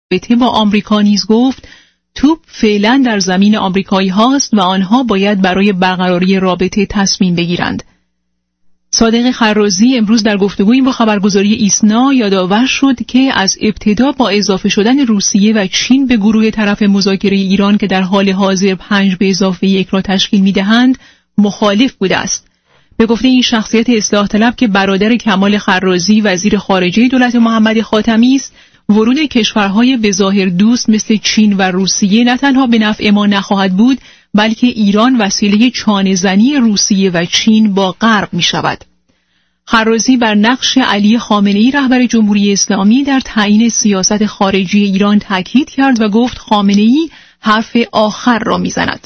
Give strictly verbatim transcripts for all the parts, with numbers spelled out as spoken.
رابطه با آمریکا نیز گفت توپ فعلا در زمین آمریکایی هاست و آنها باید برای برقراری رابطه تصمیم بگیرند. صادق خرازی امروز در گفتگویی با خبرگزاری ایسنا یادآور شد که از ابتدا با اضافه شدن روسیه و چین به گروه طرف مذاکره ایران که در حال حاضر پنج به اضافه یک را تشکیل می‌دهند مخالف بوده است. به گفته این شخصیت اصلاح طلب که برادر کمال خرازی وزیر خارجه دولت محمد خاتمی است، ورود کشورهای به ظاهر دوست مثل چین و روسیه نه تنها به نفع ما نخواهد بود، بلکه ایران وسیله چانه‌زنی روسیه و چین با غرب می شود. خرازی بر نقش علی خامنه‌ای رهبر جمهوری اسلامی در تعیین سیاست خارجی ایران تاکید کرد و گفت خامنه‌ای حرف آخر را می زند.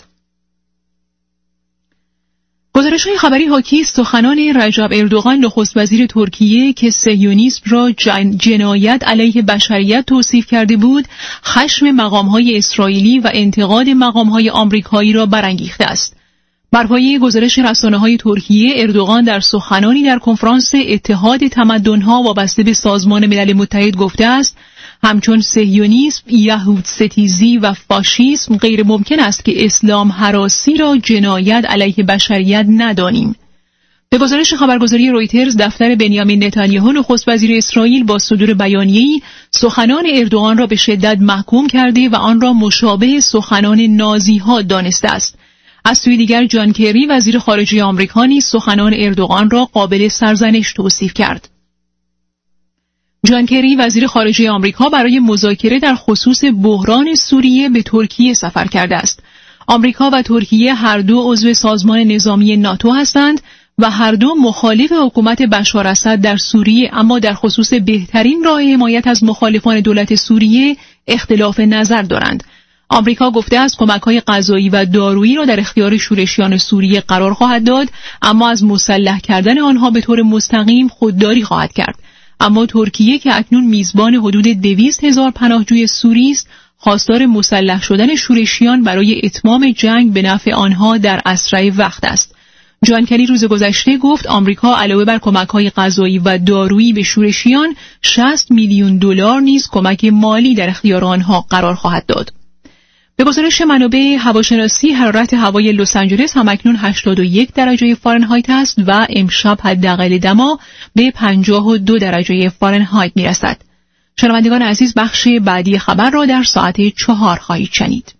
گزارش‌های خبری حاکی از سخنان رجب اردوغان نخست وزیر ترکیه که صهیونیسم را جن... جنایت علیه بشریت توصیف کرده بود، خشم مقام‌های اسرائیلی و انتقاد مقام‌های آمریکایی را برانگیخته است. بر پایه گزارش رسانه‌های ترکیه، اردوغان در سخنانی در کنفرانس اتحاد تمدن‌ها وابسته به سازمان ملل متحد گفته است همچون صهیونیسم، یهود ستیزی و فاشیسم غیر ممکن است که اسلام هراسی را جنایت علیه بشریت ندانیم. به گزارش خبرگزاری رویترز، دفتر بنیامین نتانیاهو نخست وزیر اسرائیل با صدور بیانیه‌ای سخنان اردوغان را به شدت محکوم کرده و آن را مشابه سخنان نازی‌ها دانسته است. از سوی دیگر جان کری وزیر خارجه آمریکا نیز سخنان اردوغان را قابل سرزنش توصیف کرد. جان کری وزیر خارجه آمریکا برای مذاکره در خصوص بحران سوریه به ترکیه سفر کرده است. آمریکا و ترکیه هر دو عضو سازمان نظامی ناتو هستند و هر دو مخالف حکومت بشار اسد در سوریه، اما در خصوص بهترین راه حمایت از مخالفان دولت سوریه اختلاف نظر دارند. آمریکا گفته است کمک‌های غذایی و دارویی را در اختیار شورشیان سوریه قرار خواهد داد، اما از مسلح کردن آنها به طور مستقیم خودداری خواهد کرد. اما ترکیه که اکنون میزبان حدود دویست هزار پناهجوی سوری است، خواستار مسلح شدن شورشیان برای اتمام جنگ به نفع آنها در اسرع وقت است. جان کری روز گذشته گفت آمریکا علاوه بر کمک‌های غذایی و دارویی به شورشیان، شصت میلیون دلار نیز کمک مالی در اختیار آنها قرار خواهد داد. به گزارش منابع هواشناسی، حرارت هوای لس آنجلس همکنون هشتاد و یک درجه فارنهایت است و امشب حداقل دما به پنجاه و دو درجه فارنهایت میرسد. شنوندگان عزیز، بخش بعدی خبر را در ساعت چهار خواهید شنید.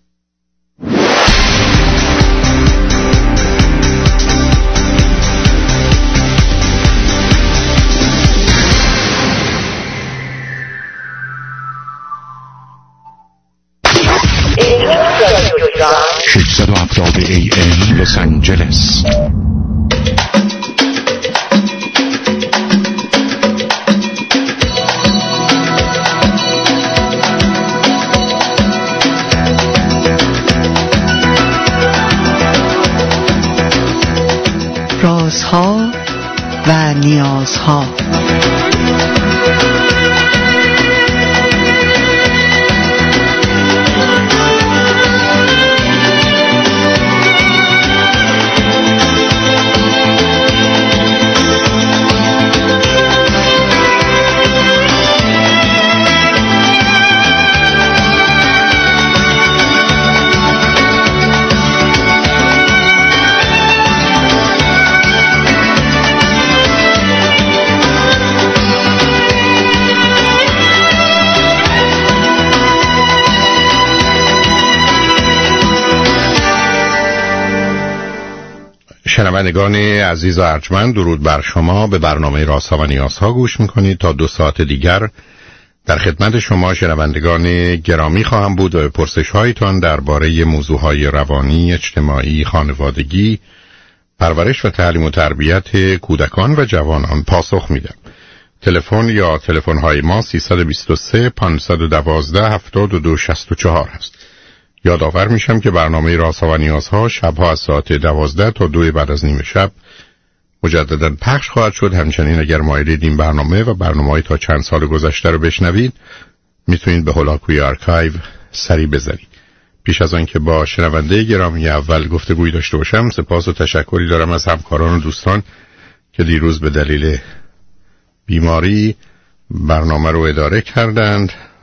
ششصد و هفتاد ای ام لس آنجلس. رازها و نیازها. شنوندگان عزیز و ارجمند، درود بر شما. به برنامه رازها و نیازها گوش میکنید. تا دو ساعت دیگر در خدمت شما شنوندگان گرامی خواهم بود و به پرسش هایتان درباره موضوعهای روانی، اجتماعی، خانوادگی، پرورش و تعلیم و تربیت کودکان و جوانان پاسخ میدم. تلفن یا تلفن های ما سیصد و بیست و سه پانصد و دوازده هفتاد و دو شصت و چهار هست. یادآور میشم که برنامه رازها و نیازها شبها از ساعت دوازده تا دو بعد از نیم شب مجددا پخش خواهد شد. همچنین اگر مایلید این برنامه و برنامه‌های تا چند سال گذشته رو بشنوید، میتونید به هولاکوی آرکایو سری بزنید. پیش از آن که با شنونده گرامی اول گفتگوی داشته باشم، سپاس و تشکری دارم از همکاران و دوستان که دیروز به دلیل بیماری برنامه رو اداره کردند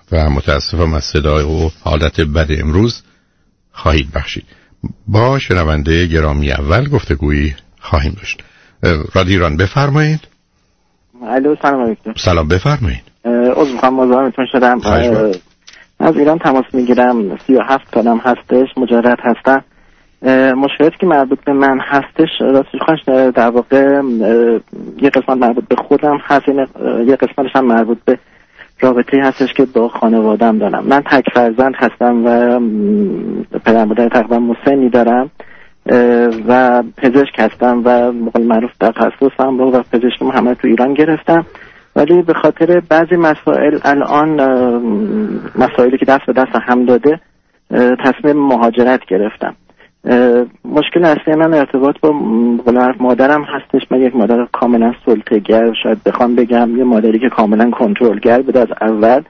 و متاسفم از صدای و حالت بد امروز خواهید بخشید. با شنونده گرامی اول گفتگویی خواهیم داشت. رادیو ایران بفرمایید. الو سلام علیکم. سلام بفرمایید. عذر میخوام مزاحمتون شدم. از ایران تماس میگیرم. سی و هفت سالم هستش، مجرد هستم. مشکلاتی که مربوط به من هستش راستش خواهش در واقع یه قسمت مربوط به خودم هست، یه قسمتش هم مربوط به رابطه هستش که با خانوادم دارم. من تک فرزند هستم و پدر مادر تقریبا مسنی دارم و پزشک هستم و مقال معروف تخصصم رو و پزشکم همه تو ایران گرفتم، ولی به خاطر بعضی مسائل الان مسائلی که دست به دست هم داده تصمیم مهاجرت گرفتم. مشکل اصلی من ارتباط با مادرم هستش. من یک مادر کاملا سلطه‌گر شاید بخوام بگم، یه مادری که کاملا کنترلگر بود از اول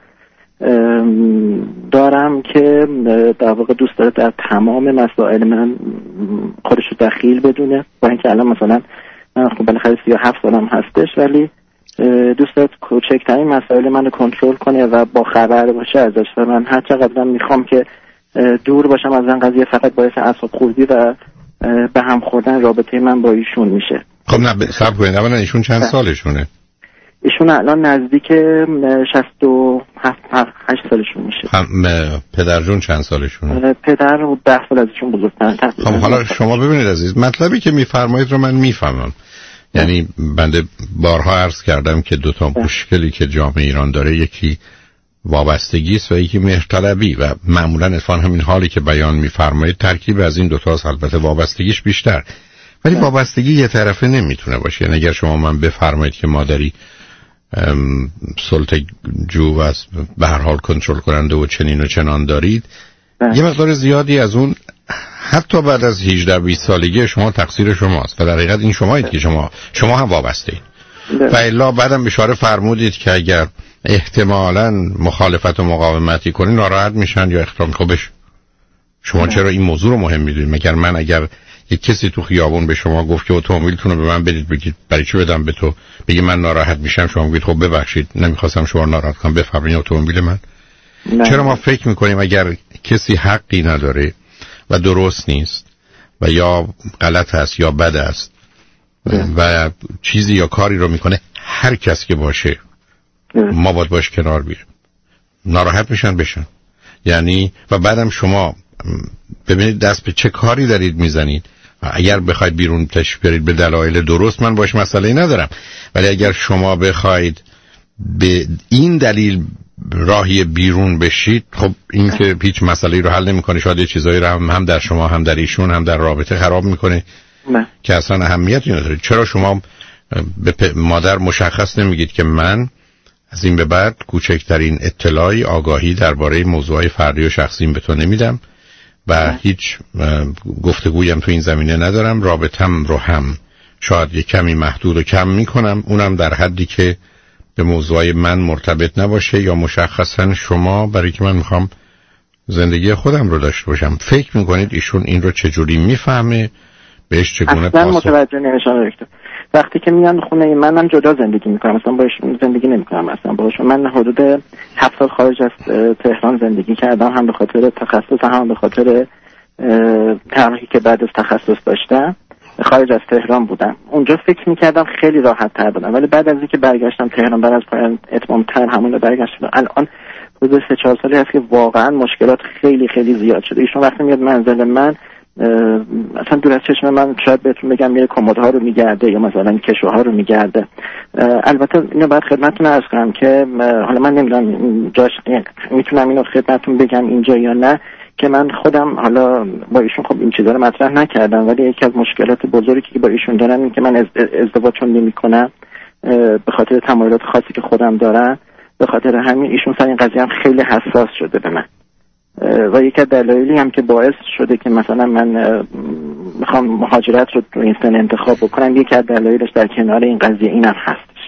دارم که در واقع دوست داره در تمام مسائل من خودش رو دخیل بدونه، با اینکه الان مثلا من خب بالاخره سی و هفت سالم هستش ولی دوست داره کوچکترین مسائل من رو کنترل کنه و با خبر باشه ازش و من هر چقدر میخوام که دور باشم از این قضیه فقط باعث اعصاب خوردی و به هم خوردن رابطه من با ایشون میشه. خب نه صبر کنید، اولا ایشون چند سالشونه؟ ایشون الان نزدیک شصت و هشت سالشون میشه. هم پدر جون چند سالشونه؟ پدر ده سال از ایشون بزرگترن. خب حالا شما ببینید عزیز، مطلبی که میفرمایید رو من میفهمم. یعنی بنده بارها عرض کردم که دو تا مشکلی که جامعه ایران داره، یکی وابستگی است و یکی مهرطلبی و معمولا اتفاقا همین حالی که بیان میفرمایید ترکیب از این دو تاست. البته وابستگیش بیشتر، ولی وابستگی یه طرفه نمیتونه باشه. یعنی اگر شما من بفرمایید که مادری سلطه جو و به هر حال کنترل کننده و چنین و چنان دارید، یه مقدار زیادی از اون حتی بعد از هجده بیست سالگی شما تقصیر شماست و در حقیقت این شمایید که شما شما هم وابسته اید. و الا بعدم اشاره فرمودید که اگر احتمالاً مخالفت و مقاومتی کنین ناراحت میشن یا احترام. خبش شما چرا این موضوع رو مهم میدونید؟ مگر من اگر یک کسی تو خیابون به شما گفت که اتومبیلتون رو به من بدید، بگید برای چی بدم به تو؟ بگی من ناراحت میشم، شما میگید خب ببخشید نمیخواستم شما ناراحت کنم، بفرمایید اتومبیل من. نه. چرا ما فکر میکنیم اگر کسی حقی نداره و درست نیست و یا غلط است یا بد است و چیزی یا کاری رو میکنه، هر کس که باشه ما باید باش کنار بیریم؟ ناراحت میشن بشن. یعنی و بعدم شما ببینید دست به چه کاری دارید میزنید. اگر بخواید بیرون تشریف بیارید به دلایل درست، من باش مسئله ندارم، ولی اگر شما بخواید به این دلیل راهی بیرون بشید، خب این که هیچ مسئله رو حل نمیکنه، شاید یه چیزایی رو هم, هم در شما هم در ایشون هم در رابطه خراب میکنه نه. که اصلا اهمیتی نداره. چرا شما به مادر مشخص نمیگید که من از این به بعد کوچکترین اطلاعی آگاهی درباره موضوعات فردی و شخصیم به تو نمیدم و نه. هیچ گفتگویی هم تو این زمینه ندارم، رابطم رو هم شاید یک کمی محدود و کم میکنم، اونم در حدی که به موضوعی من مرتبط نباشه یا مشخصا شما، برای که من میخوام زندگی خودم رو داشته باشم. فکر میکنید ایشون این رو چجوری میفهمه؟ بهش چگونه پاسخ؟ اصلا متوجه نمیشم دکتر. وقتی که میان خونه منم جدا زندگی میکنم، اصلا باش زندگی نمیکنم اصلا باهاشون. من حدود هفت سال خارج از تهران زندگی کردم، هم به خاطر تخصص هم به خاطر ترقی که بعد از تخصص داشتم خارج از تهران بودم. اونجا فکر میکردم خیلی راحت تر بودم، ولی بعد از اینکه برگشتم تهران، بعد از پایان اتمام تر همون رو برگشتم، الان حدود سه چهار سالی هست که واقعا مشکلات خیلی خیلی زیاد شده. ایشون وقتی میاد منزل من اصلا دور از چشم من شاید بهتون بگم میره کمدها رو میگرده یا مثلا کشوها رو میگرده. البته اینو باید خدمتتون عرض کنم که حالا من نمیدونم جاش میتونم اینو خدمتتون بگم اینجا یا نه، که من خودم حالا با ایشون خب این چیزا رو مطرح نکردم، ولی یکی از مشکلات بزرگی که با ایشون دارم این که من ازدواج چون نمی‌کنم به خاطر تمایلات خاصی که خودم دارم، به خاطر همین ایشون سر این قضیه هم خیلی حساس شده به من و یکی از دلایلی هم که باعث شده که مثلا من میخوام مهاجرت رو تو این سن انتخاب بکنم، یکی از دلایلش در کنار این قضیه اینم هستش.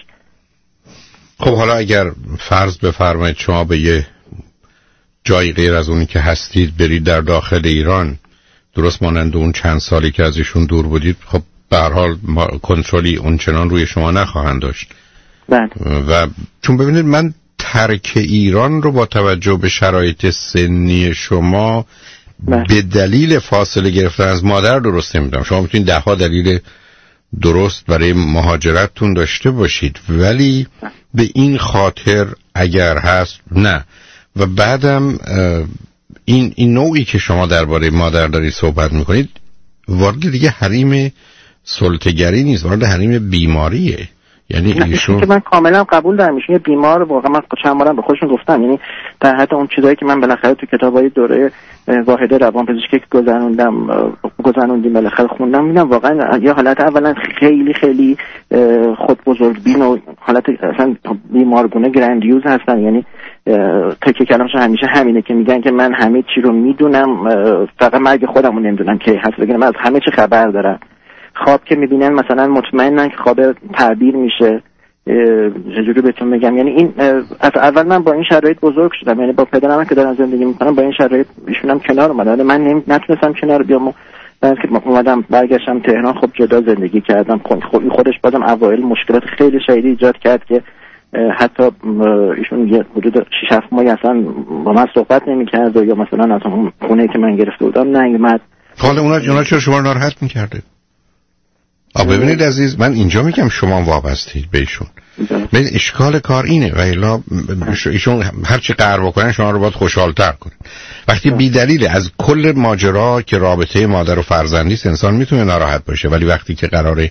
خب حالا اگر فرض بفرمایید شما به یه جایی غیر از اونی که هستید برید در داخل ایران، درست مانند اون چند سالی که از ایشون دور بودید، خب به هر حال کنترلی اون چنان روی شما نخواهند داشت. بله. و چون ببینید من ترک ایران رو با توجه به شرایط سنی شما بله. به دلیل فاصله گرفتن از مادر درست نمیدونم. شما میتونید ده ها دلیل درست برای مهاجرتتون داشته باشید، ولی به این خاطر اگر هست نه. و بعدم این این نوعی که شما درباره مادر دارید صحبت میکنید وارد دیگه حریم سلطه‌گری نیست، وارد حریم بیماریه. یعنی ایشون که من کاملا قبول دارم ایشون بیمار، واقعا من چند بارم به خودشون گفتم، یعنی در حد اون چیزایی که من بالاخره تو کتابای دوره واحده روانپزشکی که گذروندم گذروندیم بالاخره خوندم، میدم واقعا یه حالت اولا خیلی خیلی خود بزرگبین و حالت اصلا بیمارگونه گرندیوز هستن. یعنی تکه کلامش همیشه همینه که میگن که من همه چی رو میدونم، فقط مرگ خودمو نمیدونم که هست، بگم من از همه چی خبر دارم. خواب که میبینن مثلا مطمئنن که خواب تعبیر میشه. چجوری بهتون بگم، یعنی این از اول من با این شرایط بزرگ شدم، یعنی با پدرم که دارن زندگی میکنم با این شرایط ایشونم کنار اومدن، من نتونستم کنار بیام. بعد که اومدم برگشتم تهران، خب جدا زندگی کردم. خب خودش بازم اوایل مشکلات خیلی شدیدی ایجاد کرد که حتی ایشون یه حدود شش هفت ماه اصلا با من صحبت نمی‌کرد یا مثلا از اون خونه که من گرفته بودم نیومد. حالا اونا اونا چرا شما ناراحت می‌کرده؟ آ ببینید عزیز، من اینجا میگم شما وابستید بهشون. ببین اشکال کار اینه و الا ایشون هر چی قهر بکنن شما رو باید خوشحال‌تر کنن. وقتی بی دلیل از کل ماجرا که رابطه مادر و فرزندی است انسان میتونه ناراحت باشه، ولی وقتی که قراره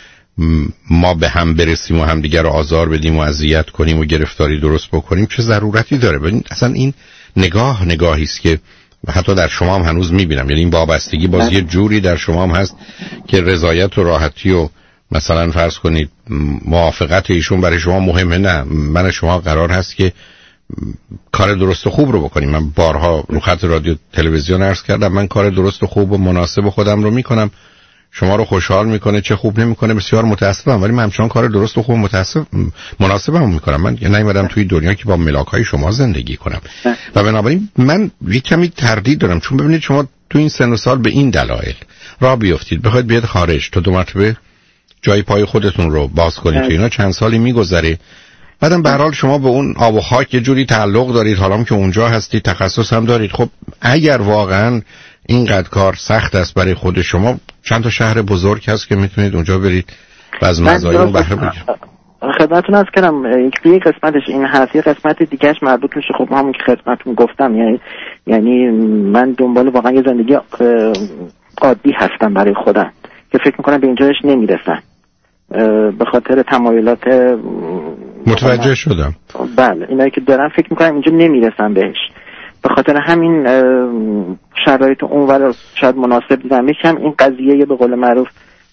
ما به هم برسیم و همدیگر رو آزار بدیم و اذیت کنیم و گرفتاری درست بکنیم چه ضرورتی داره؟ ببین اصلا این نگاه نگاهی است که حتی در شما هم هنوز میبینم، یعنی این وابستگی باز یه جوری در شما هم هست که رضایت و راحتی و مثلا فرض کنید موافقت ایشون برای شما مهمه. نه، من شما قرار هست که کار درست و خوب رو بکنیم. من بارها رو خط رادیو تلویزیون عرض کردم من کار درست و خوب و مناسب خودم رو میکنم، شما رو خوشحال میکنه چه خوب نمیکنه بسیار متاسفم، ولی من همچنان کار درست و خوب متاسف مناسبم میکنم. من نیومدم توی دنیا که با ملاکای شما زندگی کنم و بنابراین من یه کمی تردید دارم، چون ببینید شما تو این سن و سال به این دلایل راه بیافتید بخواید بیاد خارج تا دو مرتبه جای پای خودتون رو باز کنید تو اینا چند سالی میگذره، بعدم به هر حال شما به اون آب و خاک یه جوری تعلق دارید، حالا که اونجا هستید تخصص هم دارید. خب اگر واقعا اینقدر کار سخت است برای خود شما، چند تا شهر بزرگ هست که میتونید اونجا برید و از مزایای اون بهره ببرید. خدمتتون عرض کردم یک قسمتش این هست، یه قسمت دیگهش مربوط میشه خب همون که خدمتتون گفتم، یعنی یعنی من دنبال واقعا یه زندگی عادی هستم برای خودم که فکر میکنم به اینجاش نمیرسن به خاطر تمایلات. متوجه شدم. بله اینایی که دارم فکر میکنم اینجا نمیرسن بهش، به خاطر همین شرایط اونور شاید مناسب دیدم. یکم این قضیه به قول معروف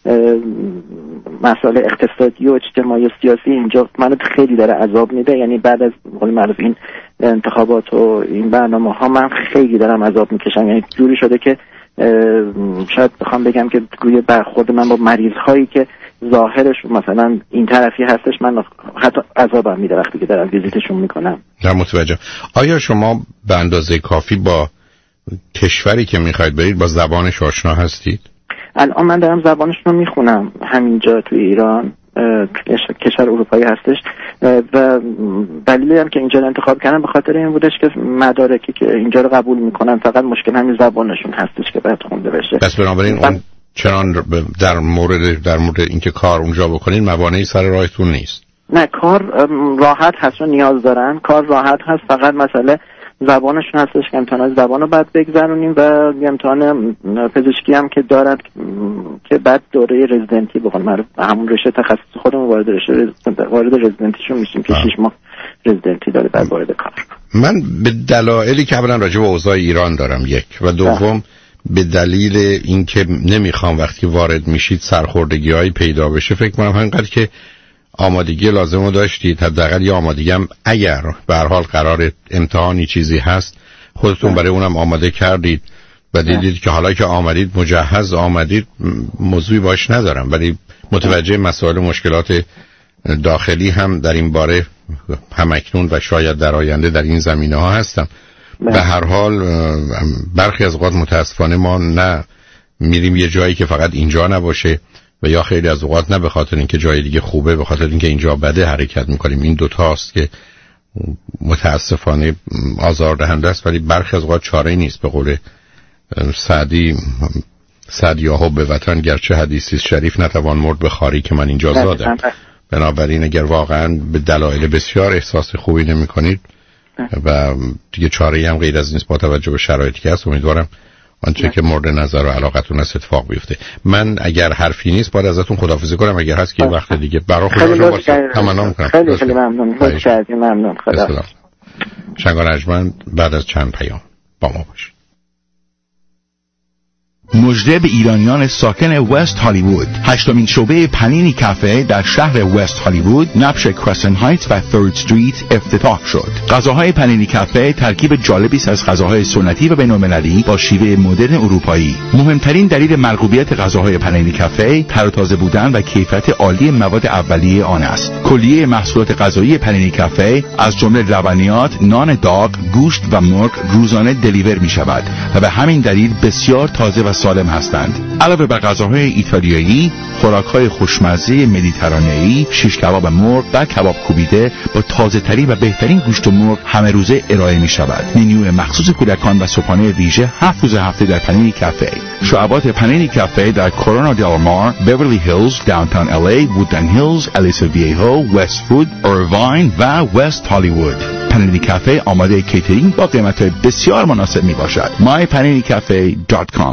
مسائل اقتصادی و اجتماعی و سیاسی اینجا منو خیلی داره عذاب میده، یعنی بعد از به قول معروف این انتخابات و این برنامه ها من خیلی دارم عذاب میکشم، یعنی جوری شده که شاید بخوام بگم که روی برخورد من با مریض هایی که ظاهرش مثلا این طرفی هستش من حتی عذابم میده وقتی که دارم ویزیتشون میکنم. نه متوجه. آیا شما به اندازه کافی با کشوری که میخواید برید با زبانش آشنا هستید؟ الان من دارم زبانش رو میخونم همینجا توی ایران، کشور اروپایی هستش و دلیلی هم که اینجا رو انتخاب کردم به خاطر این بودش که مدارکی که اینجا رو قبول میکنن فقط مشکل همین زبانشون هستش که باید خونده بشه. پس بنابراین اون چنان در مورد در مورد اینکه کار اونجا بکنین موانعی سر راهتون نیست؟ نه کار راحت هست و نیاز دارن، کار راحت هست، فقط مسئله زبانشون هستش که امتحان زبان رو بعد بگذرونیم و امتحان پزشکی هم که دارد که بعد دوره رزیدنتی بخون معروف همون رشته تخصص خودمون وارد رشته وارد رزیدنتیشون میشیم که شش ماه رزیدنتی داره بعد وارد کار. من به دلایلی که اولا راجع به اوضاع ایران دارم یک و دوم به دلیل اینکه نمیخوام وقتی وارد میشید سرخوردگی‌هایی پیدا بشه، فکر کنم همینقدر که آمادگی لازم رو داشتید حداقل یه آمادگی هم اگر به هر حال قرار امتحانی چیزی هست خودتون برای اونم آماده کردید و دیدید که حالا که آمدید مجهز آمدید موضوعی باش ندارم، ولی متوجه مسائل مشکلات داخلی هم در این باره همکنون و شاید در آینده در این زمینه ها هستم. به هر حال برخی از اوقات متاسفانه ما نه میریم یه جایی که فقط اینجا نباشه و یا خیلی از اوقات نه به خاطر اینکه جای دیگه خوبه، به خاطر اینکه اینجا بده حرکت میکنیم. این دوتاست که متاسفانه آزاردهنده است، ولی برخی از اوقات چاره‌ای نیست. به قول سعدی، سعدیاهو به وطن گرچه حدیثی شریف نتوان مرد به خاری که من اینجا زادم. بنابراین اگر واقعا به دلایل بسیار احساس خوبی نمی کنید و دیگه چاره‌ای هم غیر از نیست با توجه به شرایطی که هست، امیدوارم آنچه که مورد نظر و علاقتون است اتفاق بیفته. من اگر حرفی نیست باید ازتون خداحافظی کنم، اگر هست که وقت دیگه برای خودتون باشه تمنا می‌کنم. خیلی خیلی ممنون. خیلی ممنون. خدا. شنگان ارجمند بعد از چند پیام با ما باشید. مژده به ایرانیان ساکن وست هالیوود. هشتمین شعبه پنینی کافه در شهر وست هالیوود نبش کرسن هایتس و ثرد استریت افتتاح شد. غذاهای پنینی کافه ترکیب جالبی است از غذاهای سنتی و بین‌المللی با شیوه مدرن اروپایی. مهمترین دلیل مرغوبیت غذاهای پنینی کافه تر و تازه بودن و کیفیت عالی مواد اولیه آن است. کلیه محصولات غذایی پنینی کافه از جمله لبنیات، نان داغ، گوشت و مرغ روزانه دلیور می شود و به همین دلیل بسیار تازه و سالم هستند. علاوه بر غذاهای ایتالیایی، خوراک‌های خوشمزه مدیترانه‌ای، شیش کباب مرغ و کباب کوبیده با تازه‌ترین و بهترین گوشت مرغ همه روزه ارائه می‌شود. منیو مخصوص کودکان و صبحانه ویژه هفت روز هفته در پنینی کافه. شعبات پنینی کافه در کورونا دل مار، بیورلی هیلز، داونتاون ال ای، وودلند هیلز، الیسا ویهو، وست‌وود، ایرواین و وست هالیوود. پنینی کافه آماده کیترینگ با قیمت‌های بسیار مناسب میباشد. مای پنینی کافه دات کام.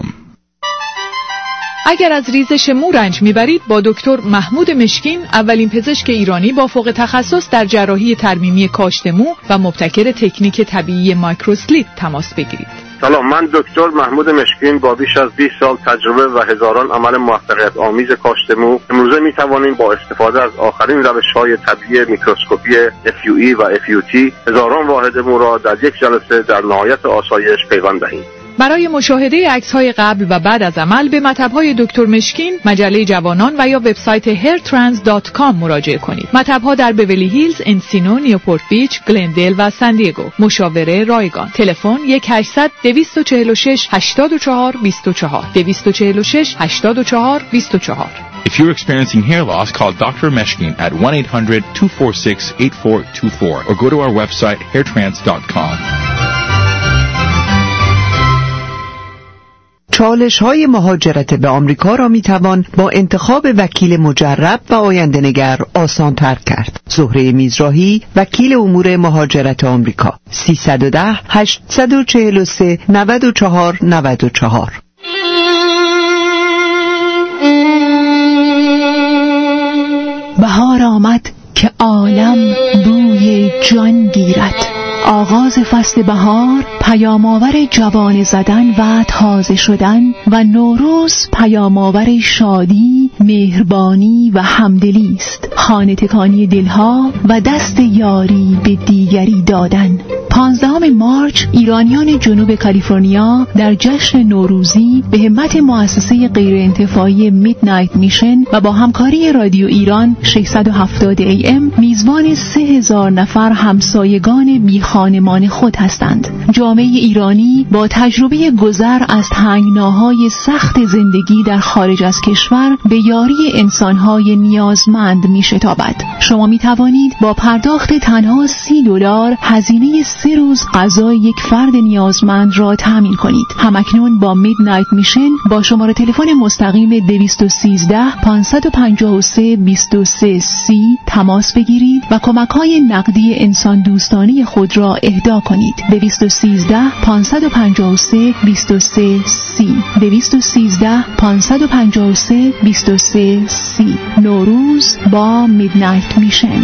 اگر از ریزش مو رنج میبرید با دکتر محمود مشکین، اولین پزشک ایرانی با فوق تخصص در جراحی ترمیمی کاشت مو و مبتکر تکنیک طبیعی مایکروسلیت تماس بگیرید. سلام، من دکتر محمود مشکین با بیش از بیست سال تجربه و هزاران عمل موفقیت آمیز کاشت مو امروزه می توانیم با استفاده از آخرین روش‌های طبیعی میکروسکوپی اف یو ای و اف یو تی هزاران واحد مو را در یک جلسه در نهایت آسایش پیوند دهیم. برای مشاهده عکس‌های قبل و بعد از عمل به مطب‌های دکتر مشکین، مجله جوانان و یا وبسایت هیر ترانس دات کام مراجعه کنید. مطب‌ها در بیولی هیلز، انسینو، نیوپورت بیچ، گلندل و سان دیگو. مشاوره رایگان. تلفن یک هشتصد دویست و چهل و شش هشتاد و چهار بیست و چهار دویست و چهل و شش هشتاد و چهار بیست و چهار. If you're experiencing hair loss, call doctor Meshkin at one eight hundred two four six eight four two four or go to our website hair trans dot com. چالش های مهاجرت به آمریکا را می توان با انتخاب وکیل مجرب و آینده نگر آسان تر کرد. زهره میزراهی، وکیل امور مهاجرت آمریکا. سیصد و ده هشتصد و چهل و سه نود و چهار نود و چهار. بهار آمد که عالم بوی جان گیرد. آغاز فصل بهار پیام‌آور جوان زدن و تازه شدن و نوروز پیام‌آور شادی، مهربانی و همدلی است. خانه تکانی دلها و دست یاری به دیگری دادن. پانزدهم مارچ ایرانیان جنوب کالیفرنیا در جشن نوروزی به همت مؤسسه غیرانتفاعی میدنایت میشن و با همکاری رادیو ایران ششصد و هفتاد ای ام میزبان سه هزار نفر همسایگان بی خانمان خود هستند. جامعه ایرانی با تجربه گذر از تنگناهای سخت زندگی در خارج از کشور به یاری انسانهای نیازمند می شتابد. شما می توانید با پرداخت تنها سی دلار هزینه سه روز غذای یک فرد نیازمند را تامین کنید. همکنون با میدنایت میشن با شماره تلفن مستقیم دویست و سیزده پانصد و پنجاه و سه بیست و سه سی تماس بگیرید و کمک‌های نقدی انسان دوستانه خود را اهدا کنید. دویست و سیزده پانصد و پنجاه و سه بیست و سه سی دویست و سیزده پانصد و پنجاه و سه بیست و سه سی. نوروز با میدنایت میشن.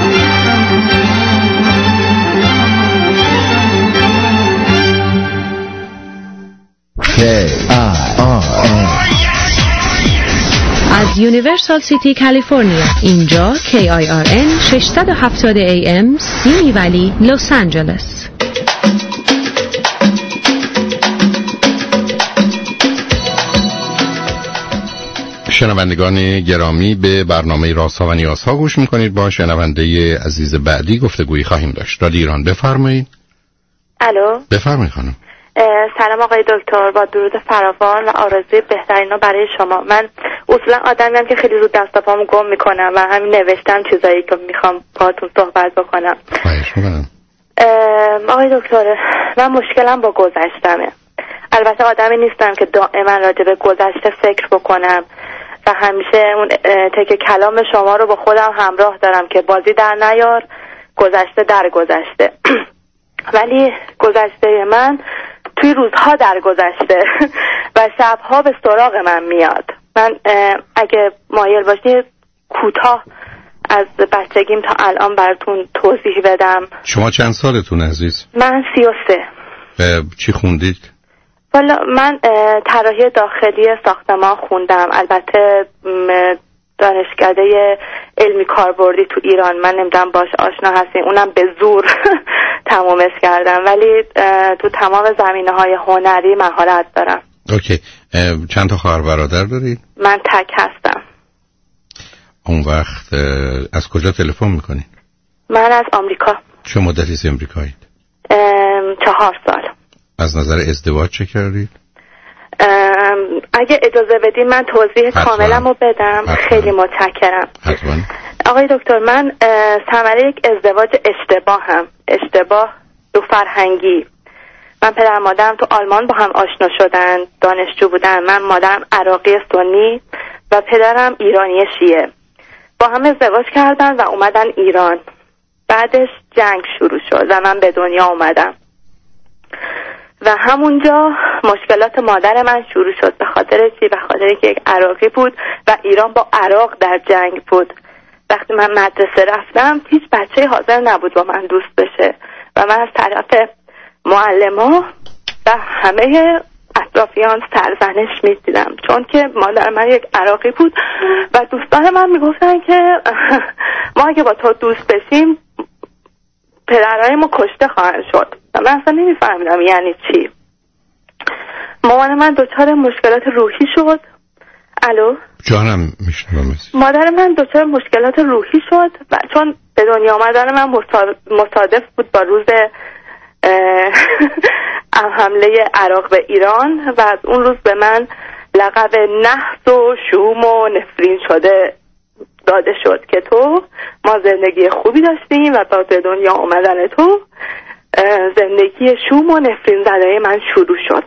از یونیورسال سیتی کالیفرنیا، اینجا کی آی آر ان ششصد و هفتاد ای ام سیمی ولی لس آنجلس. شنوندگان گرامی، به برنامه رازها و نیازها گوش میکنید. با شنونده عزیز بعدی گفتگویی خواهیم داشت. رادیو ایران، بفرمایید. الو، بفرمایید خانم. سلام آقای دکتر، با درود فراوان و آرزوی بهترین رو برای شما. من اصولا آدمیم که خیلی زود دست و پامو گم میکنم و همین نوشتم چیزایی که میخوام باهاتون صحبت بکنم. خواهش میکنم. آقای دکتر، من مشکلم با گذشتمه. البته آدمی نیستم که دائما راجع به گذشته فکر بکنم و همیشه اون تک کلام شما رو با خودم همراه دارم که بازی در نیار، گذشته در گذشته. ولی گذشته من توی روزها در گذشته و شبها به سراغ من میاد. من اگه مایل باشید کوتاه از بچگیم تا الان براتون توضیح بدم. شما چند سالتون عزیز؟ من سی و سه. چی خوندید؟ والا من طراحی داخلی ساختمان خوندم. البته دانشکده علمی کاربردی تو ایران، من نمیدونم باش آشنا هستین، اونم به زور تمامش کردم، ولی تو تمام زمینه‌های هنری مهارت دارم. اوکی. چند تا خواهر برادر دارید؟ من تک هستم. اون وقت از کجا تلفن میکنید؟ من از آمریکا. چه مدتی از امریکایید؟ چهار سال. از نظر ازدواج چه کردید؟ اگه اجازه بدین من توضیح کاملم رو بدم. حتما. خیلی متشکرم. حتما. آقای دکتر، من ثمره یک ازدواج اشتباه هم اشتباه دو فرهنگی. من پدر مادرم تو آلمان با هم آشنا شدن، دانشجو بودن. من مادرم عراقی سنی و پدرم ایرانی شیعه. با هم ازدواج کردن و اومدن ایران. بعدش جنگ شروع شد و من به دنیا اومدم و همونجا مشکلات مادر من شروع شد. به خاطر چی؟ به خاطر که یک عراقی بود و ایران با عراق در جنگ بود. وقتی من مدرسه رفتم هیچ بچه حاضر نبود با من دوست بشه و من از طرف معلما و همه اطرافیان سرزنش می‌دیدم، چون که مادر من یک عراقی بود و دوستان من میگفتن که ما اگه با تو دوست بشیم پدرهای ما کشته خواهند شد. و من اصلا نمیفهمیدم یعنی چی. مامان من دچار مشکلات روحی شد. الو جانم میشنوم. مادر من دچار مشکلات روحی شد و چون به دنیا آمدن من مصادف بود با روز حمله عراق به ایران و از اون روز به من لقب نحس و شوم و نفرین شده داده شد که تو ما زندگی خوبی داشتیم و با به دنیا آمدن تو زندگی شوم و نفرین زده من شروع شد.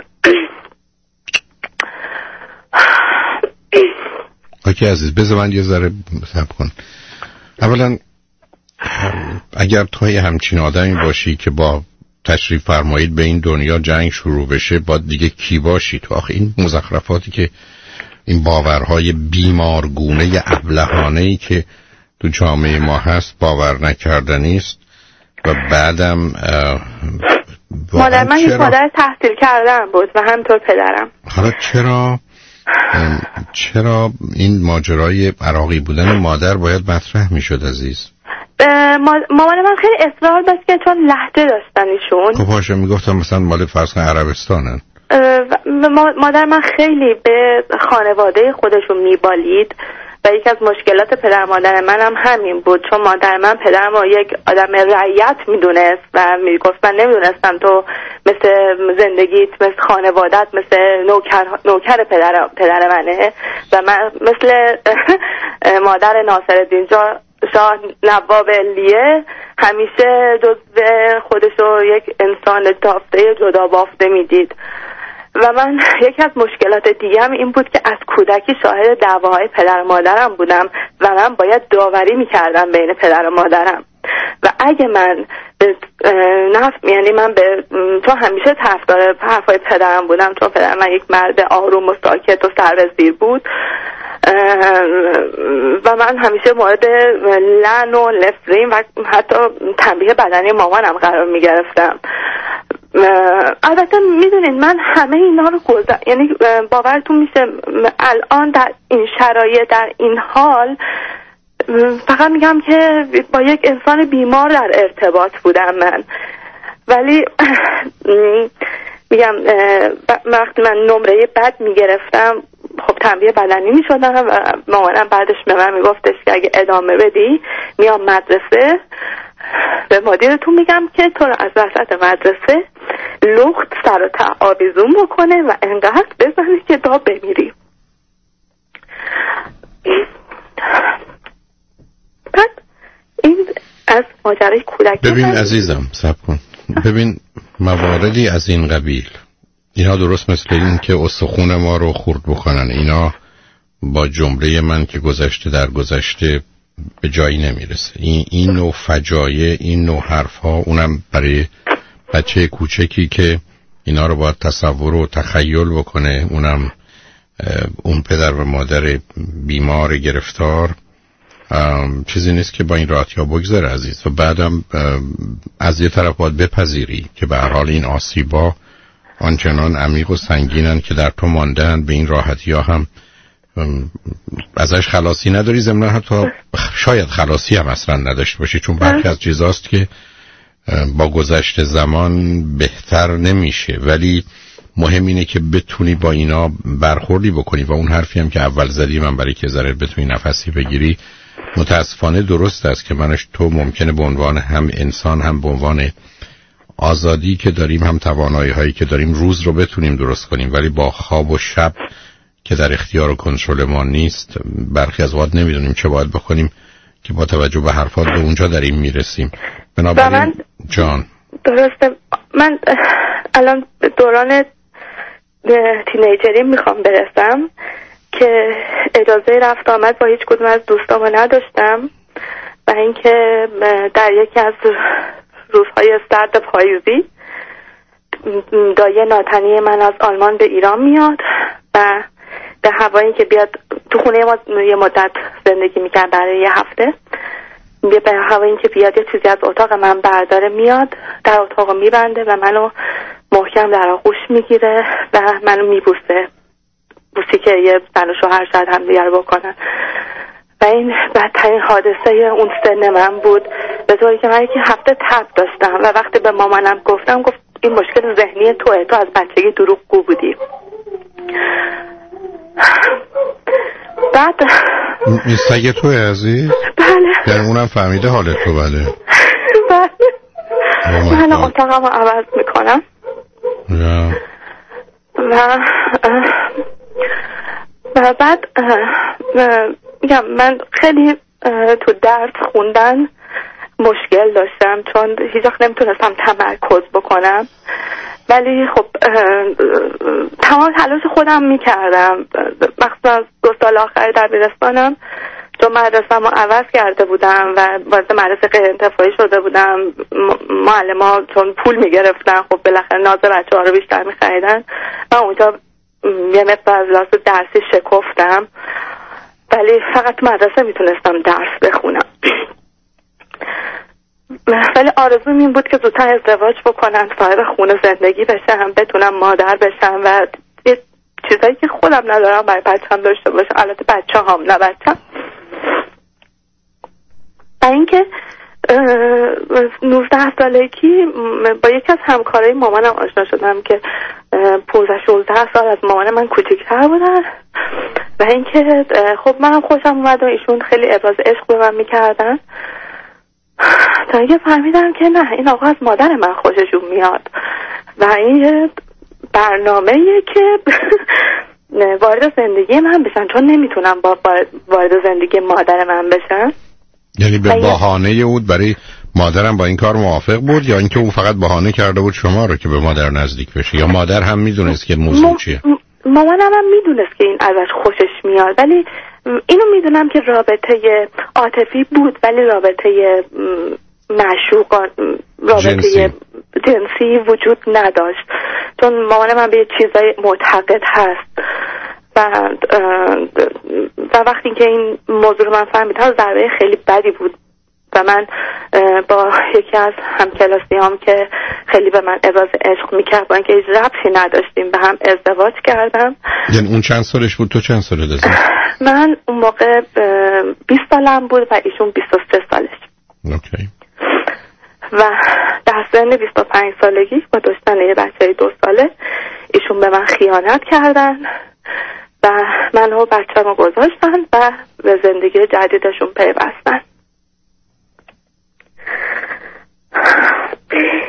اوکی عزیز، بذار من یه ذره صبر کن. اولا اگر توی همچین آدمی باشی که با تشریف فرمایید به این دنیا جنگ شروع بشه، با دیگه کی باشی تو؟ آخه این مزخرفاتی که این باورهای بیمارگونه ابلهانه‌ای که تو جامعه ما هست باور نکردنی است. و بعدم مادر من یک مادر تحصیل کردن بود و همطور پدرم. حالا چرا چرا این ماجرای عراقی بودن مادر باید مطرح میشد عزیز؟ مامان من خیلی اصرار داشت که چون لهجه داشتن ایشون. خب هاشم میگفتم مثلا مال فرض کن عربستانن. مادر من خیلی به خانواده خودشون میبالید و یکی از مشکلات پدر مادر من هم همین بود، چون مادر من پدرم رو یک آدم رعیت میدونست و میگفت من نمیدونستم تو مثل زندگیت مثل خانوادت مثل نوکر, نوکر پدر, پدر منه و من مثل مادر ناصرالدین شاه نواب لیه همیشه جزو خودشو یک انسان تافته جدا بافته میدید. و من یکی از مشکلات دیگه هم این بود که از کودکی شاهد دعواهای پدر و مادرم بودم و من باید داوری میکردم بین پدر و مادرم و اگه من به نفس یعنی من به چون همیشه طرفدار حرفای پدرم بودم، چون پدر من یک مرد آروم و ساکت و سربزیر بود و من همیشه مورد لعن و نفرین و حتی تنبیه بدنی مامانم قرار میگرفتم. البته میدونید من همه اینا رو گذر یعنی باورتون میشه الان در این شرایط در این حال فقط میگم که با یک انسان بیمار در ارتباط بودم من. ولی میگم وقتی من نمره بد میگرفتم خب تنبیه بدنی میشدم و مامانم بعدش به من میگفتش که اگه ادامه بدی میام مدرسه به مدیرتون میگم که تو رو از وسط مدرسه لخت سر و ته آویزون بکنه و انقدر بزنه که تا بمیری. بعد این از ماجرای کودکی. ببین عزیزم صبر کن. ببین مواردی از این قبیل اینا درست مثل این که استخون ما رو خورد بکنن، اینا با جمله من که گذشته در گذشته به جایی نمیرسه. این این نوع فجایع، این نوع حرفها، اونم برای بچه کوچکی که اینا رو باید تصور و تخیل بکنه، اونم اون پدر و مادر بیمار گرفتار، چیزی نیست که با این راحتی ها بگذره عزیز. و بعدم از یه طرف باید بپذیری که به هر حال این آسیبا آنچنان عمیق و سنگینن که در تو ماندن، به این راحتی ها هم ازش خلاصی نداری، ضمن حتی شاید خلاصی هم اصلا نداشته باشی، چون برخی از چیزاست که با گذشت زمان بهتر نمیشه، ولی مهم اینه که بتونی با اینا برخوردی بکنی. و اون حرفی هم که اول زدی من برای که ذره بتونی نفسی بگیری، متاسفانه درست است که منش تو ممکنه به عنوان هم انسان هم به عنوان آزادی که داریم، هم توانایی هایی که داریم، روز رو بتونیم درست کنیم، ولی با خواب و شب که در اختیار و کنترل ما نیست، برخی از وقت نمیدونیم چه باید بکنیم که با توجه به حرفات به اونجا داریم میرسیم. بنابراین جان درسته، من الان به دوران تینیجری میخوام برسم که اجازه رفت آمد با هیچ کدوم از دوستامو نداشتم و اینکه در یکی از روزهای سرد پاییزی دایه ناتنی من از آلمان به ایران میاد و به هوایی که بیاد تو خونه ما یه مدت زندگی میکرد برای یه هفته، به هوایی که بیاد یه چیزی از اتاق من برداره میاد، در اتاق میبنده و منو محکم در آغوش میگیره و منو میبوسه، بوسی که یه زن و شوهر شاید هم دیگر بکنن. و این بدترین حادثه اون سن من بود، به طوری که من یکی هفته تب داشتم و وقتی به مامانم گفتم گفت این مشکل ذهنی توه، تو از بچگی دروغگو بودی. بعد این سگ توه عزیز؟ بله. یعنی اونم فهمیده حالت تو؟ بله بله. من اتاقم رو عوض میکنم yeah. و و بعد میگم من خیلی تو درس خوندن مشکل داشتم، چون هیچ وقت نمیتونستم تمرکز بکنم، ولی خب تمام تلاش خودم میکردم. مخصوصا دو سال آخر دبیرستانم چون مدرسه‌مو عوض کرده بودم و واسه مدرسه غیر انتفاعی شده بودم، معلم‌ها چون پول میگرفتن خب بالاخره ناز بچه‌ها رو بیشتر می‌خریدن و اونجا یه مقدار از لحاظ درسی شکفتم، ولی فقط مدرسه میتونستم درس بخونم. ولی آرزوم این بود که زودتر ازدواج بکنم، صاحب خونه زندگی بشم، بتونم مادر بشم و یه چیزایی که خودم ندارم برای بچه‌م داشته باشم، البته بچه‌هام نه بچه‌م. و اینکه نوزده سالگی با یکی از همکارای مامانم آشنا شدم که پانزده شانزده سال از مامان من کوچیک‌تر بودن و اینکه خب منم خوشم اومد و ایشون خیلی ابراز عشق به من میکردن تا اینکه فهمیدم که نه، این آقا از مادر من خوششون میاد و این برنامه‌ایه که وارد زندگی من بشن، چون نمیتونم با وارد زندگی مادر من بشن. یعنی به بهانه او برای مادرم با این کار موافق بود یا اینکه او فقط بهانه کرده بود شما رو که به مادر نزدیک بشه، یا مادر هم میدونست که موضوع چیه؟ مامانم هم میدونست که این ازش خوشش میاد، ولی اینو میدونم که رابطه عاطفی بود ولی رابطه معشوق، رابطه جنسی. جنسی وجود نداشت، چون مامان من به یه چیزای معتقد هست و و وقتی که این موضوع رو من فهمیدم ضربه خیلی بدی بود و من با یکی از همکلاسیام که خیلی به من ابراز عشق میکرد با اینکه هیچ ربطی نداشتیم به هم ازدواج کردم. یعنی اون چند سالش بود؟ تو چند ساله داشتی؟ من اون موقع بیست سالم بود و ایشون بیست و سه سالش. اوکی. و در سن بیست و پنج سالگی با داشتن یه بچه دو ساله ایشون به من خیانت کردن و من و بچه رو گذاشتن و به زندگی جدیدشون پیوستن.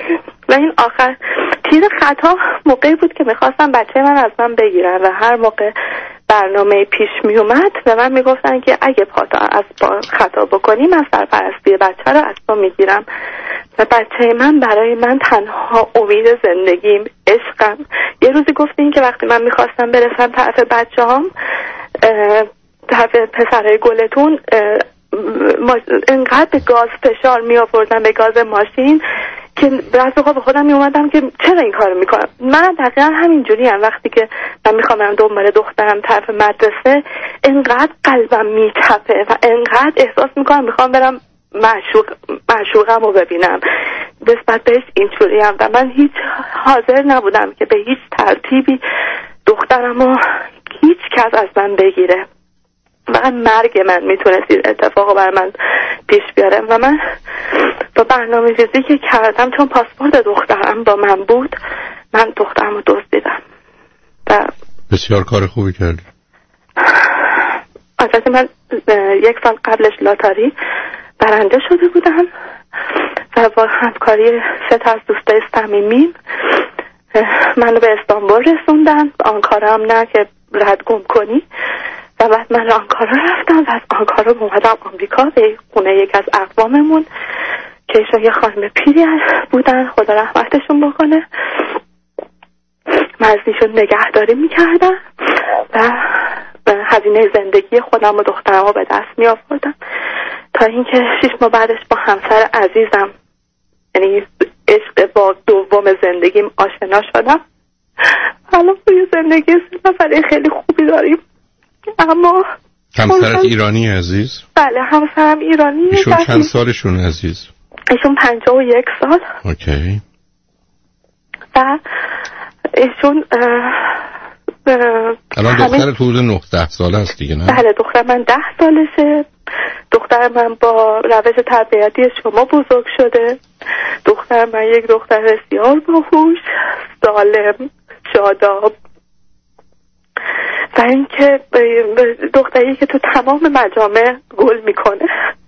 و این آخر تیر خطا موقعی بود که میخواستم بچه من از من بگیرن و هر موقع برنامه پیش می اومد و من میگفتن که اگه پاتا از با خطا بکنی من سرپرستی بچه رو از تو میگیرم و بچه من برای من تنها امید زندگیم، عشقم. یه روزی گفتین که وقتی من میخواستم برسم طرف بچه هم طرف پسرهای گلتون انقدر به گاز فشار می آوردم، به گاز ماشین، که بعضی وقتا به خودم می اومدم که چرا این کارو میکنم. من دقیقا همینجوری هم وقتی که من میخوام برم دنبال دخترم طرف مدرسه انقدر قلبم میتپه و انقدر احساس میکنم میخوام برم معشوق معشوقم رو ببینم. نسبت بهش اینجوری هم و من هیچ حاضر نبودم که به هیچ ترتیبی دخترم رو هیچ کس از من بگیره. فقط مرگ من میتونست اتفاقو بر من پیش بیاره و من با برنامه ریزی که کردم، چون پاسپورت دخترم با من بود، من دخترم رو دزدیدم و بسیار کار خوبی کردی. البته من یک سال قبلش لاتاری برنده شده بودم و با همکاری سه تا از دوستای صمیمیم منو به استانبول رسوندن. آنکارا هم نه که رد گم کنی. و بعد من آنکارا رفتم و از آنکارا اومدم آمریکا به خونه یک از اقواممون که ایشون یه خانم پیری بودن، خدا رحمتشون بکنه. من از ایشون نگهداری میکردم و هزینه زندگی خودم و دخترم رو به دست می آوردم تا اینکه شش ماه بعدش با همسر عزیزم، یعنی عشق با دوم زندگیم، آشنا شدم. حالا توی زندگی سه نفره خیلی خوبی داریم. اما همسرت ایرانی عزیز؟ بله همسرم ایرانی. ایشون چند سالشون عزیز؟ ایشون پنجاه و یک سال. اوکی. و ایشون الان دختر حدود نه ده ساله هست دیگه نه؟ بله دختر من ده سالشه. دختر من با روش تربیتی شما بزرگ شده. دختر من یک دختر بسیار باهوش، سالم، شاداب و اینکه دختری که تو تمام مجامع گل میکنه.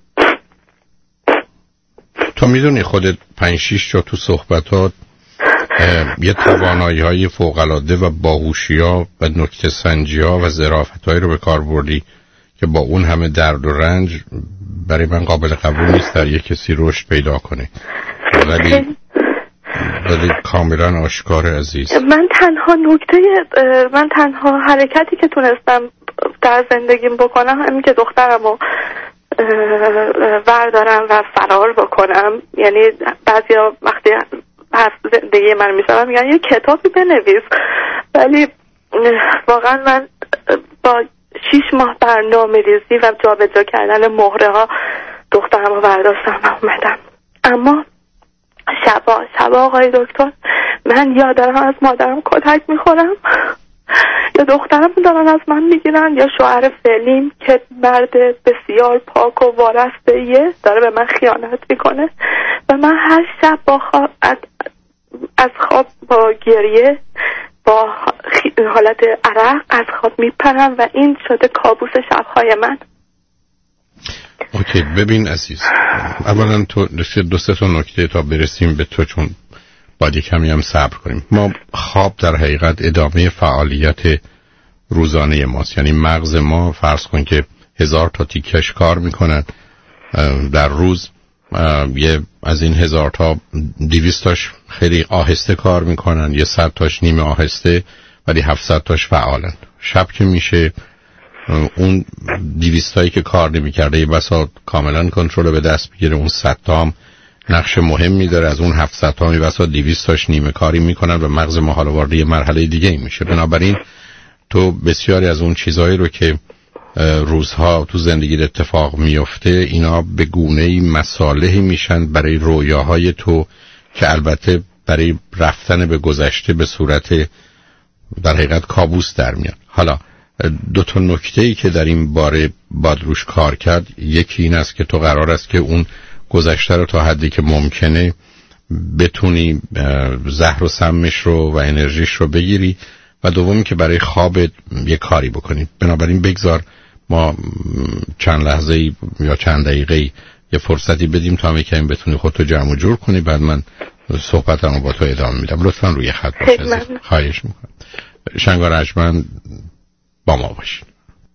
تو میدونی خودت پنج شیش جا تو صحبتات یه توانایی های فوق‌العاده و باهوشی ها و نکته سنجی ها و ظرافت هایی رو به کار بردی که با اون همه درد و رنج برای من قابل قبول نیست در یه کسی رشد پیدا کنه، ولی ولی کاملا آشکار عزیز. من تنها نکته من تنها حرکتی که تونستم در زندگیم بکنم همین که دخترمو وردارم و فرار بکنم. یعنی بعضیا وقتی حرف زندگی من میشنم میگن یه کتابی بنویس، ولی واقعا من با شیش ماه برنامه ریزی و جابجا کردن مهره ها دخترمو برداشتم و اومدم. اما شبا شبا آقای دکتر من یا دارم از مادرم کتک میخورم یا دخترم دارن از من میگیرن یا شوهر فعلیم که مرد بسیار پاک و وارسته‌ایه داره به من خیانت میکنه و من هر شب با خواب از, از خواب با گریه با حالت عرق از خواب میپرم و این شده کابوس شبهای من. اوکی ببین عزیز، اولا تو دو سه تا نکته تا برسیم به تو، چون باید کمی هم صبر کنیم. ما خواب در حقیقت ادامه فعالیت روزانه ماست، یعنی مغز ما فرض کن که هزار تا تیکش کار میکنن در روز، یه از این هزار تا دویست تاش خیلی آهسته کار میکنن، یه صد تاش نیمه آهسته، ولی هفتصد تاش فعالن. شب که میشه اون دویست تایی که کار نمی‌کرده یه بسا کاملا کنترل به دست بگیره، اون صد تا هم نقش مهمی داره، از اون هفتصد تا هم بسا دویست تاش نیمه کاری میکنن و مغز ما حالا وارد یه مرحله دیگه ای میشه. بنابراین تو بسیاری از اون چیزایی رو که روزها تو زندگی اتفاق میفته اینا به گونه‌ای مصالحی میشن برای رویاهای تو که البته برای رفتن به گذشته به صورت در حقیقت کابوس در میاد. حالا دو تا نکته‌ای که در این باره باید روش کار کرد، یکی این است که تو قرار است که اون گذشته رو تا حدی که ممکنه بتونی زهر و سمش رو و انرژیش رو بگیری، و دومی که برای خوابت یه کاری بکنی. بنابراین بگذار ما چند لحظه یا چند دقیقه یه فرصتی بدیم تا هم یکمی بتونی خودتو جمع و جور کنی، بعد من صحبتمو با تو ادامه میدم. لطفاً روی خط باش. خواهش میکنم. شنگار ارجمند با ما باشید.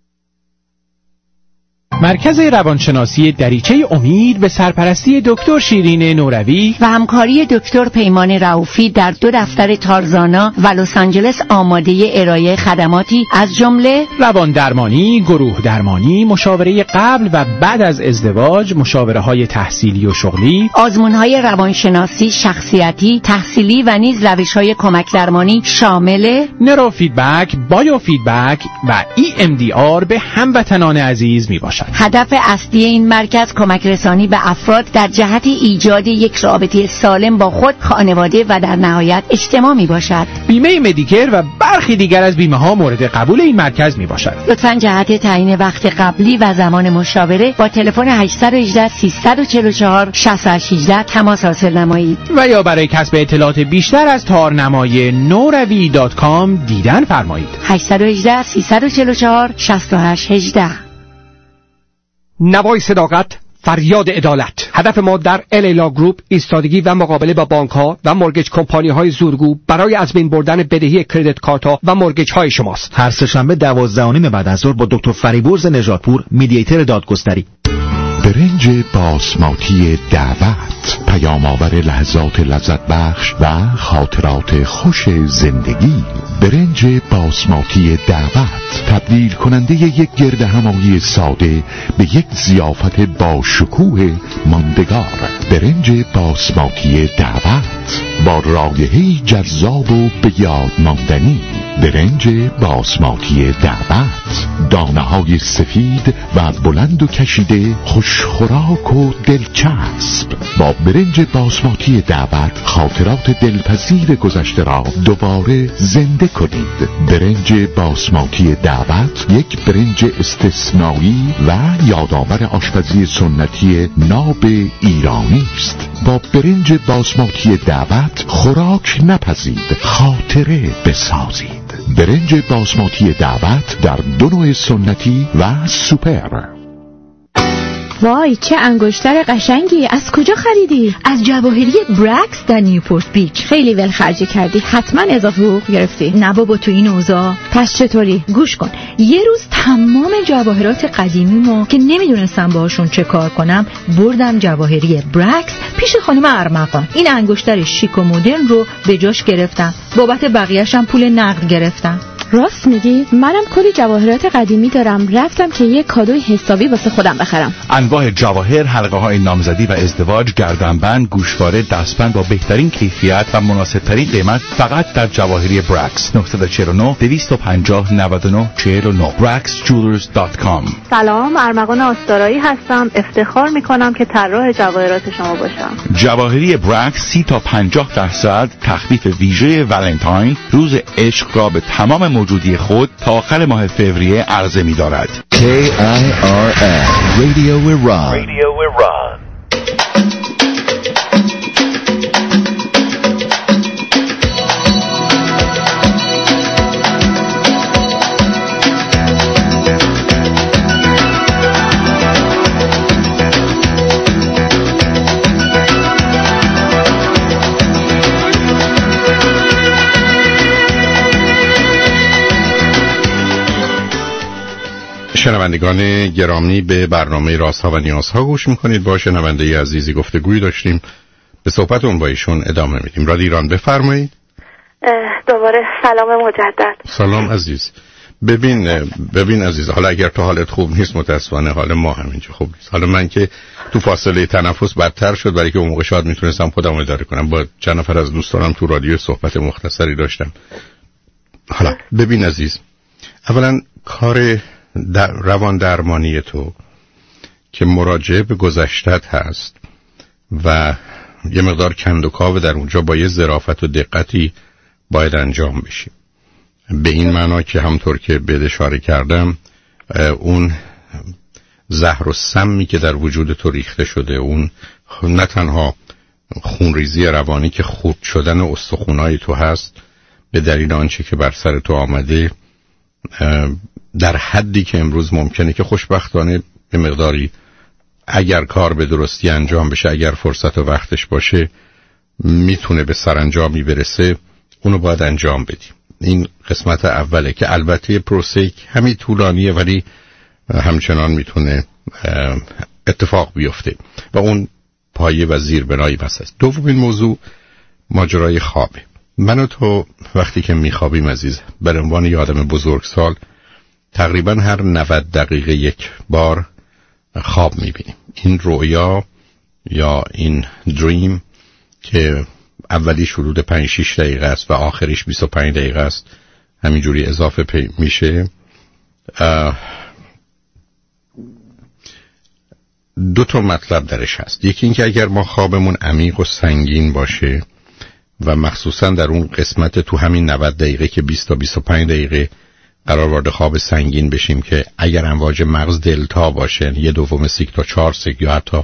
مرکز روانشناسی دریچه امید به سرپرستی دکتر شیرین نوروی و همکاری دکتر پیمان رؤوفی در دو دفتر تارزانا و لس آنجلس آماده ارائه خدماتی از جمله روان درمانی، گروه درمانی، مشاوره قبل و بعد از ازدواج، مشاوره های تحصیلی و شغلی، آزمون های روانشناسی شخصیتی، تحصیلی و نیز روش های کمک درمانی شامل نورو فیدبک، بایو فیدبک و ای ام دی آر به هموطنان عزیز می باشد. هدف اصلی این مرکز کمک رسانی به افراد در جهت ایجاد یک رابطه سالم با خود، خانواده و در نهایت اجتماع می باشد. بیمه مدیکر و برخی دیگر از بیمه ها مورد قبول این مرکز می باشد. لطفاً جهت تعیین وقت قبلی و زمان مشاوره با تلفن هشت یک هشت سه چهار چهار شش هشت یک هشت تماس حاصل نمایید و یا برای کسب اطلاعات بیشتر از تارنمای نوروی دات کام دیدن فرمایید. هشت یک هشت سه چهار چهار شش هشت یک هشت. نوای صداقت، فریاد عدالت. هدف ما در الیلا گروپ ایستادگی و مقابله با بانک ها و مورگیج کمپانی های زورگو برای از بین بردن بدهی کردیت کارت ها و مورگیج های شماست. هر سه‌شنبه دوازده و نیم بعد از ظهر با دکتر فریبرز نژادپور، مدییتر دادگستری. برنج باسماتی دعوت، پیام‌آور لحظات لذت بخش و خاطرات خوش زندگی. برنج باسماتی دعوت، تبدیل کننده یک گرد همایی ساده به یک ضیافت با شکوه ماندگار. برنج باسماتی دعوت با رایحه‌ای جذاب و به یاد ماندنی. برنج باسماتی دعوت، دانه‌های سفید و بلند و کشیده، خوشخوراک و دلچسب. با برنج باسماتی دعوت خاطرات دلپذیر گذشته را دوباره زنده کنید. برنج باسماتی دعوت یک برنج استثنایی و یادآور آشپزی سنتی ناب ایرانی است. با برنج باسماتی دعوت خوراک نپزید، خاطره بسازید. برنج باسماتی دعوت در دو نوع سنتی و سوپر. وای چه انگشتر قشنگی، از کجا خریدی؟ از جواهری برکس در نیوپورت بیچ. خیلی ول خرجی کردی، حتما اضافه حقوق گرفتی. نه بابا، تو این اوضاع. پس چطوری؟ گوش کن، یه روز تمام جواهرات قدیمیمو که نمیدونستم باهاشون چه کار کنم بردم جواهری برکس پیش خانم ارمغان. این انگشتر شیک و مدرن رو به جاش گرفتم، بابت بقیه‌شم پول نقد گرفتم. راست میگی؟ منم کلی جواهرات قدیمی دارم، رفتم که یه کادوی حسابی واسه خودم بخرم. انواع جواهر، حلقه های نامزدی و ازدواج، گردنبند، گوشواره، دستبند با بهترین کیفیت و مناسب ترین قیمت فقط در جواهری برکس. نه چهار نه دویست و پنجاه نود و نه چهل و نه براکس جولرز دات کام. سلام، ارمغان آستارایی هستم. افتخار میکنم که طراح جواهرات شما باشم. جواهری برکس سی تا پنجاه درصد تخفیف ویژه ولنتاین روز عشق را به تمام موجودی خود تا آخر ماه فوریه عرضه می دارد. کی آی آر اس Radio Iran. Radio Iran. شنوندگان گرامی، به برنامه رازها و نیازها گوش میکنید. با شنونده عزیزی گفتگویی داشتیم، به صحبت اون با ایشون ادامه میدیم. رادیو ایران، بفرمایید. دوباره سلام مجدد. سلام عزیز. ببین ببین عزیز، حالا اگر تو حالت خوب نیست، متاسفانه حال ما همینجا خوب نیست. حالا من که تو فاصله تنفس بدتر شد، برای که اون موقع شاید میتونستم خودم اداره کنم. با چند نفر از دوستانم تو رادیو صحبت مختصری داشتم. حالا ببین عزیز، اولا کار در روان درمانی تو که مراجعه به گذشتت هست و یه مقدار کندوکاو در اونجا با یه ظرافت و دقتی باید انجام بشی. به این معنا که همطور که به اشاره کردم، اون زهر و سمی که در وجود تو ریخته شده، اون نه تنها خونریزی روانی که خورد شدن استخونای تو هست به دلیل آنچه که بر سر تو آمده، در حدی که امروز ممکنه که خوشبختانه به مقداری اگر کار به درستی انجام بشه، اگر فرصت و وقتش باشه، میتونه به سرانجامی برسه اونو باید انجام بدیم. این قسمت اوله که البته پروسه همین طولانیه ولی همچنان میتونه اتفاق بیفته و اون پایه و زیربنای بس است. دومین موضوع ماجرای خوابه. من و تو وقتی که میخوابیم عزیز به عنوان یه آدم بزرگسال تقریبا هر نود دقیقه یک بار خواب میبینیم. این رویا یا این دریم که اولیش حدود پنج شش دقیقه است و آخریش بیست و پنج دقیقه است همینجوری اضافه پی میشه. دو تا مطلب درش هست. یکی این که اگر ما خوابمون عمیق و سنگین باشه و مخصوصا در اون قسمت تو همین نود دقیقه که بیست تا بیست و پنج دقیقه قرار وارد خواب سنگین بشیم که اگر امواج مغز دلتا باشه یه دوم سیک تا چهار سیک یا حتی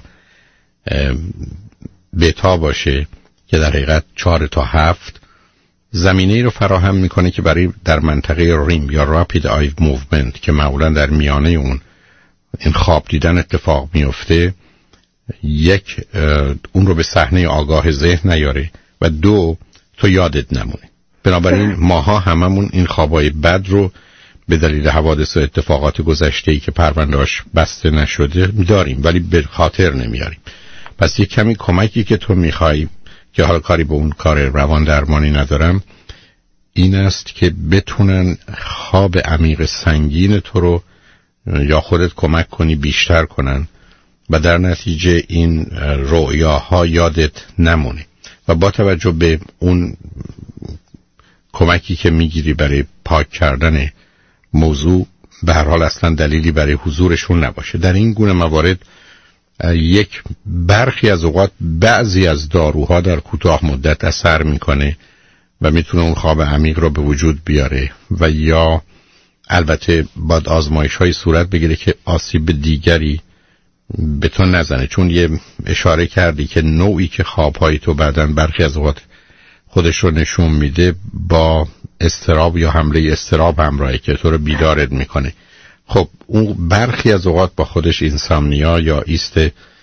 بتا باشه که در حقیقت چهار تا هفت زمینه ای رو فراهم میکنه که برای در منطقه ریم یا رابید آی موومنت که معمولا در میانه اون این خواب دیدن اتفاق میفته یک اون رو به صحنه آگاه ذهن نیاره و دو تو یادت نمونه. بنابراین ماها هممون این خوابای بد رو به دلیل حوادث و اتفاقات گذشته‌ای که پرونده‌اش بسته نشده داریم ولی به خاطر نمیاریم. پس یک کمی کمکی که تو میخوای که حالا کاری به اون کار روان درمانی ندارم این است که بتونن خواب عمیق سنگین تو رو یا خودت کمک کنی بیشتر کنن و در نتیجه این رؤیاها یادت نمونه و با توجه به اون کمکی که میگیری برای پاک کردن موضوع به هر حال اصلا دلیلی برای حضورشون نباشه. در این گونه موارد یک برخی از اوقات بعضی از داروها در کوتاه مدت اثر میکنه و میتونه اون خواب عمیق رو به وجود بیاره و یا البته باید آزمایش های صورت بگیره که آسیب دیگری به تو نزنه، چون یه اشاره کردی که نوعی که خوابهای تو بعدن برخی از اوقات خودش رو نشون میده با اضطراب یا حمله اضطراب همراهه که تو رو بیدارت میکنه. خب اون برخی از اوقات با خودش اینسامنیا یا ایست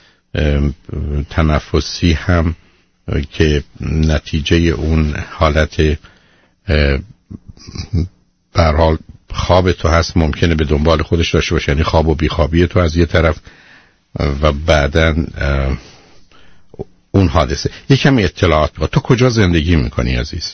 تنفسی هم که نتیجه اون حالت به هر حال خواب تو هست ممکنه به دنبال خودش داشته باشه، یعنی خواب و بیخوابی تو از یه طرف و بعداً اون حادثه. یکم اطلاعات بگو. تو کجا زندگی میکنی عزیز؟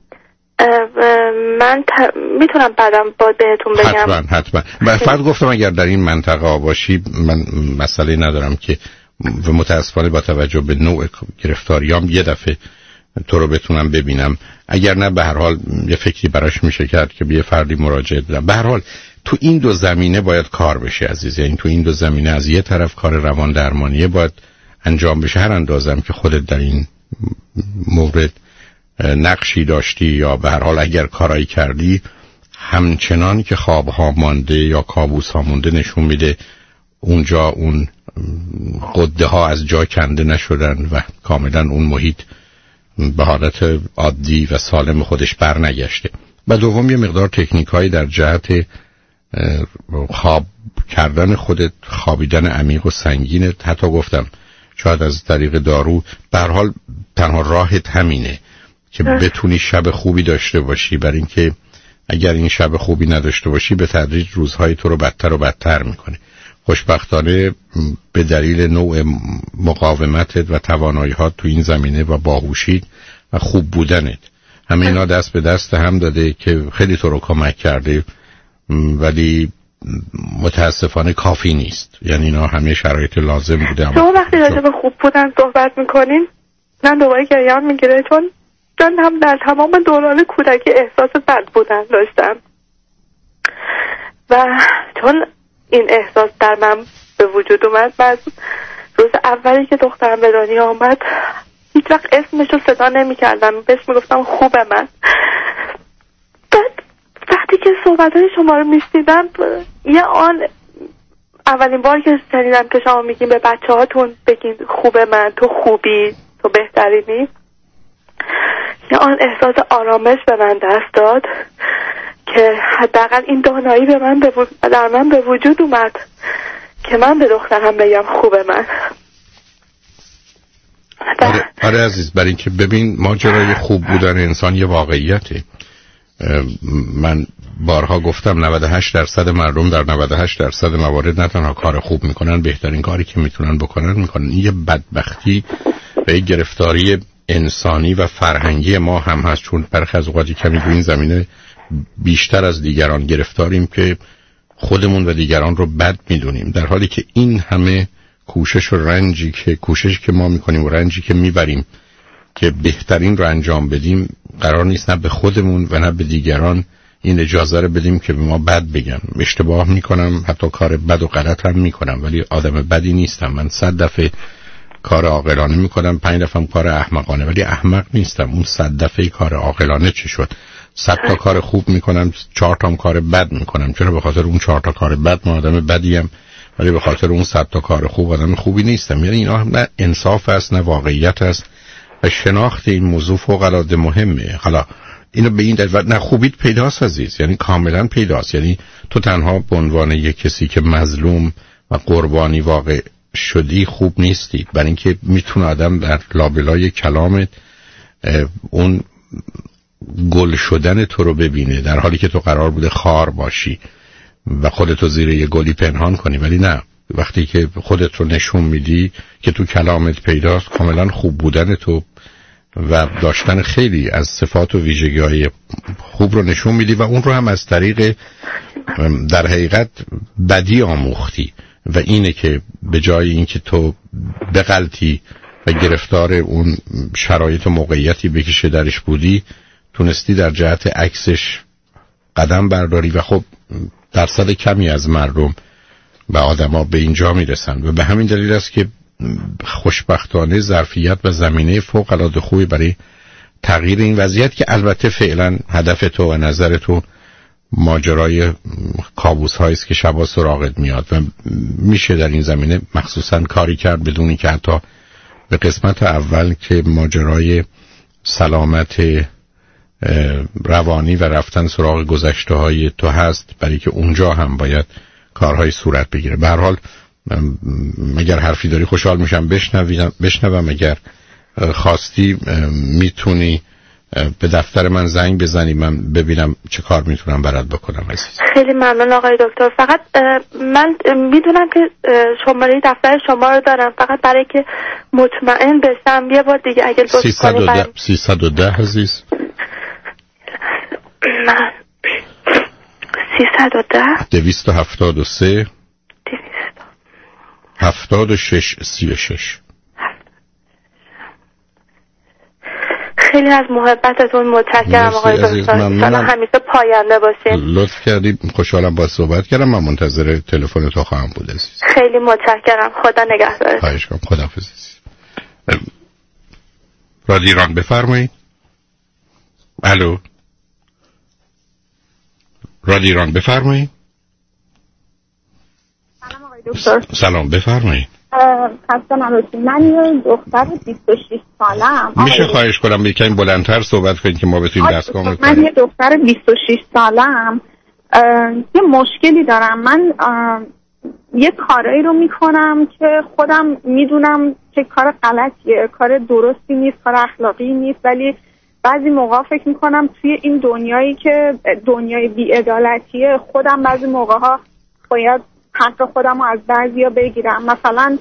من ت... میتونم بعدم با بهتون بگم. حتما حتما. فقط گفتم اگر در این منطقه باشی من مسئله ندارم که و متاسفانه با توجه به نوع گرفتاریام یه دفعه تو رو بتونم ببینم، اگر نه به هر حال یه فکری براش میشه کرد که به یه فردی مراجعه بدم. به هر حال تو این دو زمینه باید کار بشه عزیز، یعنی تو این دو زمینه از یه طرف کار روان درمانیه باید انجام بشه، هر اندازم که خودت در این مورد نقشی داشتی یا به هر حال اگر کارایی کردی همچنان که خوابها مانده یا کابوس ها مانده نشون میده اونجا اون قده ها از جا کنده نشدن و کاملا اون محیط به حالت عادی و سالم خودش بر نگشته. و دوم یه مقدار تکنیک هایی در جهت خواب کردن خودت، خوابیدن عمیق و سنگین، حتی گفتم شاید از طریق دارو، به هر حال تنها راهت همینه که بتونی شب خوبی داشته باشی، برای اینکه اگر این شب خوبی نداشته باشی به تدریج روزهای تو رو بدتر و بدتر میکنه. خوشبختانه به دلیل نوع مقاومتت و توانایی‌هات تو این زمینه و باهوشیت و خوب بودنت همه اینا دست به دست هم داده که خیلی تو رو کمک کرده، ولی متاسفانه کافی نیست. یعنی اینا همه شرایط لازم بوده. شما وقتی راجع به خوب بودن صحبت میکنین من دوباره گریه‌ام میگیره، چون من هم در تمام دوران کودکی احساس بد بودن داشتم و چون این احساس در من به وجود اومد، بعد روز اولی که دخترم به دنیا آمد هیچ وقت اسمش رو صدا نمی کردم، بهش می گفتم خوب من. بعد وقتی که صحبتهای شما رو می شنیدم یه آن اولین بار که شنیدم که شما میگین به بچه هاتون بگین خوب من، تو خوبی، تو بهترینی، یه آن احساس آرامش به من دست داد که حداقل این دانایی به من به و... در من به وجود اومد که من به دخترم بگم خوب من. آره, آره عزیز، برای اینکه ببین ماجرای خوب بودن انسان یه واقعیته. من بارها گفتم نود و هشت درصد مردم در نود و هشت درصد موارد نه تنها کار خوب میکنن، بهترین کاری که میتونن بکنن میکنن. این یه بدبختی و یه گرفتاری انسانی و فرهنگی ما هم هست، چون برخی از اوقاتی کمی تو این زمینه بیشتر از دیگران گرفتاریم که خودمون و دیگران رو بد میدونیم، در حالی که این همه کوشش و رنجی که کوشش که ما میکنیم و رنجی که میبریم که بهترین رو انجام بدیم، قرار نیست نه به خودمون و نه به دیگران این اجازه رو بدیم که به ما بد بگن. اشتباه میکنم، حتی کار بد و غلط هم میکنم، ولی آدم بدی نیستم. من صد دفعه کار عاقلانه میکنم، پنج دفعه هم کار احمقانه، ولی احمق نیستم. اون صد دفعه کار عاقلانه چی شد؟ صد تا کار خوب میکنم، چهار تا کار بد میکنم. چرا؟ به خاطر اون چهار تا کار بد من آدم بدیم، ولی به خاطر اون صد تا کار خوب آدم خوبی نیستم. یعنی اینا هم نه انصاف است نه واقعیت است و شناخت این موضوع فوق العاده مهمه. حالا اینو به این دلیل نه خوبیت پیداست عزیز، یعنی کاملا پیداست. یعنی تو تنها به عنوان یک کسی که مظلوم و قربانی واقع شدی خوب نیستی، برای اینکه میتونه آدم در لابلای کلامت اون گل شدن تو رو ببینه، در حالی که تو قرار بوده خار باشی و خودتو زیر یه گلی پنهان کنی. ولی نه، وقتی که خودت رو نشون میدی که تو کلامت پیداست کاملا خوب بودن تو و داشتن خیلی از صفات و ویژگی‌های خوب رو نشون میدی و اون رو هم از طریق در حقیقت بدی آموختی. و اینه که به جای اینکه تو بغلطی و گرفتار اون شرایط و موقعیتی بکشه درش بودی، تونستی در جهت عکسش قدم برداری و خب درصد کمی از مردم و آدما به اینجا میرسن و به همین دلیل است که خوشبختانه ظرفیت و زمینه فوق العاده خوبی برای تغییر این وضعیت، که البته فعلا هدف تو و نظر تو ماجرای کابوس هایی است که شبا سراغت میاد و میشه در این زمینه مخصوصا کاری کرد بدون اینکه حتی به قسمت اول که ماجرای سلامت روانی و رفتن سراغ گذشته های تو هست، برای که اونجا هم باید کارهای صورت بگیره. به هر حال اگر حرفی داری خوشحال میشم بشنوم. اگر خواستی میتونی به دفتر من زنگ بزنی، من ببینم چه کار میتونم برات بکنم عزیز. خیلی ممنون آقای دکتر. فقط من میدونم که شماره دفتر شما رو دارم، فقط برای که مطمئن بشم یه بار دیگه اگه لطف کنید. سیصد و ده عزیز. من سیصد و ده دویست و هفتاد و سه هفتاد و شش سی و شش. خیلی از محبتتون متشکرم آقای دکتر. شما همیشه پاینده باشین. لطف کردی، خوشحالم با صحبت کردم. من منتظر تلفن تو خواهم بود عزیز. خیلی متشکرم، خدا نگهدارت. خواهش کنم، خداحافظ. رادیو ایران بفرمایید. الو، رادیو ایران بفرمایید. سلام آقای دکتر. سلام بفرمایید. خسته نباشید. من یه دختر بیست و شش سالم. میشه خواهش کنم یکم بلندتر صحبت کنید که ما بتونیم دستگاه کنیم؟ من یه دختر بیست و شش سالم. یه مشکلی دارم. من یه کارایی رو میکنم که خودم میدونم که کار غلطیه، کار درستی نیست، کار اخلاقی نیست، ولی بعضی موقع فکر میکنم توی این دنیایی که دنیای بی‌عدالتیه، خودم بعضی موقع ها باید حق خودم رو از بعضیا بگیرم. مثلا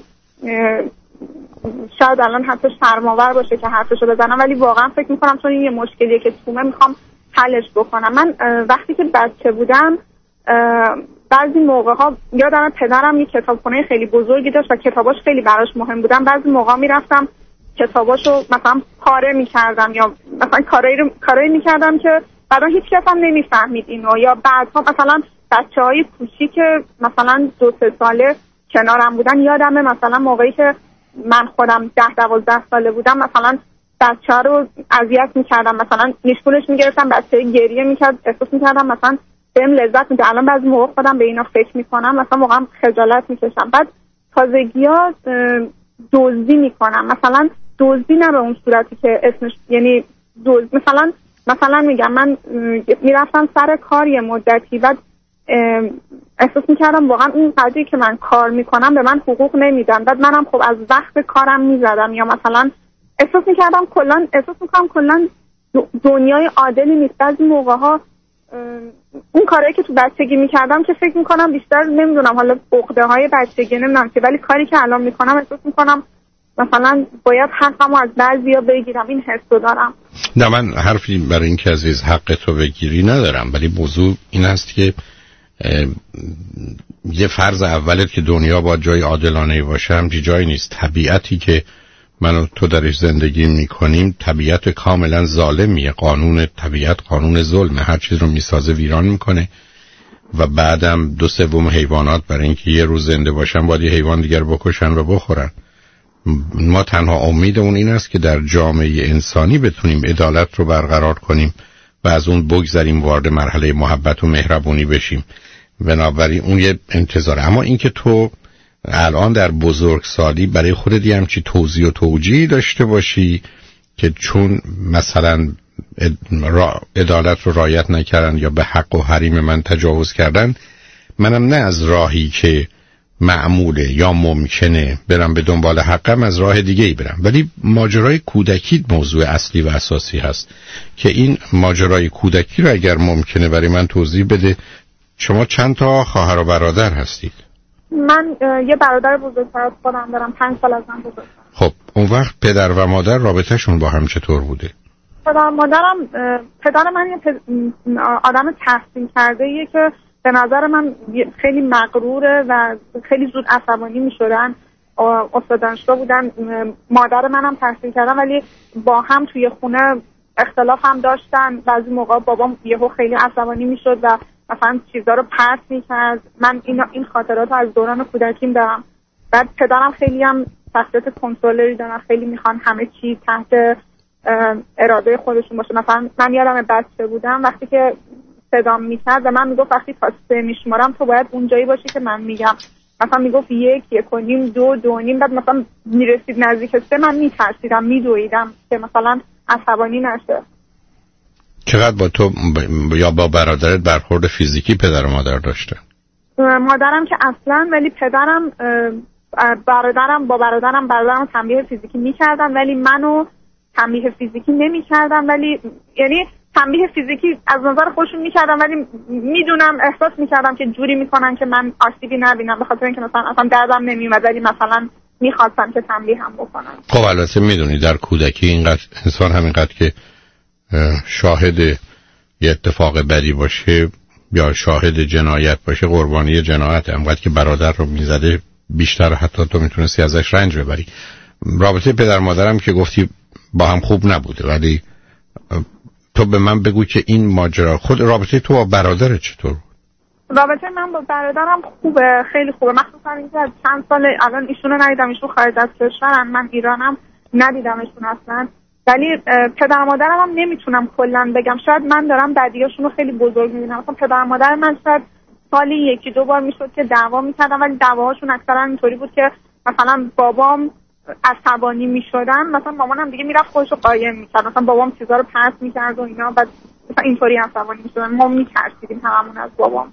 شاید الان حتی شرم‌آور باشه که حرفشو بزنم، ولی واقعا فکر میکنم چون این یه مشکلیه که تومه میخوام حلش بکنم. من وقتی که بچه بودم بعضی موقع ها یادم پدرم یه کتابخونه خیلی بزرگی داشت و کتاباش خیلی براش مهم بودن. بعضی موقع میرفتم کتاباشو مثلا پاره میکردم یا مثلا کارایی رو کارایی میکردم که بعدا هیچ کس هم نمیفهمید اینو. یا بعدها مثلا بچه‌های کوچیک که مثلا دو سه ساله کنارم بودن، یادمه مثلا موقعی که من خودم ده دوازده ساله بودم مثلا بچه‌ها رو اذیت میکردم، مثلا نشونش میگرفتم، بچه گریه میکرد، احساس میکردم مثلا بهم لذت میده. الان بعضی موقع خودم به اینا فکر میکنم، مثلا واقعا خجالت میکشم. بعد تازگی‌ها دزدی میکنم، مثلا دزدی نه به اون صورتی که اسمش یعنی دزد، مثلا مثلا میگم من میرفتم سر کار یه مدتی، بعد احساس میکردم واقعا این قضیه که من کار میکنم به من حقوق نمیدن، بعد منم خب از وقت کارم میزدم یا مثلا احساس میکردم کلا احساس میکنم کلا دنیای عادلی نیست. بعضی موقع ها اون کارهایی که تو بچگی میکردم که فکر میکنم بیشتر نمیدونم حالا عقده های بچگی نمیدونم که، ولی کاری که الان میکنم احساس میکنم مثلا باید حقمو از بعضیا بگیرم. این حسو دارم. نه من حرفی برای این که عزیز حق تو بگیری ندارم، ولی موضوع این است که یه فرض اولت که دنیا با جای عادلانه باشه همچی جایی نیست. طبیعتی که من و تو درش زندگی میکنیم طبیعت کاملا ظالمیه. قانون طبیعت قانون ظلمه، هر چیز رو میسازه ویران میکنه و بعدم دو سوم حیوانات برای اینکه یه روز زنده باشن باید یه حیوان دیگر بکشن و بخورن. ما تنها امیدمون این است که در جامعه انسانی بتونیم عدالت رو برقرار کنیم و از اون بگذریم وارد مرحله محبت و مهربونی بشیم. بنابراین اون یه انتظاره. اما اینکه تو الان در بزرگسالی برای خودت یه همچی توضیح و توجیه داشته باشی که چون مثلا عدالت رو رعایت نکردن یا به حق و حریم من تجاوز کردن، منم نه از راهی که معموله یا ممکنه برم به دنبال حقم از راه دیگه ای برم. ولی ماجرای کودکی موضوع اصلی و اساسی هست که این ماجرای کودکی رو اگر ممکنه برای من توضیح بده. شما چند تا خواهر و برادر هستید؟ من یه برادر بزرگتر از خودم دارم، پنج سال از من بزرگتر. خب اون وقت پدر و مادر رابطهشون با هم چطور بوده؟ پدر مادرم پدر من یه پد... آدم تحصیل کرده ایه که به نظر من خیلی مغروره و خیلی زود عصبانی می شدن. استاد دانشگاه بودن. مادر منم تحصیل کردن ولی با هم توی خونه اختلاف هم داشتن. بعضی موقع بابام یهو خیلی عصبانی می شد و مثلا چیزا رو پرت می کرد. من این این خاطرات از دوران کودکیم دارم. بعد پدرم خیلی هم شخصیت کنترلری دارن، خیلی میخوان همه چی تحت اراده خودشون باشه. مثلا من یادم بچه بودم وقتی که صدام میکرد و من میگفت وقتی تا سه میشمارم تو باید اونجایی باشی که من میگم. مثلا میگفت یک، یک و نیم، دو، دو نیم. بعد مثلا میرسید نزدیک سه من میترسیدم، میدویدم که مثلا عصبانی نشه. چقدر با تو ب... یا با برادرت برخورد فیزیکی پدر و مادر داشته؟ مادرم که اصلا، ولی پدرم برادرم با برادرم برادرم تنبیه فیزیکی میکردن ولی منو تنبیه فیزیکی نمیکردن. ولی یعنی تنبیه فیزیکی از نظر خودشون میکردم ولی میدونم احساس میکردم که جوری میکنن که من آسیبی نبینم، به خاطر اینکه مثلا اصلا دردم نمیومد ولی مثلا میخواستم که تنبیه هم بکنن. خب البته میدونی در کودکی اینقدر انسان همینقدر که شاهد یه اتفاق بدی باشه یا شاهد جنایت باشه قربانی جنایت، همونقدر که برادر رو میزده بیشتر حتی تو میتونستی ازش رنج ببری. رابطه پدر مادرم که گفتی با هم خوب نبوده، ولی تو به من بگو که این ماجرا خود رابطه تو با برادرت چطور؟ رابطه من با برادرم خوبه، خیلی خوبه، مخصوصا اینکه از چند سال الان ایشونو ندیدم. ایشون خارج از کشورن، من ایرانم، ندیدمشون اصلا. ولی پدر مادرم هم نمیتونم کلا بگم، شاید من دارم بدیاشون رو خیلی بزرگ میبینم. مثلا پدر مادر من شاید سالی یکی دو بار میشد که دعوا میکردن ولی دعواهاشون اکثرا اینطوری بود که مثلا بابام عصبانی میشدن، مثلا مامانم دیگه میرفت خودشو قایم میکرد، مثلا بابام چیزا رو پرت میکرد و اینا، بعد مثلا اینطوری عصبانی میشدن. ما میترسیدیم هممون از بابام.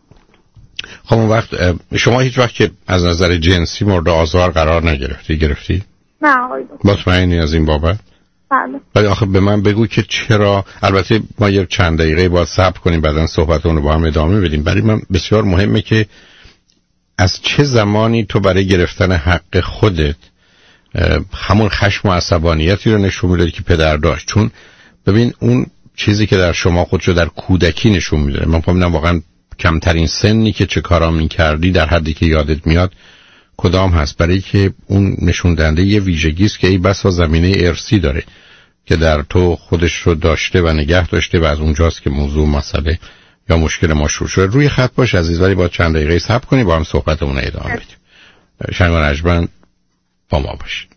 خب اون وقت شما هیچ وقت که از نظر جنسی مورد آزار قرار نگرفتی؟ گرفتی؟ نه آقای دکتر. مطمئنی از این بابت؟ بله. ولی آخه به من بگو که چرا. البته ما یه چند دقیقه باید صبر کنیم بعدن صحبتون رو با هم ادامه بدیم. برای من بسیار مهمه که از چه زمانی تو برای گرفتن حق خودت همون خشم و عصبانیتی رو نشون میدادی که پدر داشت؟ چون ببین اون چیزی که در شما خودشو در کودکی نشون میده، من فهمیدم واقعا کمترین سنی که چه کارا میکردی در حدی که یادت میاد کدام هست، برای که اون نشون دهنده یه ویژگی است که ای بسا زمینه ارثی داره که در تو خودش رو داشته و نگه داشته و از اونجاست که موضوع مسئله یا مشکل ما شروع شده. روی خط باش عزیز، ولی با چند دقیقه صبر کنی با هم صحبتمون رو ادامه بدیم. شنگان اجبن با ما باشید.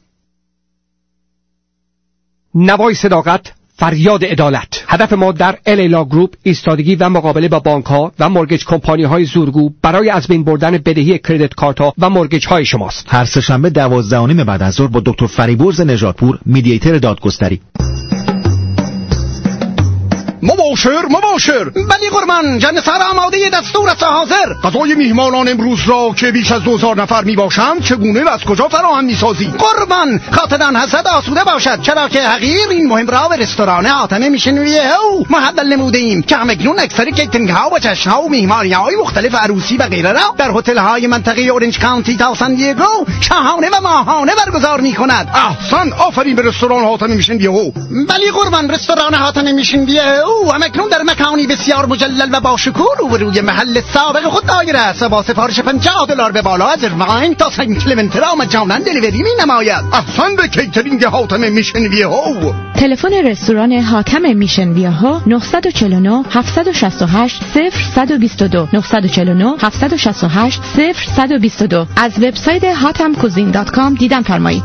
نوای صداقت، فریاد عدالت. هدف ما در الیلا گروپ ایستادگی و مقابله با بانک ها و مورگیج کمپانی های زورگو برای از بین بردن بدهی کریدیت کارت ها و مورگیج های شماست. هر سه شنبه دوازده و نیم بعد از ظهر با دکتر فریبرز نژادپور، مدییتر دادگستری. مباشر مباشر. بلی قربان، جنسار آماده دستور است حاضر. غذای میهمانان امروز را که بیش از دو هزار نفر میباشند چگونه و از کجا فراهم میسازی؟ قربان خاطران حسد آسوده باشد، چرا که حقیر این مهم را به رستوران حاتم میشنویه او محول نموده ایم که همکنون اکثر کیترینگ ها و جشن ها و میهمانی های مختلف عروسی و غیره را در هتل های منطقه اورنج کانتی تا سان دیگو شاهانه و ماهانه برگزار میکند. احسن، آفرین به رستوران حاتم میشنویه او. بلی قربان، رستوران حاتم میشنویه او همکنون در مکانی بسیار مجلل و با شکوه روبروی محل سابق خود دایر است. با سفارش پنجاه دلار به بالا از ارواین تا سنت کلمنت را مجانا دلیوری مینماید. احسن به کیترینگ حاتم میشنویه او. تلفن رستوران حاتم میشنویه ها نه چهار نه هفت شش هشت صفر یک دو دو نه چهار نه هفت شش هشت صفر یک دو دو. از وبسایت هاتم کوزین دات کام دیدن فرمایید.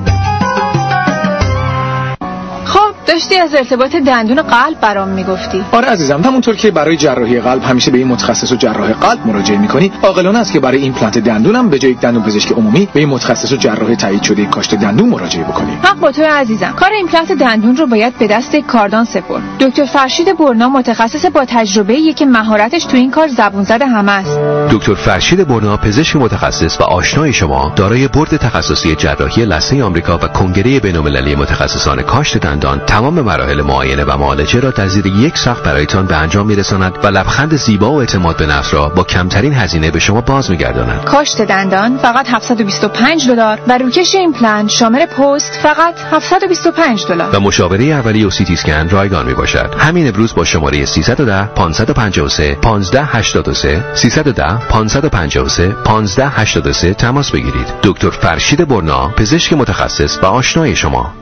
داشتی از ارتباط دندون قلب برام میگفتی. آره عزیزم، همونطور که برای جراحی قلب همیشه به این متخصص و جراح قلب مراجعه میکنی، عاقلانه است که برای ایمپلنت دندونم به جای یک دندون پزشک عمومی به این متخصص و جراح تایید شده کاشت دندون مراجعه بکنی. حق با تو عزیزم. کار ایمپلنت دندون رو باید به دست کاردان سپرد. دکتر فرشید برنا متخصص با تجربه‌ایه که مهارتش تو این کار زبون زده همه است. دکتر فرشید برنا پزشک متخصص و آشنای شما، دارای بورد تخصصی جراحی لثه آمریکا و کنگره بین‌المللی متخصصان کاشت دندان، تمام مراحل معاینه و معالجه را در زیر یک سقف برایتان به انجام میرساند و لبخند زیبا و اعتماد به نفس را با کمترین هزینه به شما باز میگرداند. کاشت دندان فقط هفتصد و بیست و پنج دلار و روکش ایمپلنت شامل پست فقط هفتصد و بیست و پنج دلار و مشاوره اولیه و سی تی اسکن رایگان میباشد. همین امروز با شماره سیصد و ده پانصد و پنجاه و سه پانزده هشتاد و سه سیصد و ده پانصد و پنجاه و سه پانزده هشتاد و سه تماس بگیرید. دکتر فرشید برنا پزشک متخصص و آشنای شما.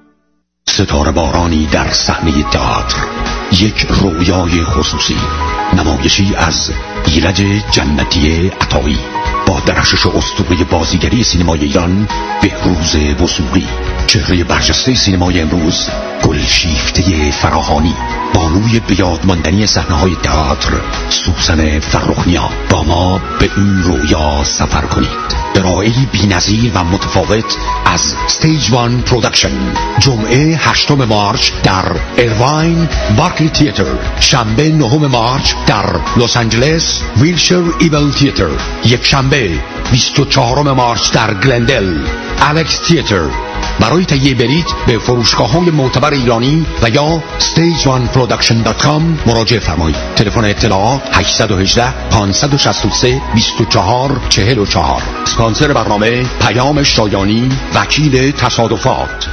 ستاره بارانی در صحنه تئاتر، یک رویای خصوصی، نمایشی از ایرج جنتی عطایی با درخشش اسطوره بازیگری سینمای ایران بهروز وثوقی، چهره برجسته سینمای امروز گلشیفته فراهانی، بانوی بیاد ماندنی صحنه‌های تئاتر سوسن فرخنیا. با ما به این رویا سفر کنید. ارائه‌ای بی‌نظیر و متفاوت از استیج وان پروداکشن، جمعه هشتم مارچ در ایرواین بارکلی تئاتر، شنبه نهم مارچ در لس آنجلس ویلشر ایبل تئاتر، یک شنبه بیست و چهارم مارچ در گلندل الکس تئاتر. برای تهیه بلیط به فروشگاه‌های معتبر ایرانی و یا استیج وان پروداکشن دات کام مراجعه فرمایید. تلفن اطلاعات هشت یک هشت پانصد و شصت و سه بیست و چهار چهل و چهار. اسپانسر برنامه پیام شایانی، وکیل تصادفات.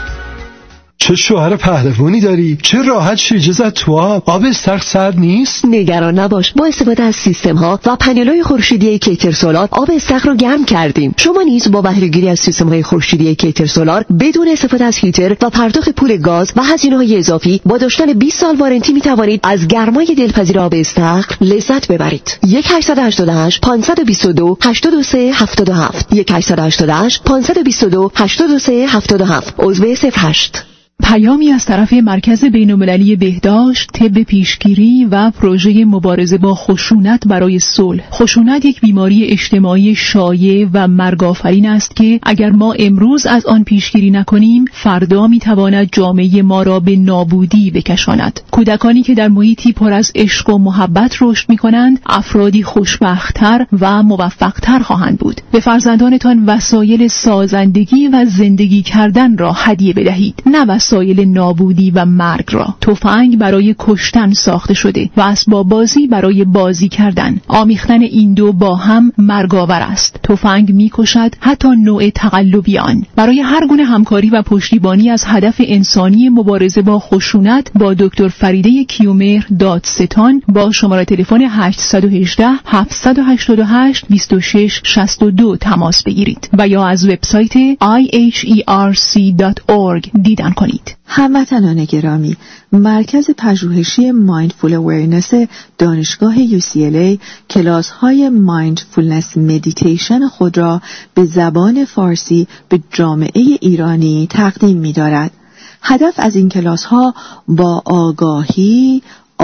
چه شوهر پهلوانی داری؟ چه راحت شیرجه زد تو آب. آب استخر سرد نیست؟ نگران نباش، با استفاده از سیستم ها و پنل‌های خورشیدی کیتر سولار آب استخر رو گرم کردیم. شما نیز با بهره گیری از سیستم های خورشیدی کیتر سولار بدون استفاده از هیتر و پرداخت پول گاز و هزینه‌های اضافی با داشتن بیست سال وارنتی می توانید از گرمای دلپذیر آب استخر لذت ببرید. یک هشت هشت هشت پانصد و بیست و دو هشتاد و سه هفتاد و هفت یک هشت هشت هشت پانصد و بیست و دو هشتاد و سه هفتاد و هفت عضو صفر هشت. پیامی از طرف مرکز بین‌المللی بهداشت، طب پیشگیری و پروژه مبارزه با خشونت برای صلح. خشونت یک بیماری اجتماعی شایع و مرگ‌آفرین است که اگر ما امروز از آن پیشگیری نکنیم، فردا می‌تواند جامعه ما را به نابودی بکشاند. کودکانی که در محیطی پر از عشق و محبت رشد می‌کنند، افرادی خوشبخت‌تر و موفق‌تر خواهند بود. به فرزندانتان وسایل سازندگی و زندگی کردن را هدیه بدهید، نه وسایل نابودی و مرگ را. تفنگ برای کشتن ساخته شده و اسباب بازی برای بازی کردن. آمیختن این دو با هم مرگاور است. تفنگ میکشد، حتی نوع تقلبی آن. برای هر گونه همکاری و پشتیبانی از هدف انسانی مبارزه با خشونت با دکتر فریده کیومهر دادستان با شماره تلفن هشت یک هشت هفت هشت هشت دو شش شصت و دو تماس بگیرید و یا از وبسایت آی اچ ای آر سی دات اورگ دیدن کنید. هموطنان گرامی، مرکز پژوهشی مایندفول اورنس دانشگاه یو سی ال ای کلاس های مایندفولنس مدیتیشن خود را به زبان فارسی به جامعه ایرانی تقدیم می دارد. هدف از این کلاس ها با آگاهی،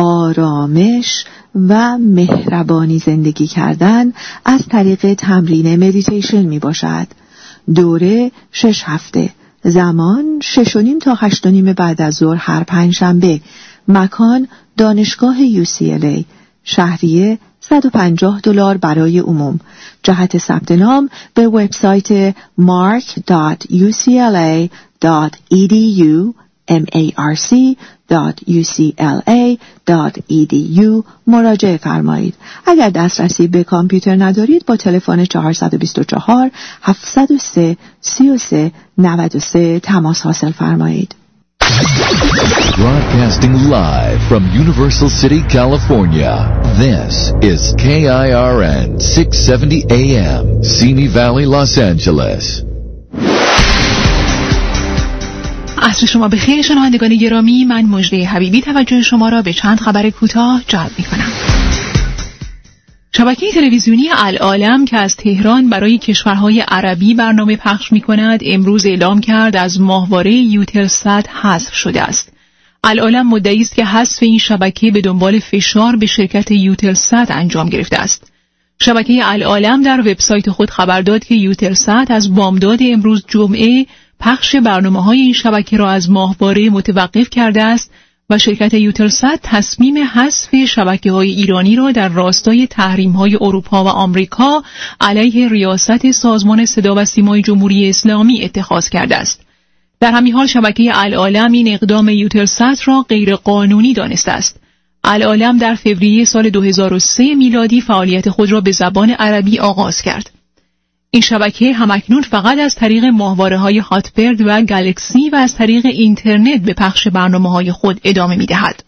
آرامش و مهربانی زندگی کردن از طریق تمرین مدیتیشن می باشد. دوره شش هفته، زمان شش و نیم تا هشت و نیم بعد از ظهر هر پنج شنبه، مکان دانشگاه یو سی ال ای. شهریه صد و پنجاه دلار برای عموم. جهت ثبت نام به وبسایت مارک دات یو سی ال ای دات ای دی یو marc دات یو سی ال ای دات ای دی یو مراجعه فرمایید. اگر دسترسی به کامپیوتر ندارید با تلفن چهارصد و بیست و چهار هفتصد و سه سی و سه نود و سه تماس حاصل فرمایید. Broadcasting live from Universal City, California. This is K I R N six seventy A M, Simi Valley, Los Angeles. عصر شما بخیر شنوندگان گرامی، من مژده حبیبی توجه شما را به چند خبر کوتاه جلب می‌کنم. شبکه تلویزیونی العالم که از تهران برای کشورهای عربی برنامه پخش می‌کند، امروز اعلام کرد از ماهواره یوتلسات حذف شده است. العالم مدعی است که حذف این شبکه به دنبال فشار به شرکت یوتلسات انجام گرفته است. شبکه العالم در وبسایت خود خبر داد که یوتلسات از بامداد امروز جمعه پخش برنامه‌های این شبکه را از ماهواره متوقف کرده است و شرکت یوتلسات تصمیم حذف شبکه‌های ایرانی را در راستای تحریم‌های اروپا و آمریکا علیه ریاست سازمان صدا و سیمای جمهوری اسلامی اتخاذ کرده است. در همین حال شبکه العالم این اقدام یوتلسات را غیرقانونی دانسته است. العالم در فوریه سال دو هزار و سه میلادی فعالیت خود را به زبان عربی آغاز کرد. این شبکه همکنون فقط از طریق ماهواره‌های هاتبرد و گالکسی و از طریق اینترنت به پخش برنامه‌های خود ادامه می‌دهد.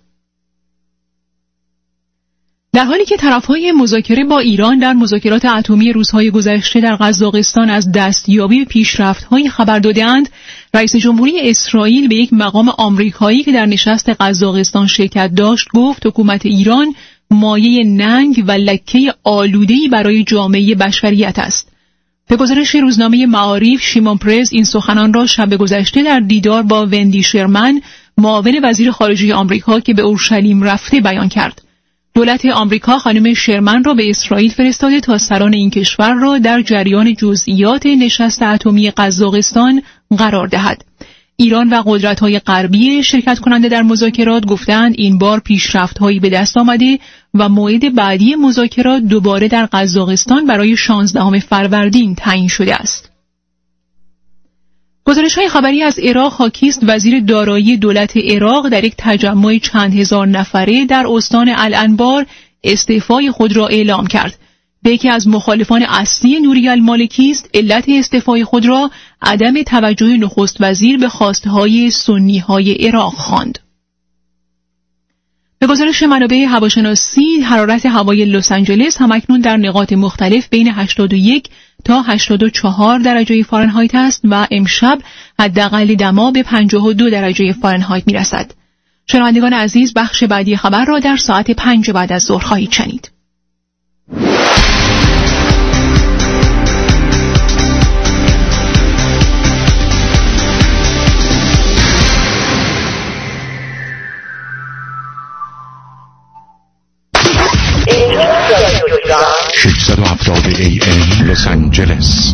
در حالی که طرف‌های مذاکره با ایران در مذاکرات اتمی روزهای گذشته در قزاقستان از دستیابی به پیشرفت‌های خبر داده‌اند، رئیس جمهوری اسرائیل به یک مقام آمریکایی که در نشست قزاقستان شرکت داشت گفت حکومت ایران مایه ننگ و لکه آلوده‌ای برای جامعه بشریت است. به گزارش روزنامه معارف، شیمون پرز این سخنان را شب گذشته در دیدار با وندی شرمن، معاون وزیر خارجه آمریکا که به اورشلیم رفته بیان کرد. دولت آمریکا خانم شرمن را به اسرائیل فرستاده تا سران این کشور را در جریان جزئیات نشست اتمی قزاقستان قرار دهد. ایران و قدرت‌های غربی شرکت کننده در مذاکرات گفتند این بار پیشرفت‌هایی به دست آمده و موعد بعدی مذاکرات دوباره در قزاقستان برای شانزدهم فروردین تعیین شده است. گزارش‌های خبری از عراق حاکی است وزیر دارایی دولت عراق در یک تجمع چند هزار نفره در استان الانبار استعفای خود را اعلام کرد. به یکی از مخالفان اصلی نوری المالکی است علت استعفای خود را عدم توجه نخست وزیر به خواستهای سنی‌های عراق خواند. به گزارش منابع هواشناسی، حرارت هوای لس آنجلس همکنون در نقاط مختلف بین هشتاد و یک تا هشتاد و چهار درجه فارنهایت است و امشب حداقل دما به پنجاه و دو درجه فارنهایت میرسد. شنوندگان عزیز، بخش بعدی خبر را در ساعت پنج بعد از ظهر خواهید شنید. ششصد و هفتاد ای ام لس آنجلس.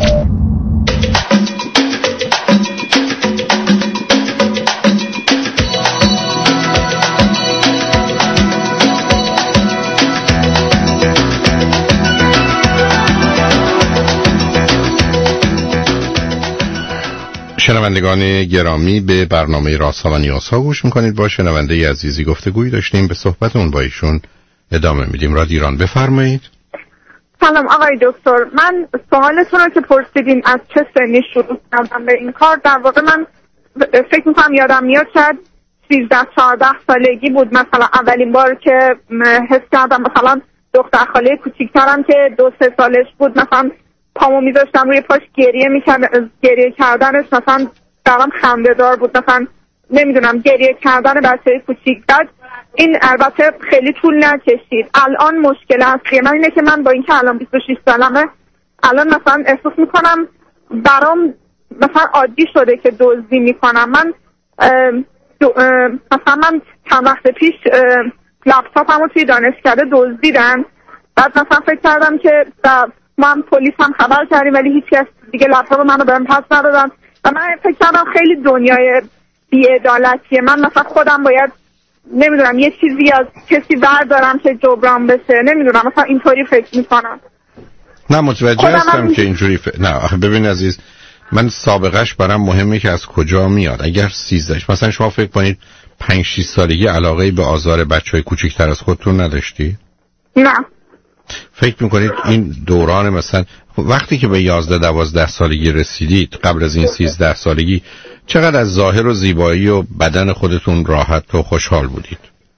شنوندگان گرامی، به برنامه رازها و نیازها گوش میکنید. با شنونده عزیزی گفتگویی داشتیم، به صحبتون با ایشون ادامه میدیم. رادیو ایران، بفرمایید. سلام آقای دکتر، من سوالتون رو که پرسیدین از چه سنی شروع کردم به این کار، در واقع من فکر میکنم یادم میاد شاید سیزده چهارده سالگی بود مثلا اولین بار که حس کردم مثلا دختر خاله کوچیکترم که دو سه سالش بود مثلا پامو میذاشتم روی پاش گریه میکرد، گریه کردنش مثلا برام خنده دار بود، مثلا نمیدونم گریه کردن بچه کوچیک. بعد این البته خیلی طول نکشید. الان مشکل اصلی من اینه که من با این که الان بیست و شش سالمه، الان مثلا احساس میکنم برام مثلا عادی شده که دزدی میکنم. من مثلا من چند وقت پیش لپتاپمو توی دانشکده دزدیدن، بعد مثلا فکر کردم که ما هم پلیس هم خبر کردیم ولی هیچ کس دیگه لپتاپ منو بهم پس ندادن و من فکر کردم خیلی دنیای بی‌عدالتیه. من مثلا خودم باید نمیدونم یه چیزی از کسی بردارم که جبران بشه، نمیدونم مثلا اینطوری فکر میکنم. نه متوجه هستم هم... که اینجوری ف... نه آخه ببین عزیز، من سابقهش برام مهمه که از کجا میاد. اگر سیزدهش مثلا شما فکر کنید پنج شش سالگی علاقه به آزار بچهای کوچیک‌تر از خودتون نداشتی؟ نه. فکر میکنید این دوران مثلا وقتی که به یازده دوازده سالگی رسیدید قبل از این سیزده سالگی چقدر از ظاهر و زیبایی و بدن خودتون راحت و خوشحال بودید؟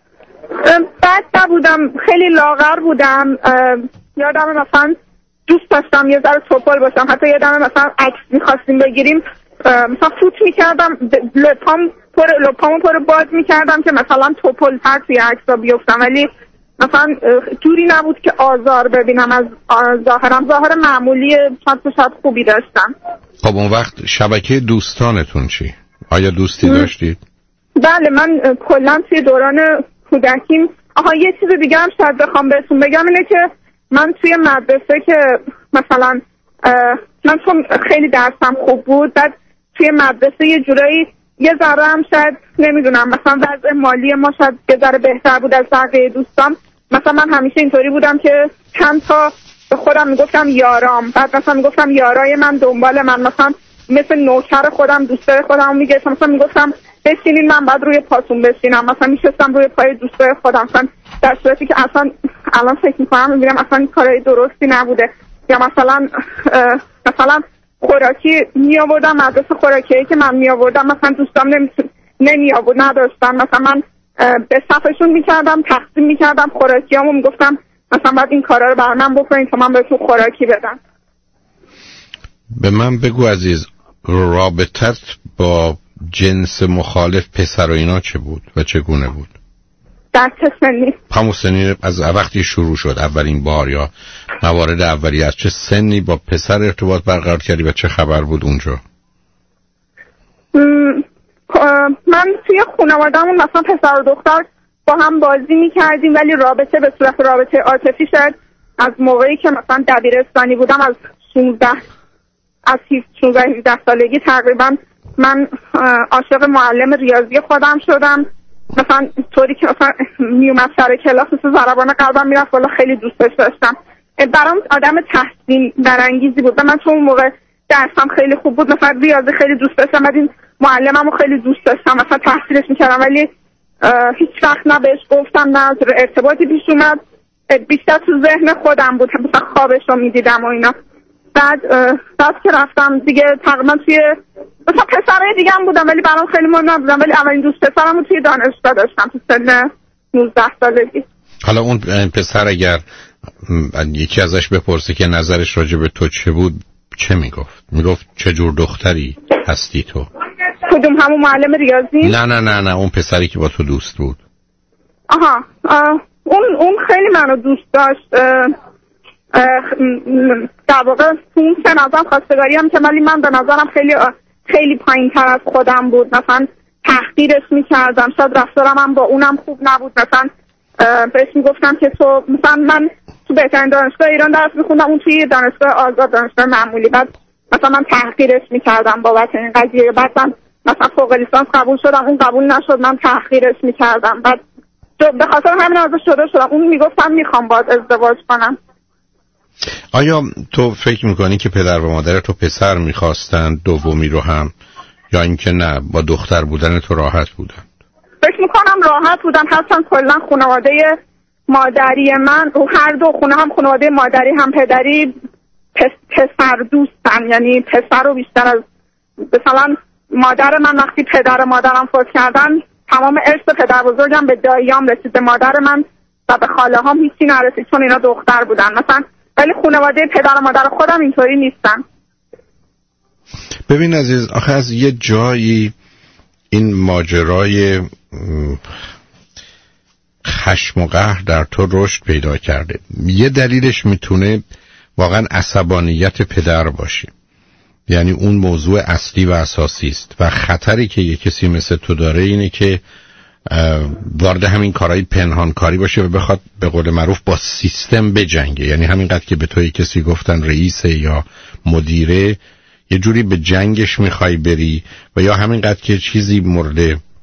بد نبودم، خیلی لاغر بودم. یادم مثلا دوست داشتم یه ذره توپل باشم، حتی یادم مثلا عکس میخواستیم بگیریم مثلا فوت میکردم، لپام پر لپامو پر باز میکردم که مثلا توپل تر توی عکسا بیفتم، ولی مثلا جوری نبود که آزار ببینم از ظاهرم. ظاهر معمولی شاید شاید خوبی داشتم. خب اون وقت شبکه دوستانتون چی؟ آیا دوستی داشتید؟ بله، من کلا توی دوران کودکیم، آها یه چیز دیگه هم شاید بخوام بهتون بگم اینه که من توی مدرسه که مثلا من چون خیلی درسم خوب بود، بعد توی مدرسه یه جورایی یه ذره هم شاید نمیدونم مثلا وضع مالی ما شاید یه ذره بهتر بود از بقیه دوستام. مثلا من همیشه اینطوری بودم که چند تا به خودم میگفتم یارام، بعد مثلا میگفتم یارای من دنبال من، مثلا مثل نوکر خودم دوستای خودم میگفتم، مثلا میگفتم بشینین من بعد روی پاتون بشینم، مثلا میشستم روی پای دوستای خودم، مثلا در صورتی که اصلا الان فکر میکنم میبینم اصلا کارهای درستی نبوده. یا مثلا مثلا خوراکی می آوردم مدرسه، خوراکیایی که من می آوردم مثلا دوستام نمی نمی آورد نداشتن، مثلا من به صفشون میکردم تقسیم میکردم خوراکیامو، میگفتم مثلا بعد این کارا رو بر من بکنین تا من بهتون خوراکی بدم. به من بگو عزیز، رابطت با جنس مخالف پسر و اینا چه بود و چگونه بود؟ در چه سنی؟ همون سنی از وقتی شروع شد اولین بار یا موارد اولی، از چه سنی با پسر ارتباط برقرار کردی و چه خبر بود اونجا؟ من توی خانواده‌مون مثلا پسر و دختر با هم بازی می‌کردیم، ولی رابطه به صورت رابطه عاطفی شد از موقعی که مثلا دبیرستانی بودم، از شانزده از شانزده هفده سالگی تقریبا من عاشق معلم ریاضی خودم شدم. مثلا طوری که مثلا میومد سر کلاس مثل ضربان قلبم میرفت والا، خیلی دوستش داشتم. برام آدم تحسین برانگیزی بود و من چون اون موقع درسم خیلی خوب بود، مثلا ریاضی خیلی دوست داشتم، بعد این معلممو خیلی دوست داشتم، مثلا تحصیلش میکردم، ولی هیچ وقت نه بهش گفتم نه ارتباطی پیش اومد، بیشتر تو ذهن خودم بود، مثلا خوابش رو میدیدم و اینا. بعد بعد که رفتم دیگه تقریبا توی مثلا پسرای دیگه هم بودم ولی برام خیلی مهم نبودم، ولی اولین دوست پسرمو توی دانشگاه داشتم تو سن نوزده سالگی. حالا اون پسر اگر یکی ازش بپرسه که نظرش راجع به تو چه بود چه میگفت؟ میگفت چه جور دختری هستی تو؟ کدوم، همون معلم ریاضی؟ نه نه نه نه اون پسری که با تو دوست بود. آها اون اون خیلی منو دوست داشت. در واقع اون سه نظرم خواستگاری هم که ولی من به نظرم خیلی خیلی پایین تر از خودم بود، مثلا تحقیرش میکردم، شاید رفتارم هم با اونم خوب نبود، مثلا بهش میگفتم که تو مثلا من تو بهترین دانشگاه ایران درس میخوندم، اون توی دانشگاه آزاد دانشگاه معمولی، بعد مثلا من تحقیرش میکردم بابت این قضیه. بعد من مثلا فوق لیسانس قبول شدم، اون قبول نشد، من تحقیرش میکردم، بعد به خاطر همین ازش جدا شدم. اون میگفتم میخوام باهات ازدواج کنم. آیا تو فکر میکنی که پدر و مادر تو پسر میخواستن دومی رو هم، یا اینکه نه با دختر بودن تو راحت بودن؟ فکر میکنم راحت بودن، هستن کلا خانواده مادری من و هر دو خونه هم خانواده مادری هم پدری پس، پسر دوستن، یعنی پسر رو بیشتر از مثلا مادر من وقتی پدر مادرم فوت کردن تمام ارث پدر بزرگم به داییام رسید، به مادر من و به خاله هم هیچی نرسید چون اینا دختر بودن مثلا، ولی خانواده پدر و مادر خودم اینطوری نیستن. ببین عزیز، آخه از یه جایی این ماجرای خشم و قهر در تو رشد پیدا کرده. یه دلیلش میتونه واقعا عصبانیت پدر باشه، یعنی اون موضوع اصلی و اساسی است و خطری که یه کسی مثل تو داره اینه که وارد همین کارهای پنهانکاری باشه و بخواد به قول معروف با سیستم بجنگه. یعنی همینقدر که به توی کسی گفتن رئیس یا مدیره یه جوری به جنگش میخوای بری، و یا همینقدر که چیزی مورد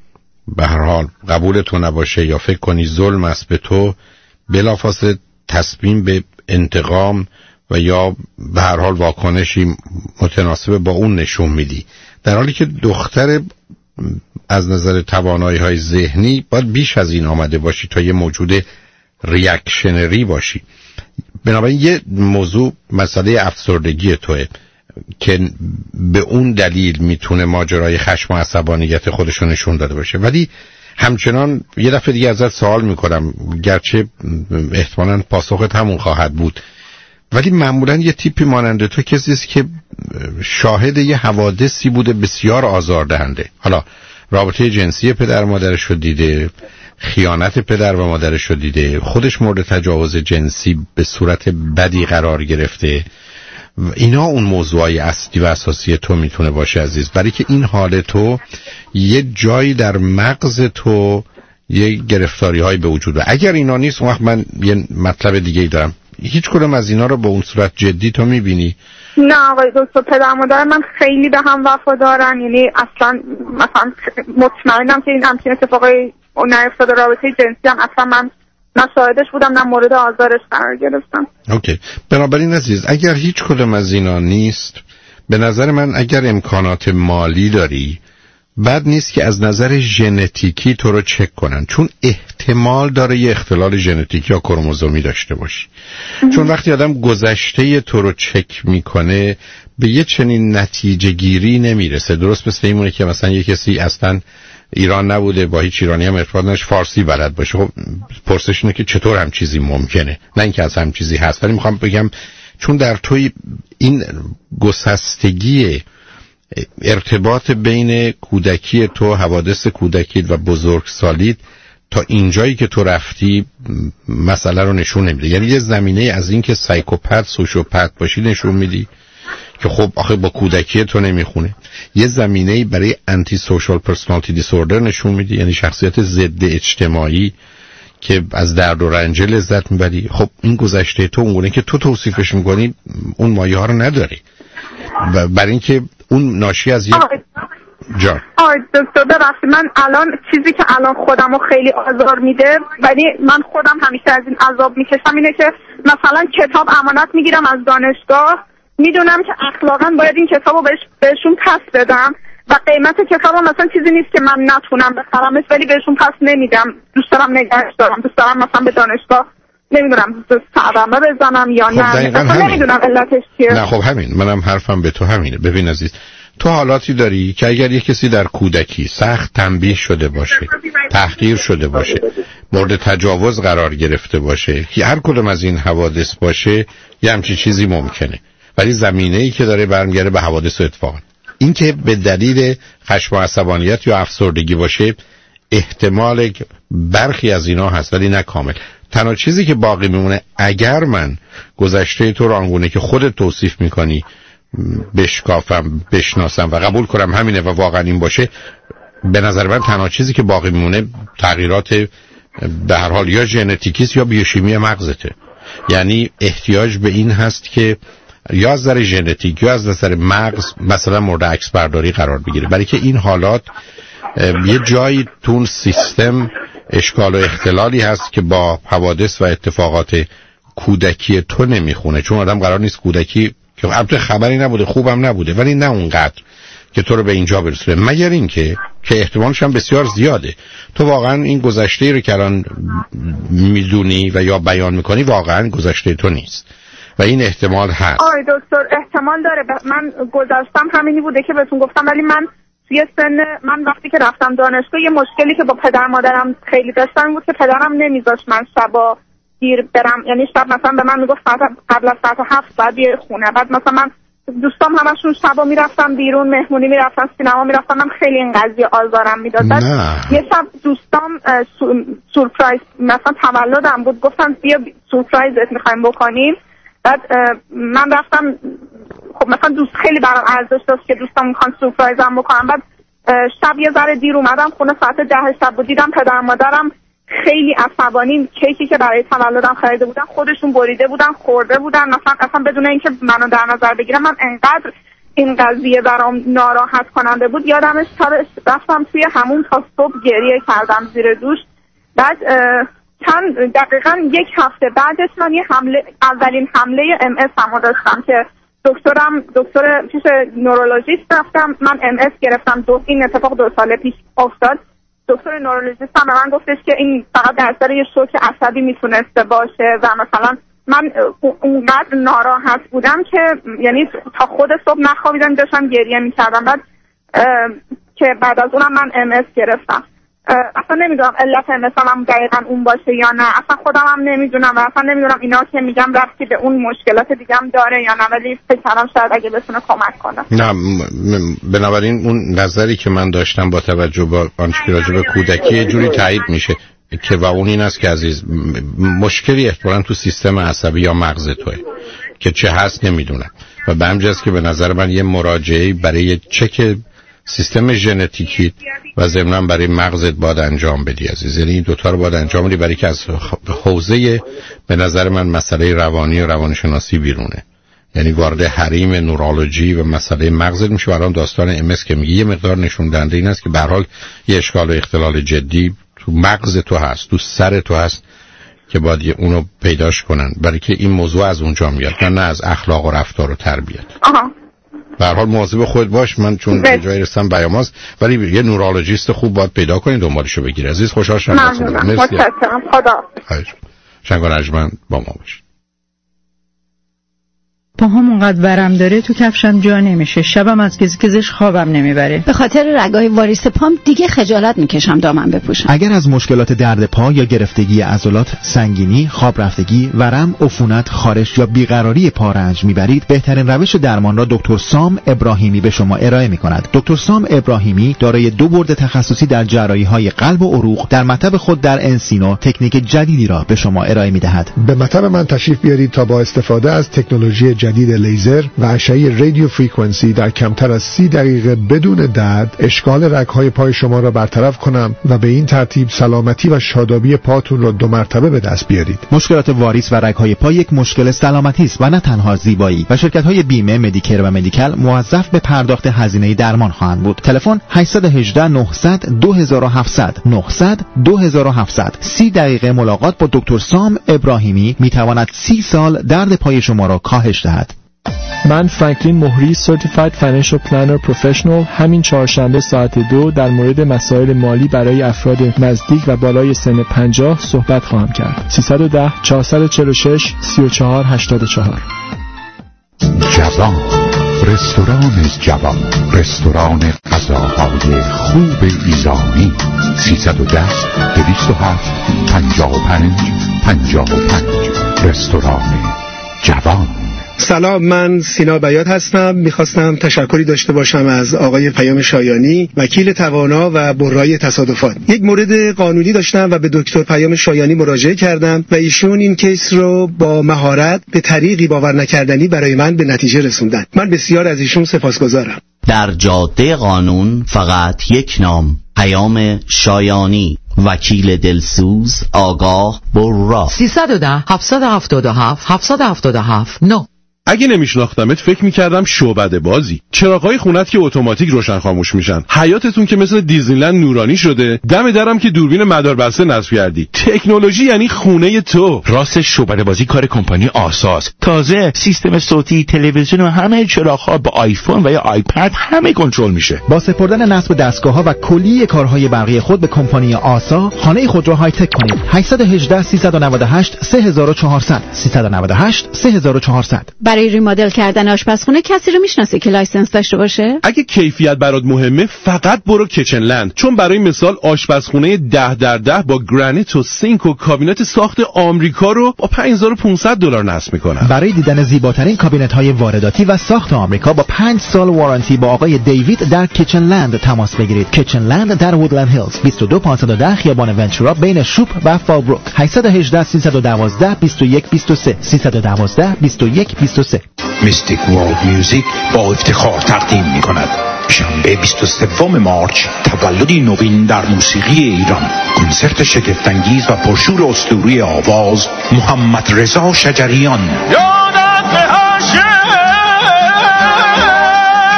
به هر حال قبول تو نباشه یا فکر کنی ظلم است به تو، بلافاصله تصمیم به انتقام و یا به هر حال واکنشی متناسب با اون نشون میدی، در حالی که دختر از نظر توانایی‌های ذهنی باید بیش از این آمده باشی تا یه موجود ریاکشنری باشی. بنابراین یه موضوع مسئله افسردگی توه که به اون دلیل میتونه ماجرای خشم و عصبانیت خودشو نشون داده باشه، ولی همچنان یه دفعه دیگه ازت سوال میکنم، گرچه احتمالاً پاسخت همون خواهد بود، ولی معمولاً یه تیپی مانند تو کسی است که شاهد یه حوادثی بوده بسیار آزاردهنده. حالا رابطه جنسی پدر مادرش رو دیده، خیانت پدر و مادرش رو دیده، خودش مورد تجاوز جنسی به صورت بدی قرار گرفته. اینا اون موضوعی اصلی و اساسی تو میتونه باشه عزیز، برای که این حال تو یه جایی در مغز تو یه گرفتاری های به وجود و اگر اینا نیست، وقت من یه مطلب دیگه ای دارم. هیچ کدوم از اینا رو به اون صورت جدی تو میبینی؟ نه آقای دکتر، پدر مادر من خیلی به هم وفادارن، یعنی اصلا مثلا مطمئنم که این همچین اتفاقی نیفتاده. رابطه جنسی هم اصلا من نه شاهدش بودم نه مورد آزارش قرار گرفتم. اوکی، بنابراین عزیز اگر هیچ کدوم از اینا نیست، به نظر من اگر امکانات مالی داری بد نیست که از نظر ژنتیکی تو رو چک کنن، چون احتمال داره یه اختلال ژنتیکی یا کروموزومی داشته باشی. چون وقتی آدم گذشته تو رو چک میکنه به یه چنین نتیجه گیری نمیرسه. درست مثل اینه که مثلا یه کسی اصلا ایران نبوده، با هیچ ایرانی هم ارتباط نداشته، فارسی بلد باشه. خب پرسش اینه که چطور هم چیزی ممکنه، نه اینکه از هم چیزی هست. ولی میخوام بگم چون در توی این گسستگی ارتباط بین کودکی تو، حوادث کودکیت و بزرگسالیت تا اینجایی که تو رفتی مسئله رو نشون نمیده. یعنی یه زمینه از این که سایکوپت، سوشوپت باشی نشون میدی که خب آخه با کودکی تو نمیخونه. یه زمینه برای انتی سوشال پرسونالیتی دیسوردر نشون میدی، یعنی شخصیت ضد اجتماعی که از درد و رنج لذت میبری. خب این گذشته تو اونگونه که تو توصیفش میکنی اون مایه ها رو نداری، و برای اینکه اون ناشی از یه جان. آی دکتر ببخشید، من الان چیزی که الان خودمو خیلی آزار میده، ولی من خودم همیشه از این عذاب میکشم، اینه که مثلا کتاب امانت میگیرم از دانشگاه، میدونم که اخلاقا باید این کتابو بهش بهشون پس بدم و قیمت کتابم مثلا چیزی نیست که من نتونم بخرمش، ولی بهشون پس نمیدم. دوست دارم نگهش دارم، دوست دارم مثلا به دانشگاه نمیدونم صدمه بزنم یا خب نه، مثلا نمیدونم علتش چیه. نه خب همین، منم حرفم به تو همینه. ببین عزیز، تو حالاتی داری که اگر یک کسی در کودکی سخت تنبیه شده باشه، تحقیر شده باشه، مورد تجاوز قرار گرفته باشه، که هر کدوم از این حوادث باشه یه همچین چیزی ممکنه، ولی زمینه‌ای که داره برمیگره به حوادث و اتفاقا. این که به دلیل خشم و عصبانیت یا افسردگی باشه احتمال برخی از اینا هست ولی نه کامل. تنها چیزی که باقی میمونه اگر من گذشته تو رو آنگونه که خودت توصیف میکنی بشکافم، بشناسم و قبول کنم همینه و واقعا این باشه، به نظر من تنها چیزی که باقی میمونه تغییرات به هر حال یا ژنتیکیست یا بیوشیمی مغزته. یعنی احتیاج به این هست که یا از نظر ژنتیک یا از نظر مغز مثلا مورد عکس برداری قرار بگیره، برای که این حالات یه جایی تون سیستم اشکال و اختلالی هست که با حوادث و اتفاقات کودکی تو نمیخونه. چون آدم قرار نیست کودکی که البته خبری نبوده، خوبم نبوده، ولی نه اونقدر که تو رو به اینجا برسونه، مگر اینکه که احتمالش هم بسیار زیاده تو واقعا این گذشته رو که الان میدونی و یا بیان میکنی واقعا گذشته تو نیست و این احتمال هست. آی دکتر احتمال داره. من گذشتم همینی بوده که بهتون گفتم، ولی من توی سن من وقتی که رفتم دانشگاه یه مشکلی که با پدر مادرم خیلی داشتن بود که پدرم نمیذاشت من شبا دیر برم، یعنی شب مثلا به من میگفت قبل از ساعت هفت بعد بیای خونه. بعد مثلا من دوستام همشون شبا میرفتم بیرون، مهمونی میرفتن، سینما میرفتن، من خیلی این قضیه آزارم میداد. بعد یه شب دوستام سورپرایز مثلا تولدم بود، گفتن بیا سورپرایزت میخوایم بکنیم. بعد من رفتم، خب مثلا دوست خیلی برام ارزش داشت که دوستام میخوان سورپرایزم بکنم. بعد شب یه ذره دیر اومدم خونه، ساعت ده شب بود، دیدم پدر مادرم خیلی عصبانی کیکی که برای تولدم خریده بودن خودشون بریده بودن خورده بودن، مثلا اصلا بدون اینکه منو در نظر بگیرم. من انقدر این قضیه برام ناراحت کننده بود، یادمش رفتم توی همون تا صبح گریه کردم زیر دوش. بعد چند دقیقا یک هفته بعدش من یه حمله اولین حمله ام اس هم داشتم که دکترم دکتر پیش نورولوژیست رفتم، من ام اس گرفتم. دو این اتفاق دو سال پیش افتاد. دکتر نورولوژیست هم به من گفتش که این فقط در اثر یه شوک عصبی میتونسته باشه و مثلا من اونقدر ناراحت بودم که یعنی تا خود صبح نخوابیدم، داشتم گریه میکردم. بعد که بعد از اونم من ام اس گرفتم. اصلا نمیدونم علت ام اس هم دقیقا اون باشه یا نه، اصلا خودم هم نمیدونم و اصلا نمیدونم اینا که میگم ربطی به اون مشکلات دیگه هم داره یا نه، ولی فکر کردم شاید اگه بتونه کمک کنه. نه بنابراین اون نظری که من داشتم با توجه به آنچه که راجع به کودکی یه جوری تایید میشه که و اون این است که عزیز مشکلی احتمالاً تو سیستم عصبی یا مغز توئه که چه هست نمیدونم و به همین جاست که به نظر من یه مراجعه برای چک سیستم ژنتیکی و ضمناً برای مغزت باید انجام بدی عزیز. یعنی این دوتا رو باید انجام بدی برای که از حوزه به نظر من مسئله روانی و روانشناسی بیرونه، یعنی وارد حریم نورولوژی و مسئله مغزت میشه. برام داستان ام اس که میگه یه مقدار نشون دهنده این است که به هر حال یه اشکال و اختلال جدی تو مغز تو هست، تو سر تو هست که باید اونو پیداش کنن، برای که این موضوع از اونجا میاد نه نه از اخلاق و رفتار و تربیت. آها. به هر حال مواظب خودت باش. من چون به جای رسم بیاماز ولی یه نورولوژیست خوب باید پیدا کنین دنبالشو بگیر عزیز. خوشحال شدم. ممنونم. متشکرم. خدا. شنگ و نجمن با ما باش. پاهام اونقدر ورم داره تو کفشم جا نمیشه، شبم از گزگزش خوابم نمیبره. به خاطر رگای واریس پام دیگه خجالت میکشم دامن بپوشم. اگر از مشکلات درد پا یا گرفتگی عضلات، سنگینی، خواب رفتگی، ورم، عفونت، خارش یا بیقراری پا رنج میبرید، بهترین روش درمان را دکتر سام ابراهیمی به شما ارائه میکند. دکتر سام ابراهیمی دارای دو برد تخصصی در جراحی‌های قلب و عروق در مطب خود در انسینو تکنیک جدیدی را به شما ارائه میدهد. به مطب من تشریف بیارید تا با استفاده از تکنولوژی جدید لیزر و اشعه رادیو فرکانسی در کمتر از سی دقیقه بدون درد اشکال رگ‌های پای شما را برطرف کنم و به این ترتیب سلامتی و شادابی پاتون را دو مرتبه به دست بیارید. مشکلات واریس و رگ‌های پا یک مشکل سلامتی است و نه تنها زیبایی و شرکت‌های بیمه، مدیکر و مدیکال موظف به پرداخت هزینه درمان خواهند بود. تلفن هشت یک هشت نه صفر صفر دو هفت صفر صفر نه صفر صفر دو هفت صفر صفر. سی دقیقه ملاقات با دکتر سام ابراهیمی میتواند سی سال درد پای شما را کاهش دهد. من فرانکلین مهری Certified Financial Planner Professional همین چهارشنبه ساعت دو در مورد مسائل مالی برای افراد نزدیک و بالای سن پنجاه صحبت خواهم کرد. سیصد و ده چهارصد و چهل و شش سی و چهار هشتاد و چهار. جوان، رستوران جوان، رستوران غذاهای خوب ایرانی. سیصد و ده دویست و هفت پنجاه و پنج پنجاه و پنج. رستوران جوان. سلام، من سینا بیات هستم. میخواستم تشکری داشته باشم از آقای پیام شایانی، وکیل توانا و برای تصادفات. یک مورد قانونی داشتم و به دکتر پیام شایانی مراجعه کردم و ایشون این کیس رو با مهارت به طریقی باور نکردنی برای من به نتیجه رسوندن. من بسیار از ایشون سپاسگزارم. در جاده قانون فقط یک نام، پیام شایانی، وکیل دلسوز، آگاه، برا. سیصد و ده هفتصد و هفتاد و هفت هفتصد و هفتاد و هفت نه. اگه نمیشناختمت فکر میکردم شعبده بازی. چراغای خونت که اتوماتیک روشن خاموش میشن، حیاتتون که مثل دیزنیلند نورانی شده، دم درم که دوربین مداربسته نصب کردی. تکنولوژی یعنی خونه تو. راست شعبده بازی کار کمپانی آساس. تازه سیستم صوتی، تلویزیون و همه چراغ‌ها با آیفون و یا آیپد همه کنترل میشه. با سپردن نصب دستگاه‌ها و کلیه کارهای برقی خود به کمپانی آسا، خانه خود را های تک کنید. هشت یک هشت سیصد و نود و هشت سه هزار و چهارصد سیصد و نود و هشت سه هزار و چهارصد. برای ریمادل کردن آشپزخونه کسی رو میشناسه که لایسنس داشته باشه؟ اگه کیفیت برات مهمه فقط برو کچنلند، چون برای مثال آشپزخونه ده در ده با گرانیت و سینک و کابینت ساخت آمریکا رو با پنج هزار و پانصد دلار نصب میکنن. برای دیدن زیباترین کابینت های وارداتی و ساخت آمریکا با پنج سال وارانتی با آقای دیوید در کچنلند تماس بگیرید. کچنلند در وودلند هیلز، بیست و دو پانصد و ده خیابان ونچورا بین شوپ و فالبروک. هشت یک هشت سیصد و دوازده بیست و یک بیست و سه سیصد و دوازده بیست و یک بیست و سه. میستیک ورلد میوزیک با افتخار تقدیم می کند شنبه بیست و سوم مارچ تولدی نوین در موسیقی ایران. کنسرت شگفت‌انگیز و پرشور اسطوره آواز محمد رضا شجریان.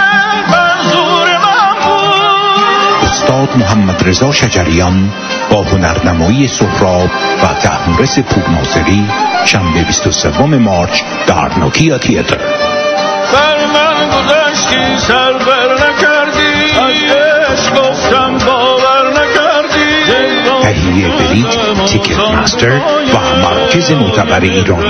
محمد رضا شجریان با هنرنمایی سهراب و تحمورس پورناصری شنبه بیست و سوم مارچ در نوکیا تیاتر. بر من گذشتی سر بر نکردی، از عشق گفتم باور نکردی. تهیه بلیط تیکت ماستر و مراکز معتبر ایران.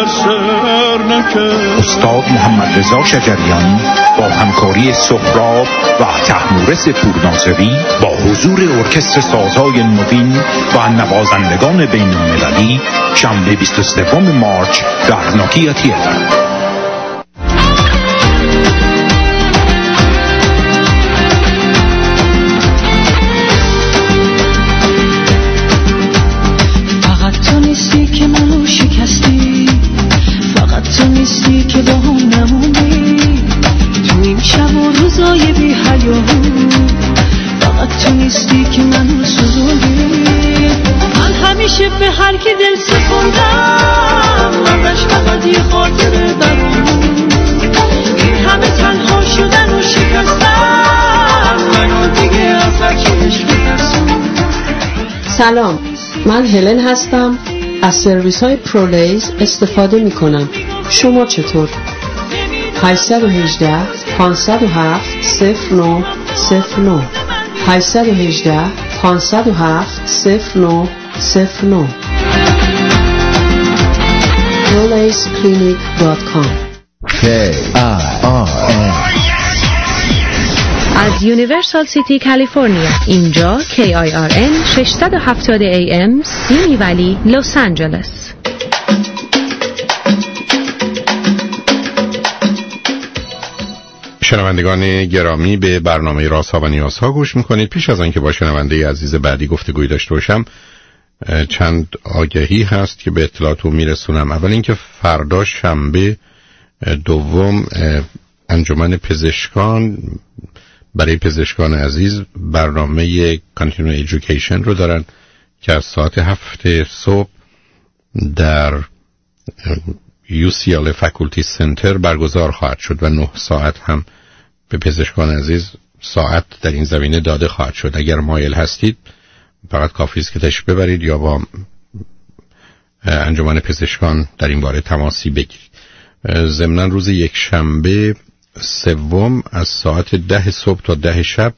استاد محمد رضا شجریان با همکاری سهراب و تحمورس پورناصری با حضور ارکستر سازهای نوین و نوازندگان بین المللی شنبه بیست و سوم مارچ در نوکیا تیاتر. تو نیستی که با هم نمونی تو این شب و روزای بی حیاهو، فقط تو نیستی که منو سوزوندی. من همیشه به هر کی دل سپردم ازش فقط یه خاطره برامون. این همه تنها شدن و شکستن منو دیگه از هرچی عشق بترسون. سلام، من هلن هستم، از سرویس های پرولیز استفاده می کنم. شما چطور؟ هشت یک هشت پانصد و هفت صفر نه صفر نه هشت یک هشت پانصد و هفت صفر نه صفر نه پرولیز کلینیک دات کام. از یونیورسال سیتی کالیفرنیا، اینجا کی آی آر ان ششصد و هفتاد ای ام سیمی ولی لس آنجلس. شنوندگان گرامی، به برنامه رازها و نیازها گوش میکنید. پیش از آنکه با شنونده عزیز بعدی گفتگوی داشته باشم، چند آگهی هست که به اطلاعاتون میرسونم. اول اینکه فردا شنبه دوم انجمن پزشکان برای پزشکان عزیز برنامه Continuing Education رو دارن که از ساعت هفت صبح در یو سی ال فاکولتی سنتر برگزار خواهد شد و نه ساعت هم به پزشکان عزیز ساعت در این زمینه داده خواهد شد. اگر مایل هستید فقط کافی است که تشریف ببرید یا با انجمن پزشکان در این باره تماسی بگیرید. ضمناً روز یک شنبه سوم از ساعت ده صبح تا ده شب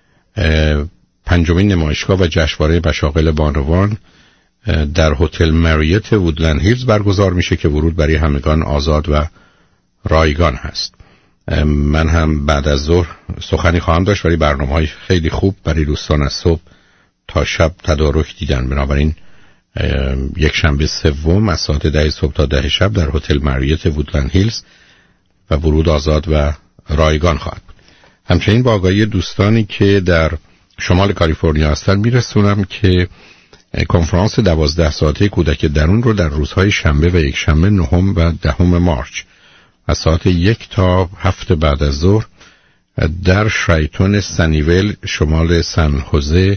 پنجمین نمایشگاه و جشنواره مشاغل بانوان در هتل مریت وودلند هیلز برگزار میشه که ورود برای همگان آزاد و رایگان هست. من هم بعد از ظهر سخنی خواهم داشت، ولی برنامه‌های خیلی خوب برای دوستان از صبح تا شب تدارک دیدن. بنابراین یک شنبه سوم از ساعت ده صبح تا ده شب در هتل مریت وودلند هیلز و ورود آزاد و رایگان خواهد بود. همچنین با آگاهی دوستانی که در شمال کالیفرنیا هستند میرسونم که کنفرانس دوازده ساعته کودک درون رو در روزهای شنبه و یک شنبه نهم و دهم مارچ از ساعت یک تا هفت بعد از ظهر در شرایتون سنیول شمال سن خوزه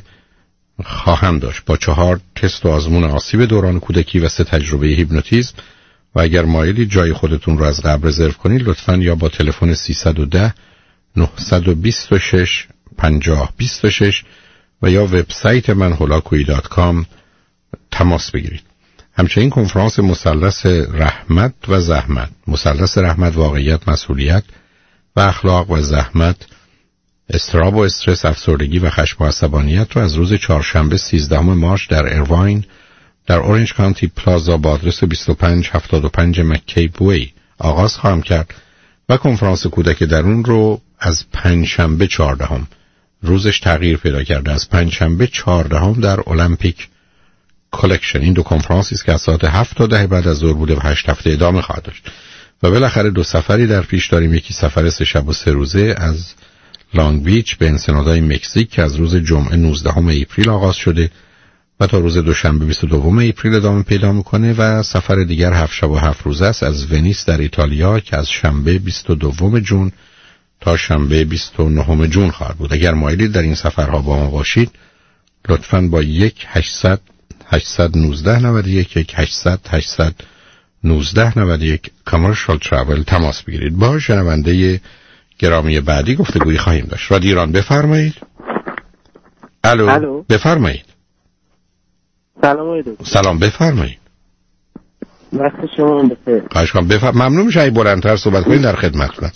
خواهم داشت با چهار تست و آزمون آسیب دوران کودکی و سه تجربه هیپنوتیزم. و اگر مایلی جای خودتون رو از قبل رزرو کنید لطفاً یا با تلفن سیصد و ده نهصد و بیست و شش پنجاه بیست و شش و یا وبسایت من هولاکویی دات کام تماس بگیرید. همچنین کنفرانس مثلث رحمت و زحمت، مثلث رحمت واقعیت، مسئولیت و اخلاق و زحمت، اضطراب و استرس، افسردگی و خشم و عصبانیت رو از روز چهارشنبه سیزدهم مارچ در ایرواین در اورنج کانتی پلازا با آدرس بیست و پنج هفتاد و پنج مکیب وی آغاز خواهم کرد و کنفرانس کودک درون رو از پنجشنبه چهاردهم، روزش تغییر پیدا کرده، از پنجشنبه چهاردهم در المپیک کلکشن. این دو کنفرانسی است که از ساعت هفت تا ده بعد از ظهر بوده و هشت هفته ادامه خواهد داشت. و بالاخره دو سفری در پیش داریم. یکی سفر سه شب و سه روزه از لانگ بیچ به انسنادای مکزیک که از روز جمعه نوزدهم اپریل آغاز شده و تا روز دوشنبه بیست و دوم اپریل ادامه پیدا میکنه و سفر دیگر هفت شب و هفت روزه است از ونیس در ایتالیا که از شنبه بیست و دوم ژوئن تا شنبه بیست و نهم ژوئن خواهد بود. اگر مایلید در این سفرها با ما باشید لطفاً با یک هشتصد هشتصد و نوزده نود و یک یک هشتصد هشتصد و نوزده نود و یک کامرشال تراول تماس بگیرید. با شنونده گرامی بعدی گفتگویی خواهیم داشت. رادیو ایران بفرمایید. الو, الو. بفرمایید. سلام آقای دکتر. سلام، بفرمایید. وقت شما بخیر. خواهش کنم بفرمایید. ممنون میشه بلندتر صحبت کنید، در خدمتتونم.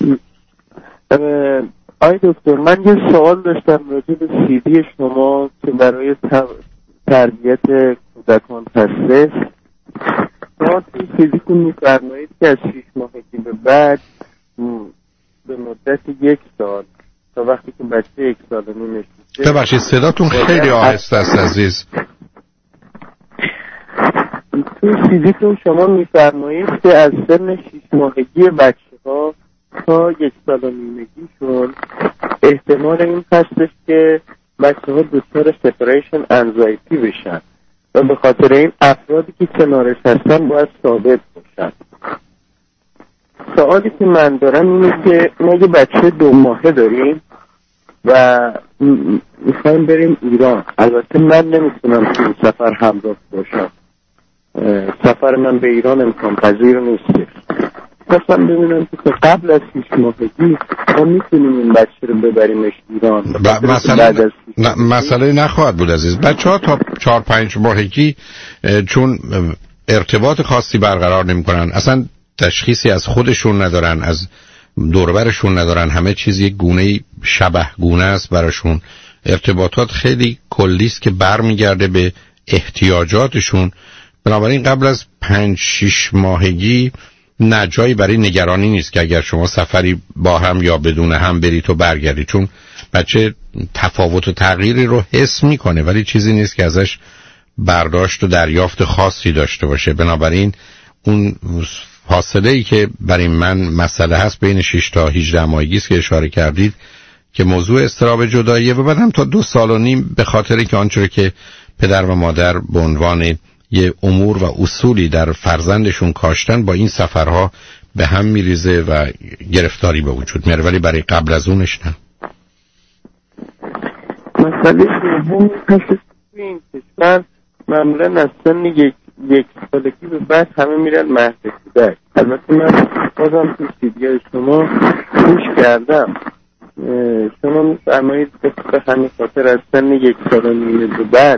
آقای دکتر من یه سوال داشتم راجع به سی دی شما که برای تربیت کودکان هستش. شما توی فیزیکون می‌فرمایید که از شیش ماهگی به بعد به مدت یک سال تا وقتی که بچه یک سال و نیم میشه. ببخشید صداتون خیلی آهسته است عزیز. توی فیزیکون شما می‌فرمایید که از سن شیش ماهگی بچه‌ها تا یک سال و نیمگیشون احتمال این هستش که بچه‌ها دچار سپریشن انزایتی بشن و به خاطر این افرادی که کنارش هستن باید ثابت باشن. سوالی که من دارم اینه که ما یه بچه دو ماهه داریم و میخوایم بریم ایران. البته من نمیتونم تو سفر همراه باشم، سفر من به ایران امکان پذیر نیست. خواستم ببینم که قبل از شیش ماهگی ما میتونیم این بچه رو ببریمش ایران. مسئله ن... مسئله نخواهد بود عزیز. بچه ها تا چهار پنج ماهگی چون ارتباط خاصی برقرار نمی کنن، اصلا تشخیصی از خودشون ندارن، از دوربرشون ندارن، همه چیز یک گونه شبه گونه است براشون. ارتباطات خیلی کلی است که برمیگرده به احتیاجاتشون. بنابراین قبل از پنج شش ماهگی نه جایی برای نگرانی نیست که اگر شما سفری با هم یا بدون هم برید و برگردید، چون بچه تفاوت و تغییری رو حس میکنه ولی چیزی نیست که ازش برداشت و دریافت خاصی داشته باشه. بنابراین اون فاصله ای که برای من مسئله هست بین شش تا هجده ماهگی است که اشاره کردید که موضوع اضطراب جداییه و بعد هم تا دو سال و نیم به خاطر که آنچه که پدر و مادر به عنوان یه امور و اصولی در فرزندشون کاشتن با این سفرها به هم میریزه و گرفتاری به وجود میاره، ولی برای قبل از اونش نه. مسئله دوم هست توی این کشور معمولا از سن یک یک سالگی به بعد همه میرن مهد کودک. البته من بازم تو سیدیای شما گوش کردم شما میفرمایید به همین خاطر از سن یک سال و نیم به بعد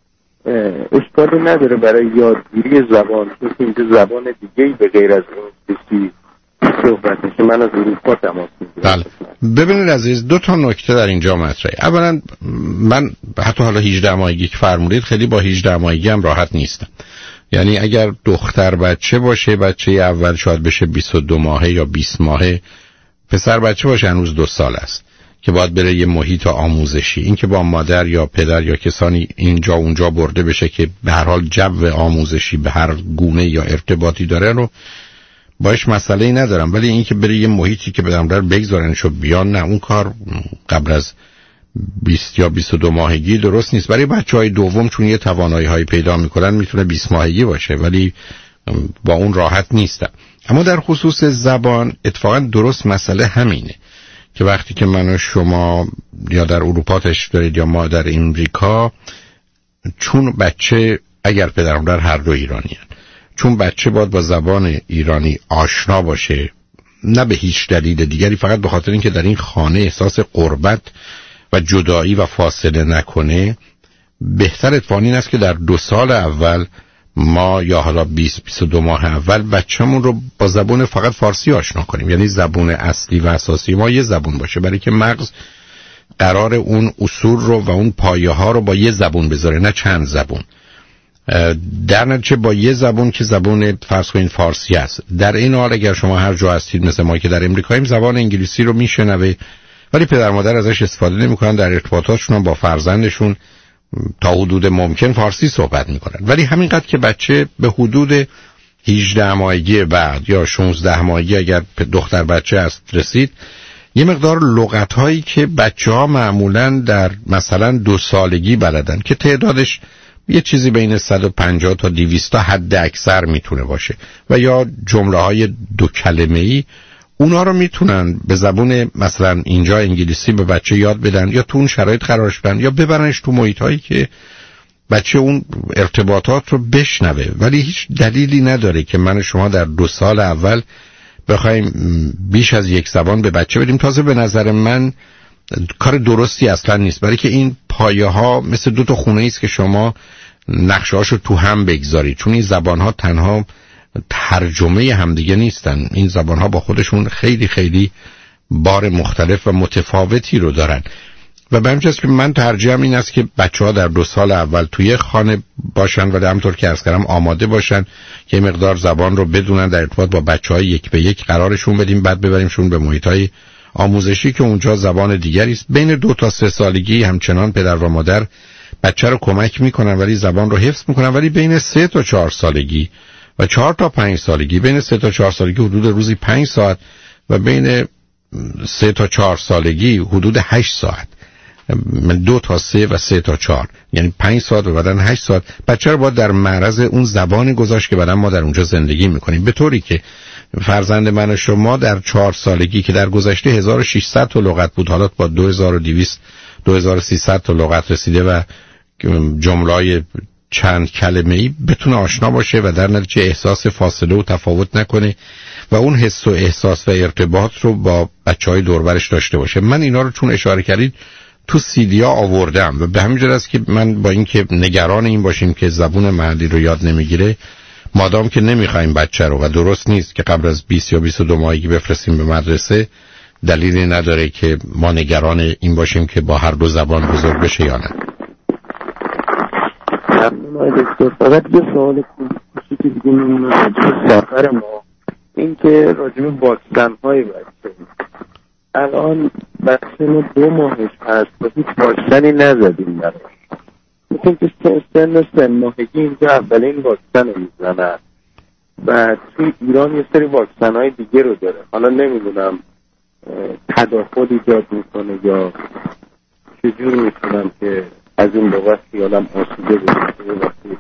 اشکالی نداره برای یادگیری زبان، چون اینجا زبان دیگه‌ای به غیر از انگلیسی صحبت میشه. من از اروپا تماس میگیرم. بله. ببینید عزیز، دو تا نکته در اینجا مطرحه. اولا من حتی حالا هجده ماهگی که فرمودید خیلی با هجده ماهگی هم راحت نیستم. یعنی اگر دختر بچه باشه، بچه اول شاید بشه بیست و دو ماهه یا بیست ماهه، پسر بچه باشه هنوز دو سال است که باید بره یه محیط آموزشی. این که با مادر یا پدر یا کسانی اینجا اونجا برده بشه که به هر حال جو آموزشی به هر گونه یا ارتباطی داره رو باش مسئله‌ای ندارم، ولی این که بره یه محیطی که بدم در بگذارنشو بیان، نه، اون کار قبل از بیست یا بیست و دو ماهگی درست نیست. برای بچه‌های دوم چون یه توانایی‌های پیدا می‌کنن میتونه بیست ماهگی باشه، ولی با اون راحت نیستم. اما در خصوص زبان اتفاقا درست مسئله همینه که وقتی که من و شما یا در اروپا تشریف دارید یا ما در امریکا، چون بچه اگر پدر و مادر هر دو ایرانیان، چون بچه باید با زبان ایرانی آشنا باشه، نه به هیچ دلیل دیگری، فقط به خاطر اینکه در این خانه احساس غربت و جدایی و فاصله نکنه، بهتر اتفاقی این است که در دو سال اول ما یا حالا بیست بیست و دو ماه اول بچه‌مون رو با زبان فقط فارسی آشنا کنیم. یعنی زبان اصلی و اساسی ما یه زبان باشه، برای که مغز قرار اون اصول رو و اون پایه ها رو با یه زبان بذاره، نه چند زبان. در نتیجه با یه زبان که زبان فرض کنید فارسی است، در این حال اگر شما هر جا هستید مثل ما که در امریکاییم، زبان انگلیسی رو میشنوه ولی پدر مادر ازش استفاده نمی‌کنن، در ارتباطاتشون با فرزندشون تا حدود ممکن فارسی صحبت میکنن. ولی همینقدر که بچه به حدود هجده ماهگی بعد یا شانزده ماهگی اگر دختر بچه است رسید، یه مقدار لغت‌هایی که بچه‌ها معمولاً در مثلا دو سالگی بلدن که تعدادش یه چیزی بین صد و پنجاه تا دویست تا حد اکثر میتونه باشه، و یا جمله‌های دو کلمه‌ای، اونا رو میتونن به زبون مثلا اینجا انگلیسی به بچه یاد بدن یا تو اون شرایط قرارش بدن یا ببرنش تو محیط‌هایی که بچه اون ارتباطات رو بشنوه. ولی هیچ دلیلی نداره که من و شما در دو سال اول بخوایم بیش از یک زبان به بچه بدیم. تازه به نظر من کار درستی اصلا نیست، برای که این پایه ها مثل دو تا خونه است که شما نقشه هاشو تو هم بگذارید، چون این زبان ها تنها ترجمه همدیگه نیستن، این زبان ها با خودشون خیلی خیلی بار مختلف و متفاوتی رو دارن. و به همین جاست که من ترجیحم این است که بچه ها در دو سال اول توی خانه باشن و همونطور که عرض کردم آماده باشن که مقدار زبان رو بدونن، در ارتباط با بچه های یک به یک قرارشون بدیم، بعد ببریمشون به محیط های آموزشی که اونجا زبان دیگری است. بین دو تا سه سالگی همچنان پدر و مادر بچه رو کمک میکنن ولی زبان رو حفظ میکنن، ولی بین سه تا چهار سالگی و چهار تا پنج سالگی، بین سه تا چهار سالگی حدود روزی پنج ساعت و بین سه تا چهار سالگی حدود هشت ساعت، دو تا سه و سه تا چهار، یعنی پنج ساعت و بعدن هشت ساعت بچه رو باید در معرض اون زبان گذاشت که بعدن ما در اونجا زندگی میکنیم، به طوری که فرزند من و شما در چهار سالگی که در گذشته هزار و ششصد تا لغت بود، حالا با دو هزار و دویست دو هزار و سیصد تا لغت رسیده و جمله‌های چند کلمه‌ای بتونه آشنا باشه و در نتیجه احساس فاصله و تفاوت نکنه و اون حس و احساس و ارتباط رو با بچهای دور و برش داشته باشه. من اینا رو چون اشاره کردید تو سیدیا آوردم و به همین جهت است که من با اینکه نگران این باشیم که زبون محلی رو یاد نمیگیره، مادام که نمیخوایم بچه رو و درست نیست که قبل از بیست یا بیست و دو ماهگی بفرستیم به مدرسه، دلیلی نداره که ما نگران این باشیم که با هر دو زبان بزرگ بشه یا نه. دکتر فقط یه سوال کوچیکی دیگه میمونه راجع به سفر ما، این که راجع به واکسن های بچه الان بچه ما دو ماهش هست و هیچ واکسنی نزدیم براش، مثل که سن سن ماهگی اینجا اولین واکسن رو میزنن و توی ایران یه سری واکسن های دیگه رو داره، حالا نمیدونم تداخل ایجاد میکنه یا چجور میتونم که از این بابت خیالم آسوده بشه.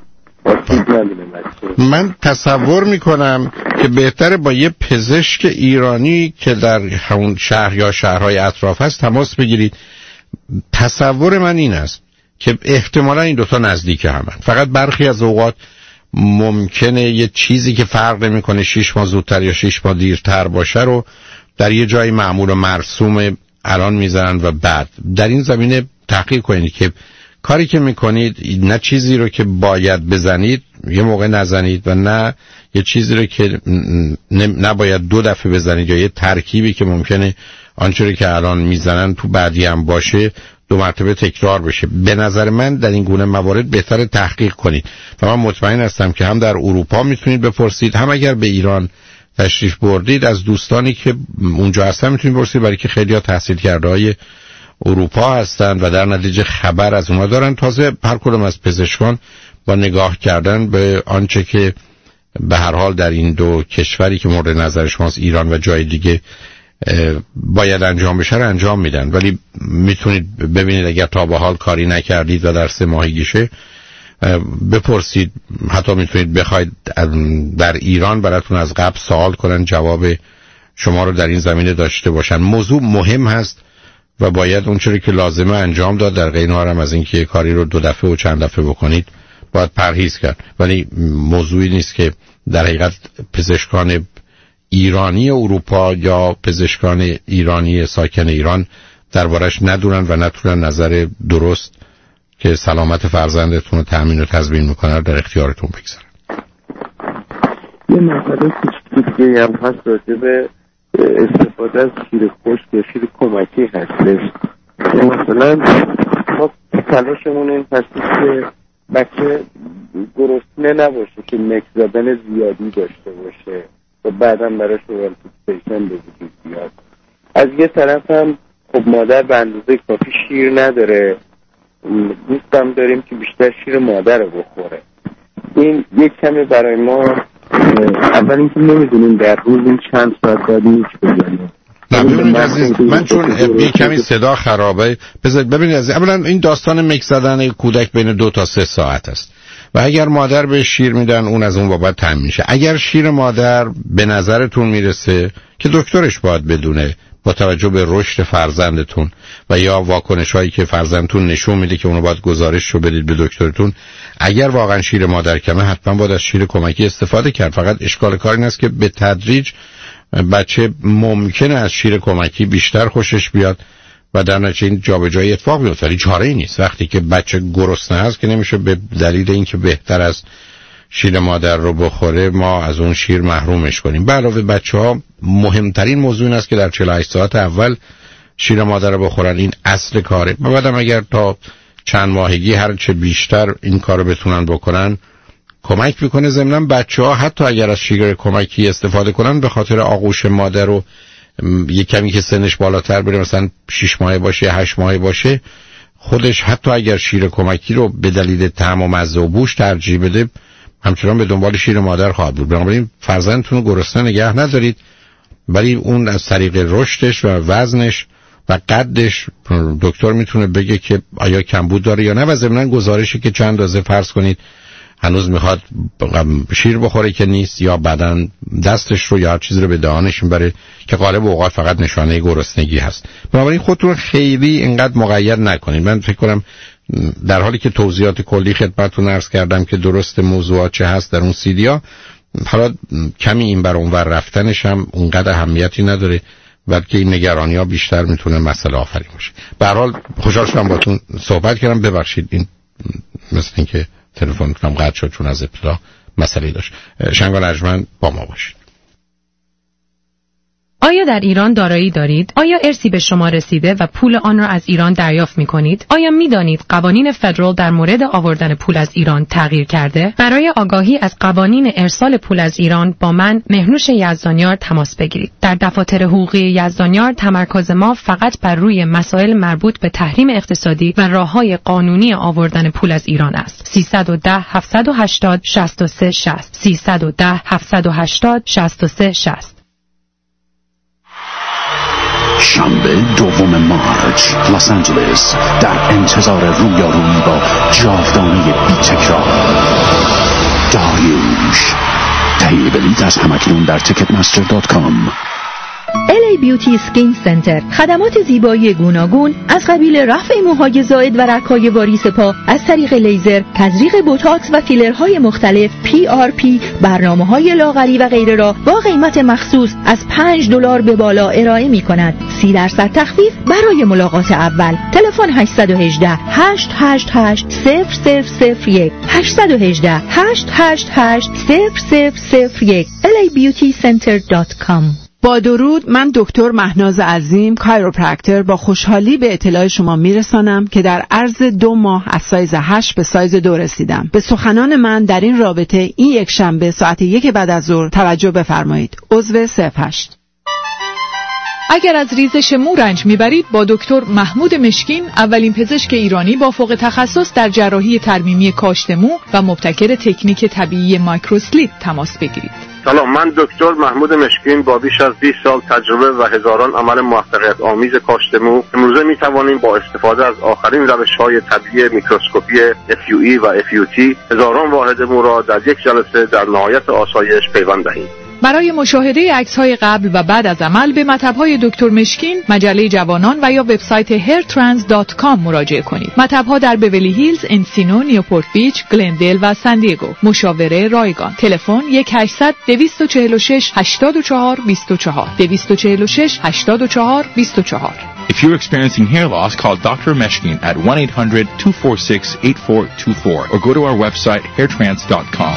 من تصور میکنم که بهتره با یه پزشک ایرانی که در همون شهر یا شهرهای اطراف هست تماس بگیرید. تصور من این است که احتمالا این دوتا نزدیک همن، فقط برخی از اوقات ممکنه یه چیزی که فرق نمیکنه شش ماه زودتر یا شش ماه دیرتر باشه رو در یه جای معمول و مرسوم الان میزنن و بعد در این زمینه تحقیق کنید که کاری که میکنید نه چیزی رو که باید بزنید یه موقع نزنید و نه یه چیزی رو که نباید دو دفعه بزنید یا یه ترکیبی که ممکنه آنچه که الان میزنن تو بعدی هم باشه دو مرتبه تکرار بشه. به نظر من در این گونه موارد بهتر تحقیق کنید و من مطمئن هستم که هم در اروپا میتونید بپرسید، هم اگر به ایران تشریف بردید از دوستانی که اونجا هستن میتونید بپرسید، برای که خیلی ها تحصیل کرده های اروپا هستند و در نتیجه خبر از اونها دارن. تازه هر کدوم از پزشکان با نگاه کردن به آنچه که به هر حال در این دو کشوری که مورد نظر شماست ایران و جای دیگه باید انجام بشه رو انجام میدن، ولی میتونید ببینید اگر تا به حال کاری نکردید و در سه ماهگیشه بپرسید، حتی میتونید بخواید در ایران براتون از قبل سوال کنن جواب شما رو در این زمینه داشته باشن. موضوع مهم هست و باید اونچوری که لازمه انجام داد، در غیر هم از اینکه کاری رو دو دفعه و چند دفعه بکنید باید پرهیز کرد، ولی موضوعی نیست که در حقیقت پزشکان ایرانی اروپا یا پزشکان ایرانی ساکن ایران دربارش ندونن و نتونن نظر درست که سلامت فرزندتون رو تأمین و تضمین میکنه در اختیارتون بگذارن. یه مسئله کوچیکی هم هست راجع به استفاده از شیر خشک یا شیر کمکی هستش. مثلا ما تلاشمون این هستش که بچه گرسنه نباشه که مکس زدن زیادی داشته باشه و بعدا براش والفیکسیشن به وجود بیاد. از یه طرف هم خب مادر به اندازه کافی شیر نداره، دوستم داریم که بیشتر شیر مادر رو بخوره. این یک کمی برای ما اول اینکه نمیدونیم در روز این چند ساعت باید نیچ بزنیم. ببینید عزیز، من چون یه کمی صدا خرابه بذارید ببینید عزیز، اولا این داستان مکس زدن کودک بین دو تا سه ساعت است و اگر مادر به شیر میدن اون از اون بابت تامین میشه. اگر شیر مادر به نظرتون میرسه که دکترش باید بدونه با توجه به رشد فرزندتون و یا واکنش هایی که فرزندتون نشون میده که اونو باید گزارش رو بدید به دکترتون، اگر واقعا شیر مادر کمه حتما باید از شیر کمکی استفاده کرد. فقط اشکال کار این است که به تدریج بچه ممکنه از شیر کمکی بیشتر خوشش بیاد و در نتیجه این جابجایی اتفاق میفته. ولی چاره‌ای نیست. وقتی که بچه گرسنه هست که نمیشه به دلیل اینکه بهتر از شیر مادر رو بخوره ما از اون شیر محرومش کنیم. به علاوه بچه‌ها مهمترین موضوع این است که در چهل و هشت ساعت اول شیر مادر رو بخورن. این اصل کاره. بعدم اگر تا چند ماهگی هر چه بیشتر این کارو بتونن بکنن کمک میکنه. ضمناً بچه‌ها حتی اگر از شیر کمکی استفاده کنن به خاطر آغوش مادر و یک کمی که سنش بالاتر بره، مثلا شش ماهه باشه، هشت ماهه باشه، خودش حتی اگر شیر کمکی رو به دلیل طعم و مزه و بوش ترجیح بده همچنان به دنبال شیر مادر خواهد بود. بنابراین فرزندتون رو گرسنه نگه ندارید، ولی اون از طریق رشدش و وزنش و قدش دکتر میتونه بگه که آیا کمبود داره یا نه. و ضمناً گزارشی که چند اندازه فرض کنید هنوز میخواد شیر بخوره که نیست، یا بعدن دستش رو یا هر چیزی رو به دهانش میبره که غالب اوقات فقط نشانه گرسنگی هست. بنابراین خودتون خیلی اینقدر مقید نکنید. من فکر کنم در حالی که توضیحات کلی خدمتتون عرض کردم که درست موضوعات چه هست در اون سیدیا، حالا کمی این بر اونور رفتنش هم اونقدر اهمیتی نداره، بلکه این نگرانی‌ها بیشتر میتونه مسئله آفرین باشه. به هر حال خوشحال شدم باهاتون صحبت کردم. ببخشید این مثل اینکه تلفنتونم قطع شد چون از ابتدا مسئله داشت. شنگان ارجمند با ما باشید. آیا در ایران دارایی دارید؟ آیا ارثی به شما رسیده و پول آن را از ایران دریافت می‌کنید؟ آیا می‌دانید قوانین فدرال در مورد آوردن پول از ایران تغییر کرده؟ برای آگاهی از قوانین ارسال پول از ایران با من مهنوش یزدانیار تماس بگیرید. در دفاتر حقوقی یزدانیار تمرکز ما فقط بر روی مسائل مربوط به تحریم اقتصادی و راه‌های قانونی آوردن پول از ایران است. سیصد و ده هفتصد و هشتاد شصت و سه شصت سیصد و ده هفتصد و هشتاد شصت و سه شصت. شنبه دوم مارچ، لس آنجلس، در انتظار رویارویی با جاودانه بی تکرار داریوش. تهیه بلیط از همکنون در تیکت مستر دات کام. ال ای بیوتی اسکین سنتر، خدمات زیبایی گوناگون از قبیل رفع موهای زائد و رگ‌های واریس پا از طریق لیزر، تزریق بوتاکس و فیلرهای مختلف، پی آر پی، برنامه‌های لاغری و غیره را با قیمت مخصوص از پنج دلار به بالا ارائه می‌کند. سی درصد تخفیف برای ملاقات اول. تلفن هشت یک هشت هشت هشت هشت صفر صفر صفر یک هشت یک هشت هشت هشت هشت صفر صفر صفر یک ال ای بیوتی سنتر دات کام. با درود، من دکتر مهناز عظیم، کایروپرکتر، با خوشحالی به اطلاع شما میرسانم که در عرض دو ماه از سایز هشت به سایز دو رسیدم. به سخنان من در این رابطه این یک شنبه ساعت یک بعد از ظهر توجه بفرمایید. عضو صفر هشت. اگر از ریزش مو رنج میبرید با دکتر محمود مشکین، اولین پزشک ایرانی با فوق تخصص در جراحی ترمیمی کاشت مو و مبتکر تکنیک طبیعی مایکروسلیت تماس بگیرید. سلام، من دکتر محمود مشکین با بیش از بیست سال تجربه و هزاران عمل موفقیت آمیز کاشت مو امروزه می توانیم با استفاده از آخرین روش‌های طبیعی میکروسکوپی اف یو ای و اف یو تی هزاران واحد مو را در یک جلسه در نهایت آسایش پیوند دهیم. برای مشاهده عکس‌های قبل و بعد از عمل به مطب‌های دکتر مشکین، مجله جوانان و یا وبسایت هیر ترانس دات کام مراجعه کنید. مطب‌ها در بیولی هیلز، انسینو، نیوپورت بیچ، گلندل و سان دیگو. مشاوره رایگان. تلفن یک هشتصد دویست و چهل و شش هشتاد و چهار بیست و چهار دویست و چهل و شش هشتاد و چهار بیست و چهار. If you're experiencing hair loss, call doctor Meshkin at one eight hundred two four six eight four two four or go to our website hair trance dot com.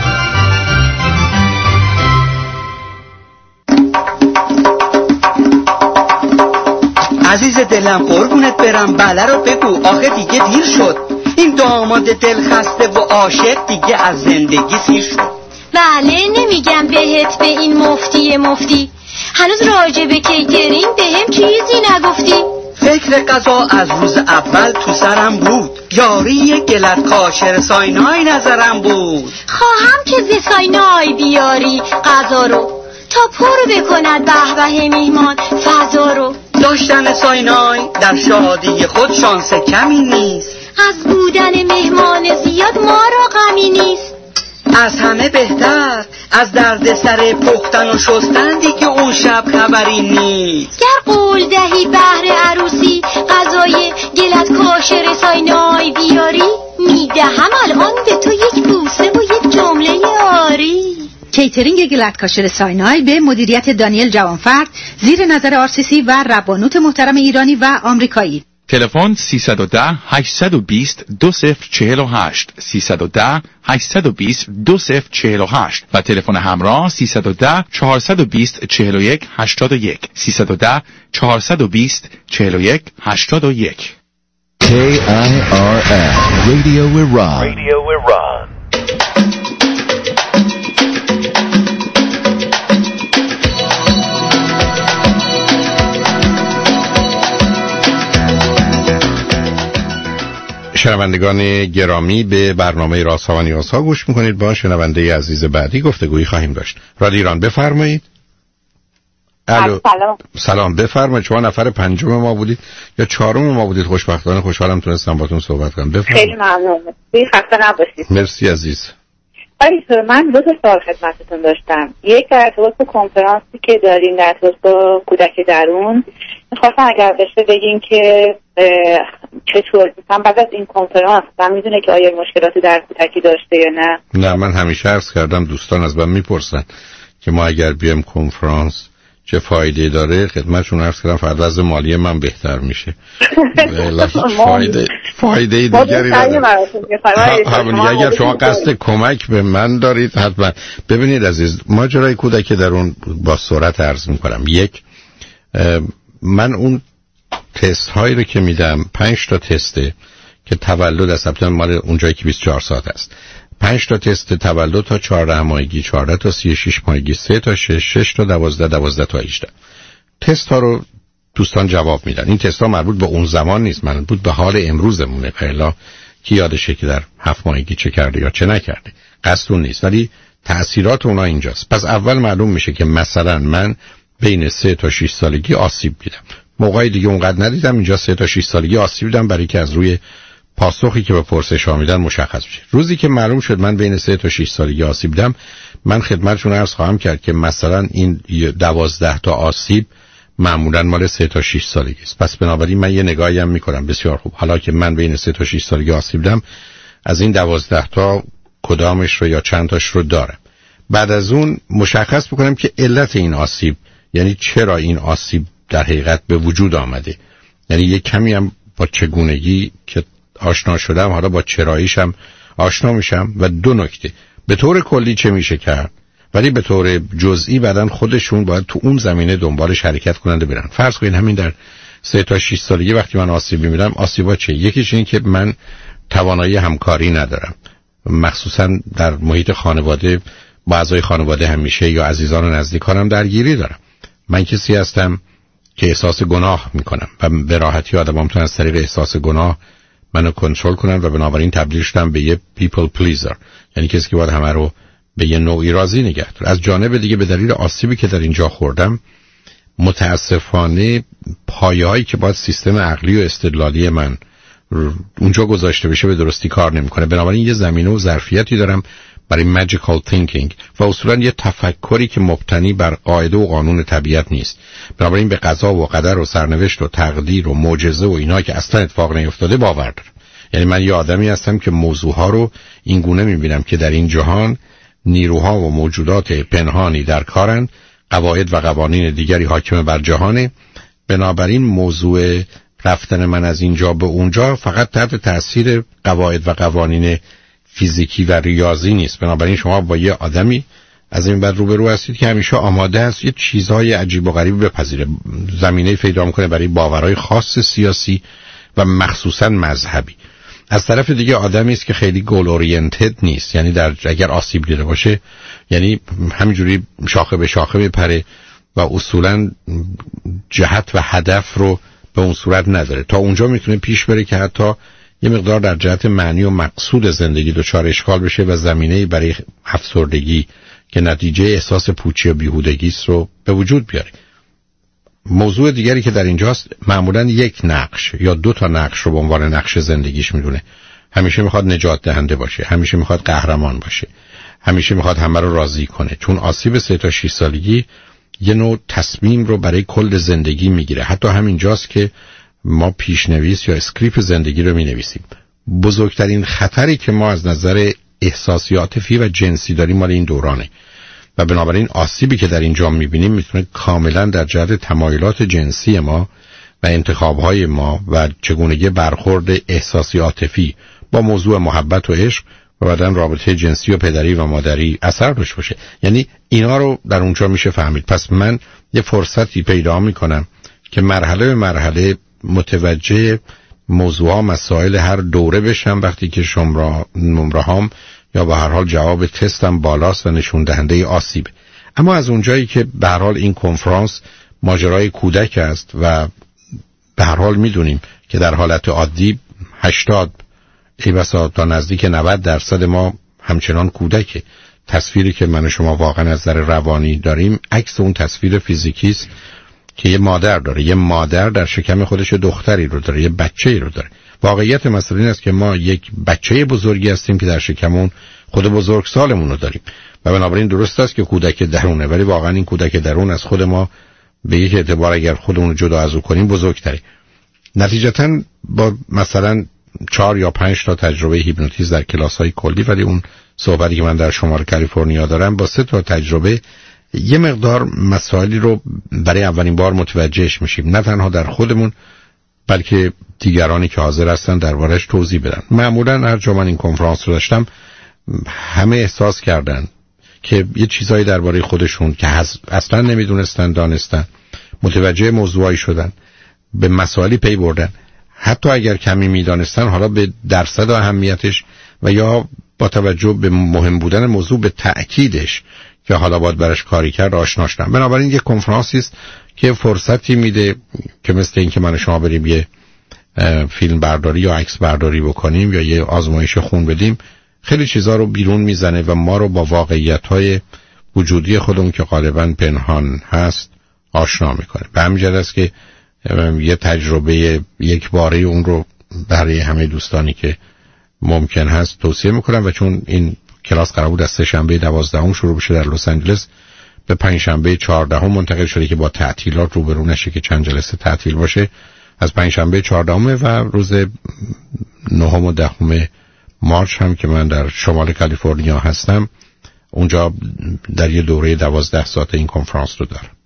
عزیز دلم قربونت برم، بله رو بگو، آخه دیگه دیر شد. این داماد دل خسته و عاشق دیگه از زندگی سیر شد. بله نمیگم بهت به این مفتی مفتی، هنوز راجع به کیترینگ به هم چیزی نگفتی. فکر قضا از روز اول تو سرم بود، یاری گلت کاشر ساینای نظرم بود. خواهم که ز ساینای بیاری قضا رو تا پر بکند به به میهمان فضا رو. داشتن ساینای در شادی خود شانس کمی نیست، از بودن مهمان زیاد ما را غمی نیست. از همه بهتر از درد سر پختن و شستن دیگه اون شب خبری نیست. گر قول دهی بهر عروسی غذای گلت کاشر ساینای بیاری، میدهم الان به تو یک بوسه و یک جمله آری. کیترینگ گلدکاشر ساینای به مدیریت دانیل جوانفرد زیر نظر آرسیسی و ربانوت محترم ایرانی و آمریکایی. تلفن سیصد و ده هشتصد و بیست دو صفر چهل و هشت سیصد و ده هشتصد و بیست دو صفر چهل و هشت و تلفن همراه سیصد و ده چهارصد و بیست چهل و یک هشتاد و یک سیصد و ده چهارصد و بیست چهل و یک هشتاد و یک. K I R L Radio Iran. Radio Iran. شنوندگان گرامی، به برنامه رازها و نیازها گوش میکنید. با شنونده عزیز بعدی گفتگویی خواهیم داشت. رادیو ایران، بفرمایید. الو. سلام. سلام، بفرمایید. شما نفر پنجم ما بودید یا چهارم ما بودید؟ خوشبختانه خوشحالم تونستم باتون صحبت کنم. بفرمایید. خیلی ممنون. بی خسته نباشید. مرسی عزیز. آقای من دو تا سوال خدمتتون داشتم. یک در ارتباط با کنفرانسی که دارین در ارتباط با کودک درون، می‌خواستم اگر بشه بگین که چطور مثلا بعد از این کنفرانس من میدونه که آیا مشکلاتی در کودکی داشته یا نه؟ نه، من همیشه عرض کردم، دوستان از من میپرسن که ما اگر بیام کنفرانس چه فایده داره، خدمتشون عرض کردم فرد وضع مالی من بهتر میشه. فایده فایده دیگری نداره. همون اگر شما قصد کمک به من دارید حتما. ببینید عزیز، ماجرای کودک درون با سرعت عرض میکنم. یک، من اون تست هایی رو که میدم پنج تا تسته که تولد از سپتامبر مال اونجایی که بیست و چهار ساعت است، پنج تا تست تولد تا چهارده ماهگی، چهارده تا سی و شش ماهگی، سه تا شش، شش تا دوازده، دوازده تا هجده. تست ها رو دوستان جواب میدن. این تست ها مربوط به اون زمان نیست، مربوط به حال امروزمونه. الا کی یادشه که در هفت ماهگی چه کرده یا چه نکرده، قصد اون نیست، ولی تأثیرات اونا اینجاست. پس اول معلوم میشه که مثلا من بین سه تا شش سالگی آسیب دیدم، موقعی دیگه اونقدر ندیدم. اینجا سه تا شش سالگی آسیب دیدم، برای که از روی پاسخی که به پرسش ها میدن مشخص میشه. روزی که معلوم شد من بین سه تا شش سالگی آسیب دیدم، من خدمتشون عرض خواهم کرد که مثلا این دوازده تا آسیب معمولا مال سه تا شش سالگی است. پس بنابراین من یه نگاهی هم میکنم. بسیار خوب، حالا که من بین سه تا شش سالگی آسیب دیدم، از این دوازده تا کدامش رو یا چند تاش رو دارم. بعد از اون مشخص میکنم که علت این آسیب، یعنی چرا این آسیب در حقیقت به وجود آمده. یعنی یک کمی هم با چگونگی که آشنا شدم، حالا با چراییش هم آشنا میشم. و دو نکته، به طور کلی چه میشه کرد، ولی به طور جزئی بعدن خودشون باید تو اون زمینه دنبالش حرکت کننده برن. فرض کنید همین در سه تا شش سالگی وقتی من آسیب میبینم، آسیبا چه؟ یکیش این که من توانایی همکاری ندارم، مخصوصا در محیط خانواده با اعضای خانواده همیشه یا عزیزان و نزدیکانم درگیری دارم. من کسی هستم که احساس گناه میکنم و به راحتی آدم‌ها میتونن از طریق احساس گناه منو کنترل کنن و بنابراین تبدیل شدم به یه people pleaser، یعنی کسی که باید همه رو به یه نوعی راضی نگه داره. از جانب دیگه به دلیل آسیبی که در اینجا خوردم، متاسفانه پایه‌هایی که باید سیستم عقلی و استدلالی من اونجا گذاشته بشه به درستی کار نمیکنه. بنابراین یه زمینه و ظرفیتی دارم برای magical thinking و اصولا یه تفکری که مبتنی بر قاعده و قانون طبیعت نیست. بنابراین به قضا و قدر و سرنوشت و تقدیر و معجزه و اینا که اصلا اتفاق نیفتاده باور دارم. یعنی من یه آدمی هستم که موضوعها رو این گونه میبینم که در این جهان نیروها و موجودات پنهانی در کارن، قواعد و قوانین دیگری حاکم بر جهانه. بنابراین موضوع رفتن من از اینجا به اونجا فقط تحت تاثیر قواعد و قوانین فیزیکی و ریاضی نیست. بنابراین شما با یه آدمی از این بعد روبرو هستید که همیشه آماده است یه چیزهای عجیب و غریب بپذیره، زمینه پیدا میکنه برای باورهای خاص سیاسی و مخصوصا مذهبی. از طرف دیگه آدمی است که خیلی گول اورینتد نیست، یعنی در اگر آسیب دیده باشه یعنی همینجوری شاخه به شاخه میپره و اصولا جهت و هدف رو به اون صورت نداره. تا اونجا میتونه پیش بره که حتی یه مقدار در جهت معنی و مقصود زندگی دچار اشکال بشه و زمینه‌ای برای افسردگی که نتیجه احساس پوچی و بیهودگی است رو به وجود بیاره. موضوع دیگری که در اینجاست، معمولا یک نقش یا دو تا نقش رو به عنوان نقش زندگیش میدونه. همیشه میخواد نجات دهنده باشه، همیشه میخواد قهرمان باشه، همیشه میخواد همه رو راضی کنه. چون آسیب سه تا شش سالگی یه نوع تصمیم رو برای کل زندگی میگیره. حتی همینجاست که ما پیشنویس یا اسکریپت زندگی رو مینویسیم. بزرگترین خطری که ما از نظر احساسی عاطفی و جنسی داریم مال این دورانه. و بنابراین آسیبی که در اینجا میبینیم میتونه کاملا در جهت تمایلات جنسی ما و انتخابهای ما و چگونگی برخورد احساسی عاطفی با موضوع محبت و عشق و بعداً رابطه جنسی و پدری و مادری اثر داشته باشه. یعنی اینا رو در اونجا میشه فهمید. پس من یه فرصتی پیدا میکنم که مرحله به مرحله متوجه موضوعها مسائل هر دوره بشم وقتی که شماره نمره‌هام یا به هر حال جواب تستم بالاست و نشون دهنده آسیب. اما از اونجایی که به هر حال این کنفرانس ماجرای کودک است و به هر حال میدونیم که در حالت عادی هشتاد ای بسا تا نزدیک نود درصد ما همچنان کودکه. تصویری که من و شما واقعا از نظر روانی داریم عکس اون تصویر فیزیکی است که یه مادر داره. یه مادر در شکم خودش دختری رو داره، یه بچه‌ای رو داره. واقعیت مسئله این است که ما یک بچه بزرگی هستیم که در شکمون خود بزرگسالمون رو داریم و بنابراین درست است که کودک درونه، ولی واقعا این کودک درون از خود ما به یک اعتبار اگر خودمون رو جدا از او کنیم بزرگتره. نتیجتاً با مثلا چهار یا پنج تا تجربه هیپنوتیزم در کلاس‌های کلی، ولی اون صحبتی که من در شمال کالیفرنیا دارم با سه تا تجربه یه مقدار مسائلی رو برای اولین بار متوجهش میشیم، نه تنها در خودمون بلکه دیگرانی که حاضر هستن دربارش توضیح بدن. معمولا هر جا من این کنفرانس رو داشتم همه احساس کردن که یه چیزایی درباره خودشون که اصلا نمیدونستن دانستن، متوجه موضوعی شدن، به مسائلی پی بردن، حتی اگر کمی میدانستن حالا به درصد و اهمیتش و یا با توجه به مهم بودن موضوع به تأکیدش که حالا باید برش کاری کرد آشنا شدن. بنابراین یک کنفرانسی است که فرصتی میده که مثل این که من و شما بریم یه فیلم برداری یا عکس برداری بکنیم یا یه آزمایش خون بدیم، خیلی چیزا رو بیرون میزنه و ما رو با واقعیت‌های وجودی خودمون که غالباً پنهان هست آشنا میکنه. به همین جهت است که یه تجربه یک باره اون رو برای همه دوستانی که ممکن هست توصیه میکنم و چون این کلاس قرار بود از سه شنبه دوازدهم شروع بشه در لس آنجلس، به پنج شنبه چهاردهم منتقل شده که با تعطیلات روبرو نشه که چند جلسه تعطیل باشه. از پنج شنبه چهاردهم و روز نهم و دهم مارچ هم که من در شمال کالیفرنیا هستم اونجا در یه دوره دوازده ساعته این کنفرانس رو دارم.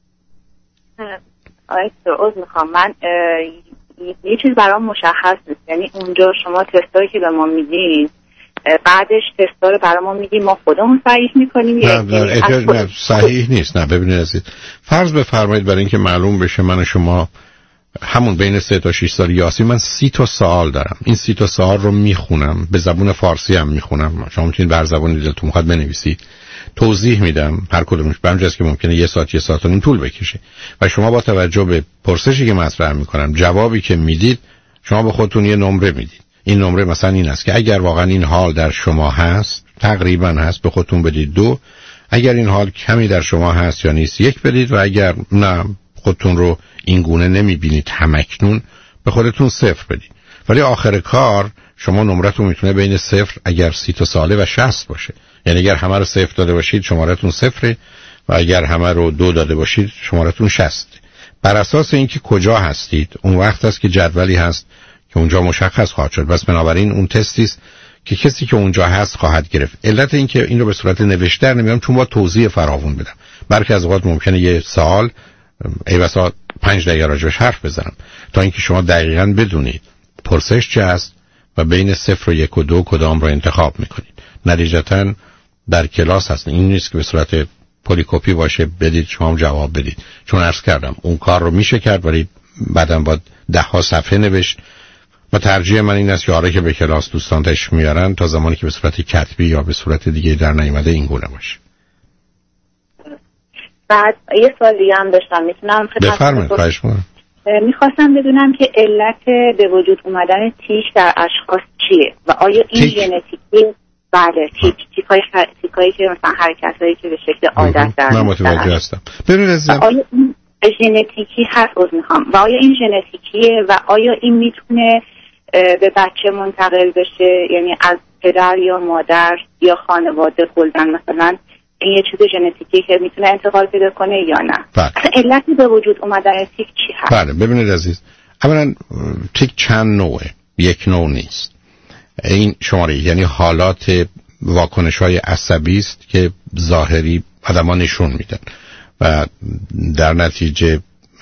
آقای دکتر میخوام من یه چیز برام مشخص نیست، یعنی اونجا شما تستایی که به ما میدین بعدش تستا رو برای ما میگی ما خودمون صحیح میکنیم؟ نه نه, نه صحیح نیست. نه ببینید عزیز، فرض بفرمایید برای اینکه معلوم بشه من و شما همون بین سه تا شش سال یاسی، من سی تا سوال دارم. این سی تا سوال رو میخونم، به زبان فارسی هم میخونم، شما میتونید بر زبان دلتون میخواد بنویسید، توضیح میدم هر کدومش، به همین جاست که ممکنه یه ساعت یه ساعت و نیم طول بکشه و شما با توجه به پرسشی که مطرح میکنم، جوابی که میدید، شما به خودتون یه نمره میدید. این نمره مثلا این است که اگر واقعا این حال در شما هست، تقریبا هست، به خودتون بدید دو. اگر این حال کمی در شما هست یا نیست یک بدید و اگر نه خودتون رو این گونه نمیبینید همکنون به خودتون صفر بدید. ولی آخر کار شما نمرتون میتونه بین صفر اگر سی تا ساله و شصت باشه. یعنی اگر همه رو صفر داده باشید شمارتون صفره و اگر همه رو دو داده باشید شمارتون شصت. بر اساس اینکه کجا هستید اون وقت است که جدولی هست که اونجا مشخص خواهد شد. بس بنابراین اون تستی است که کسی که اونجا هست خواهد گرفت. علت این که این رو به صورت نوشته نمیام چون با توضیح فراوان بدم. برخی از اوقات ممکنه یه سوال ای بسا پنج دقیقه راجبش حرف بزنم تا اینکه شما دقیقاً بدونید پرسش چه است و بین صفر و یک و دو کدام رو انتخاب میکنید. نتیجتاً در کلاس هست، این نیست که به صورت پلیکوپی باشه بدید شما هم جواب بدید، چون عرض کردم اون کار رو میشه کرد ولی بعداً باید ده ها صفحه نوشت و ترجیح من این است که آره که به کلاس دوستان تشریف میارن تا زمانی که به صورت کتبی یا به صورت دیگه در نیامده این گونه باشه. بعد یه سوال دیگه هم داشتم، میتونم بفرمایید؟ خواهش می‌کنم. میخواستم بدونم که علت به وجود اومدن تیک در اشخاص چیه و آیا این ژنتیکی؟ بله، تیک تیکای تیکایی که مثلا حرکتایی که به شکل عادت در من متوجه هستم. ببینید عزیزم، آیا این ژنتیکی هست از میخوام و آیا این ژنتیکیه و آیا این میتونه به بچه منتقل بشه، یعنی از پدر یا مادر یا خانواده کلاً مثلا این یه چیز ژنتیکی که میتونه انتقال پیدا کنه یا نه؟ بله. علتی به وجود اومدن تیک چی هست؟ بله ببینید عزیز، اولا تیک چند نوعه، یک نوع نیست. این شماره یعنی حالات واکنش‌های عصبی است که ظاهری آدم‌ها نشون میدن و در نتیجه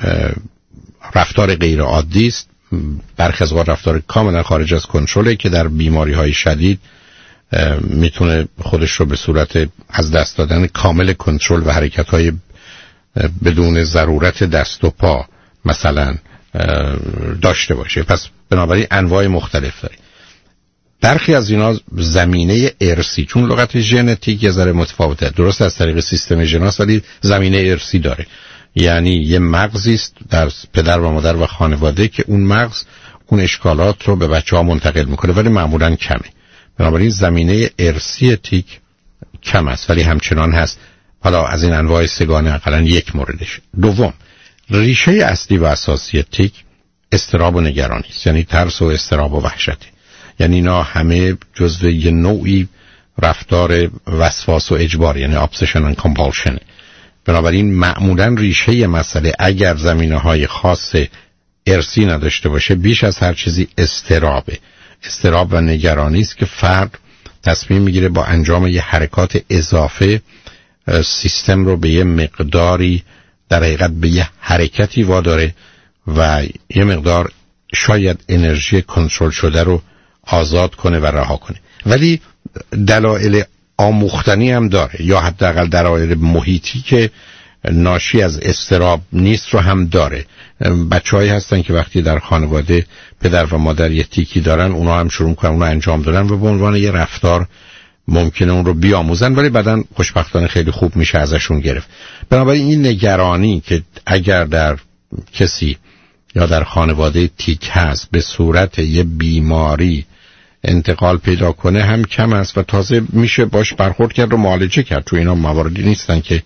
رفتار غیر عادی است. برخی از اوقات رفتار کاملا خارج از کنترله که در بیماری‌های شدید میتونه خودش رو به صورت از دست دادن کامل کنترل و حرکت‌های بدون ضرورت دست و پا مثلا داشته باشه. پس بنابراین انواع مختلف داره. برخی از اینا زمینه ارثی، چون لغت ژنتیک یه ذره متفاوته، درست از طریق سیستم ژناس ولی زمینه ارثی داره. یعنی یه مغزی است در پدر و مادر و خانواده که اون مغز اون اشکالات رو به بچه‌ها منتقل میکنه ولی معمولاً کمه. بنابراین زمینه ارثی تیک کم است ولی همچنان هست. حالا از این انواع سگانه اقلاً یک موردش. دوم، ریشه اصلی و اساسی تیک اضطراب و نگرانی است، یعنی ترس و اضطراب و وحشت. یعنی اینا همه جزو یه نوعی رفتار وسواس و اجبار، یعنی obsession and compulsion. بنابراین معمولاً ریشه مسئله اگر زمینه‌های خاص ارثی نداشته باشه بیش از هر چیزی اضطرابه. اضطراب و نگرانی است که فرد تصمیم میگیره با انجام یه حرکات اضافه سیستم رو به یه مقداری در حقیقت به یه حرکتی واداره و یه مقدار شاید انرژی کنترل شده رو آزاد کنه و رها کنه. ولی دلایل آموختنی هم داره یا حداقل دلایل محیطی که ناشی از اضطراب نیست رو هم داره. بچه‌هایی هستن که وقتی در خانواده پدر و مادر یه تیکی دارن اونا هم شروع می‌کنن اونو انجام دادن و به عنوان یه رفتار ممکنه اون رو بیاموزن ولی بعداً خوشبختانه خیلی خوب میشه ازشون گرفت. بنابراین این نگرانی که اگر در کسی یا در خانواده تیک هست به صورت یه بیماری انتقال پیدا کنه هم کم است و تازه میشه باش برخورد کرد و معالجه کرد. تو اینا مواردی نیستن که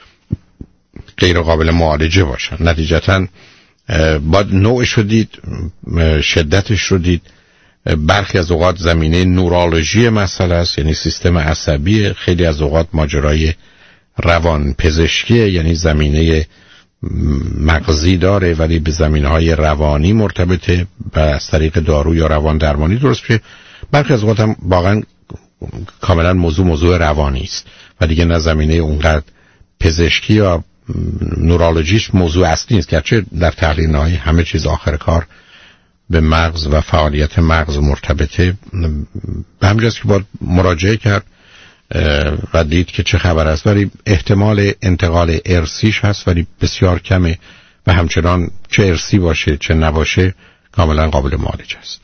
غیر قابل معالجه باشن. نتیجتاً با نوعش رو دید، شدتش رو دید. برخی از اوقات زمینه نورولوژی مسئله است، یعنی سیستم عصبی. خیلی از اوقات ماجرای روان پزشکی، یعنی زمینه مغزی داره ولی به زمینه‌های روانی مرتبطه و از طریق دارو یا روان درمانی درست میشه. برخی از اوقات هم واقعا کاملا موضوع موضوع روانی است و دیگه نه زمینه اونقدر پزشکی یا نورولوژیش موضوع اصلی نیست، گرچه در تحلیل نهایی همه چیز آخر کار به مغز و فعالیت مغز مرتبطه. به همجاست که باید مراجعه کرد و دید که چه خبر است، ولی احتمال انتقال ارثیش هست ولی بسیار کمه و همچنان چه ارثی باشه چه نباشه کاملا قابل معالجه است.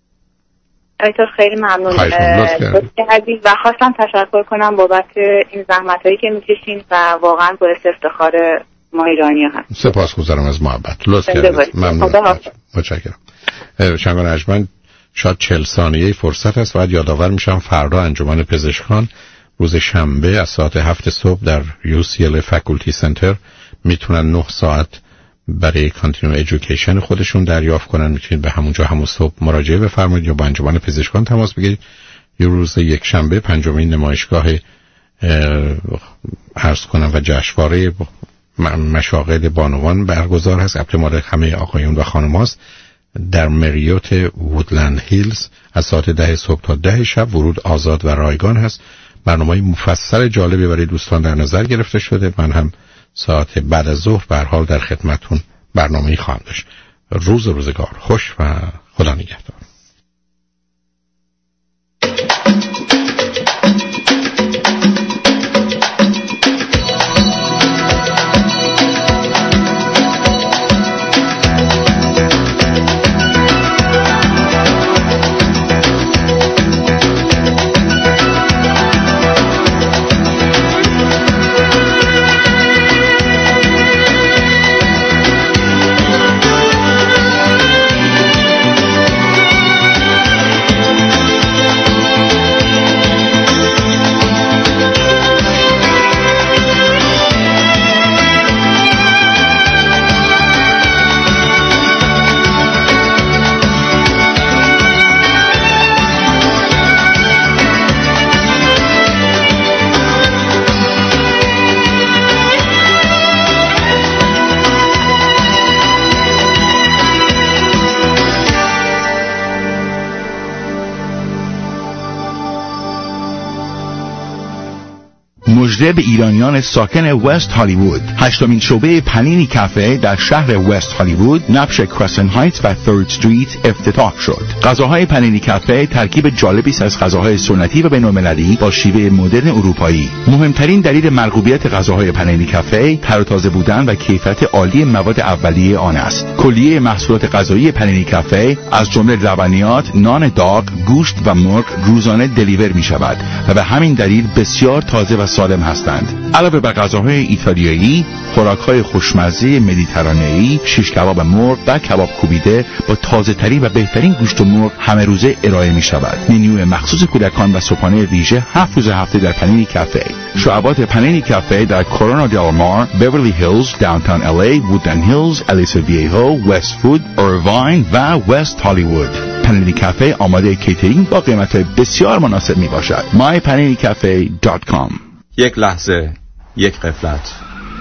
دکتر خیلی ممنون عزیز و خواستم تشکر کنم بابت این زحمتایی که میکشین و واقعا باعث افتخار ما ایرانی هست. سپاسگزارم از محبت. لطف کردید. ممنون. متشکرم. شنگان اجمن شاید چهل ثانیه فرصت است. باید یادآور میشم فردا انجمن پزشکان روز شنبه از ساعت هفت صبح در یو سی ال فکولتی سنتر میتونن نه ساعت برای کانتینیو ایژوکیشن خودشون دریافت کنن. میتونید به همونجا همون صبح مراجعه بفرمایید یا با انجمن پزشکان تماس بگیرید. یه روز یک شنبه پنجمین نمایشگاه عرض کنم و جشنواره مشاغل بانوان برگزار هست. البته مال همه آقایون و خانم‌هاست در مریوت وودلند هیلز از ساعت ده صبح تا ده شب. ورود آزاد و رایگان هست. برنامه مفصل جالبی برای دوستان در نظر گرفته شده. من هم ساعت بعد از ظهر به هر حال در خدمتتون برنامه‌ای خواهم داشت. روز روزگار خوش و خدا نگهدار. ویژه به ایرانیان ساکن وست هالیوود. هشتمین شعبه پنینی کافه در شهر وست هالیوود نبش کرسن هایتس و ثرد استریت افتتاح شد. غذاهای پنینی کافه ترکیب جالبی است از غذاهای سنتی و بین‌المللی با شیوه مدرن اروپایی. مهمترین دلیل مرغوبیت غذاهای پنینی کافه تر و تازه بودن و کیفیت عالی مواد اولیه آن است. کلیه محصولات غذایی پنینی کافه از جمله لبنیات، نان داغ، گوشت و مرغ روزانه دلیور می شود و به همین دلیل بسیار تازه و سالم هستند. علاوه بر غذاهای ایتالیایی، خوراک‌های خوشمزه مدیترانه‌ای، شیش کباب مرغ و کباب کوبیده با تازه‌ترین و بهترین گوشت مرغ همه روزه ارائه می شود. منیو مخصوص کودکان و صبحانه ویژه هفت روز هفته در پنینی کافه. شعبات پنینی کافه در کورونا دل مار، بیورلی هیلز، داونتاون ال ای، وودلند هیلز، الیسا ویهو، وست فود، ایرواین و وست هالیوود. پنینی کافه آماده کیترینگ با قیمت بسیار مناسب می باشد. مای پنینی کافه دات کام. یک لحظه، یک غفلت.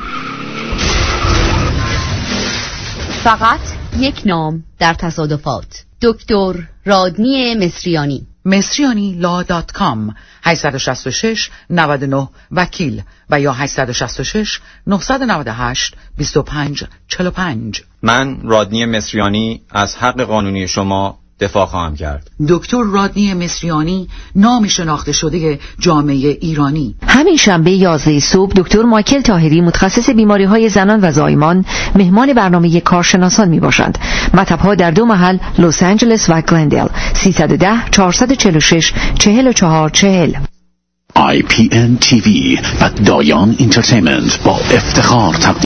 فقط یک نام در تصادفات. دکتر رادنی مصریانی. مصریانی لا دات کام. هشت شش شش نه نه وکیل و یا هشت شش شش نه نه هشت دو پنج چهار پنج. من رادنی مصریانی از حق قانونی شما دفاع خواهم کرد. دکتر رادنی مصریانی، نام شناخته شده جامعه ایرانی. همین شنبه یازده صبح دکتر مایکل طاهری، متخصص بیماری‌های زنان و زایمان، مهمان برنامه کارشناسان میباشند. مطب‌ها در دو محل، لس آنجلس و گلندل. سیصد و ده چهارصد و چهل و شش چهل و چهار چهل. آی پی ان تی وی و دایان اینترتینمنت با افتخار تبدیل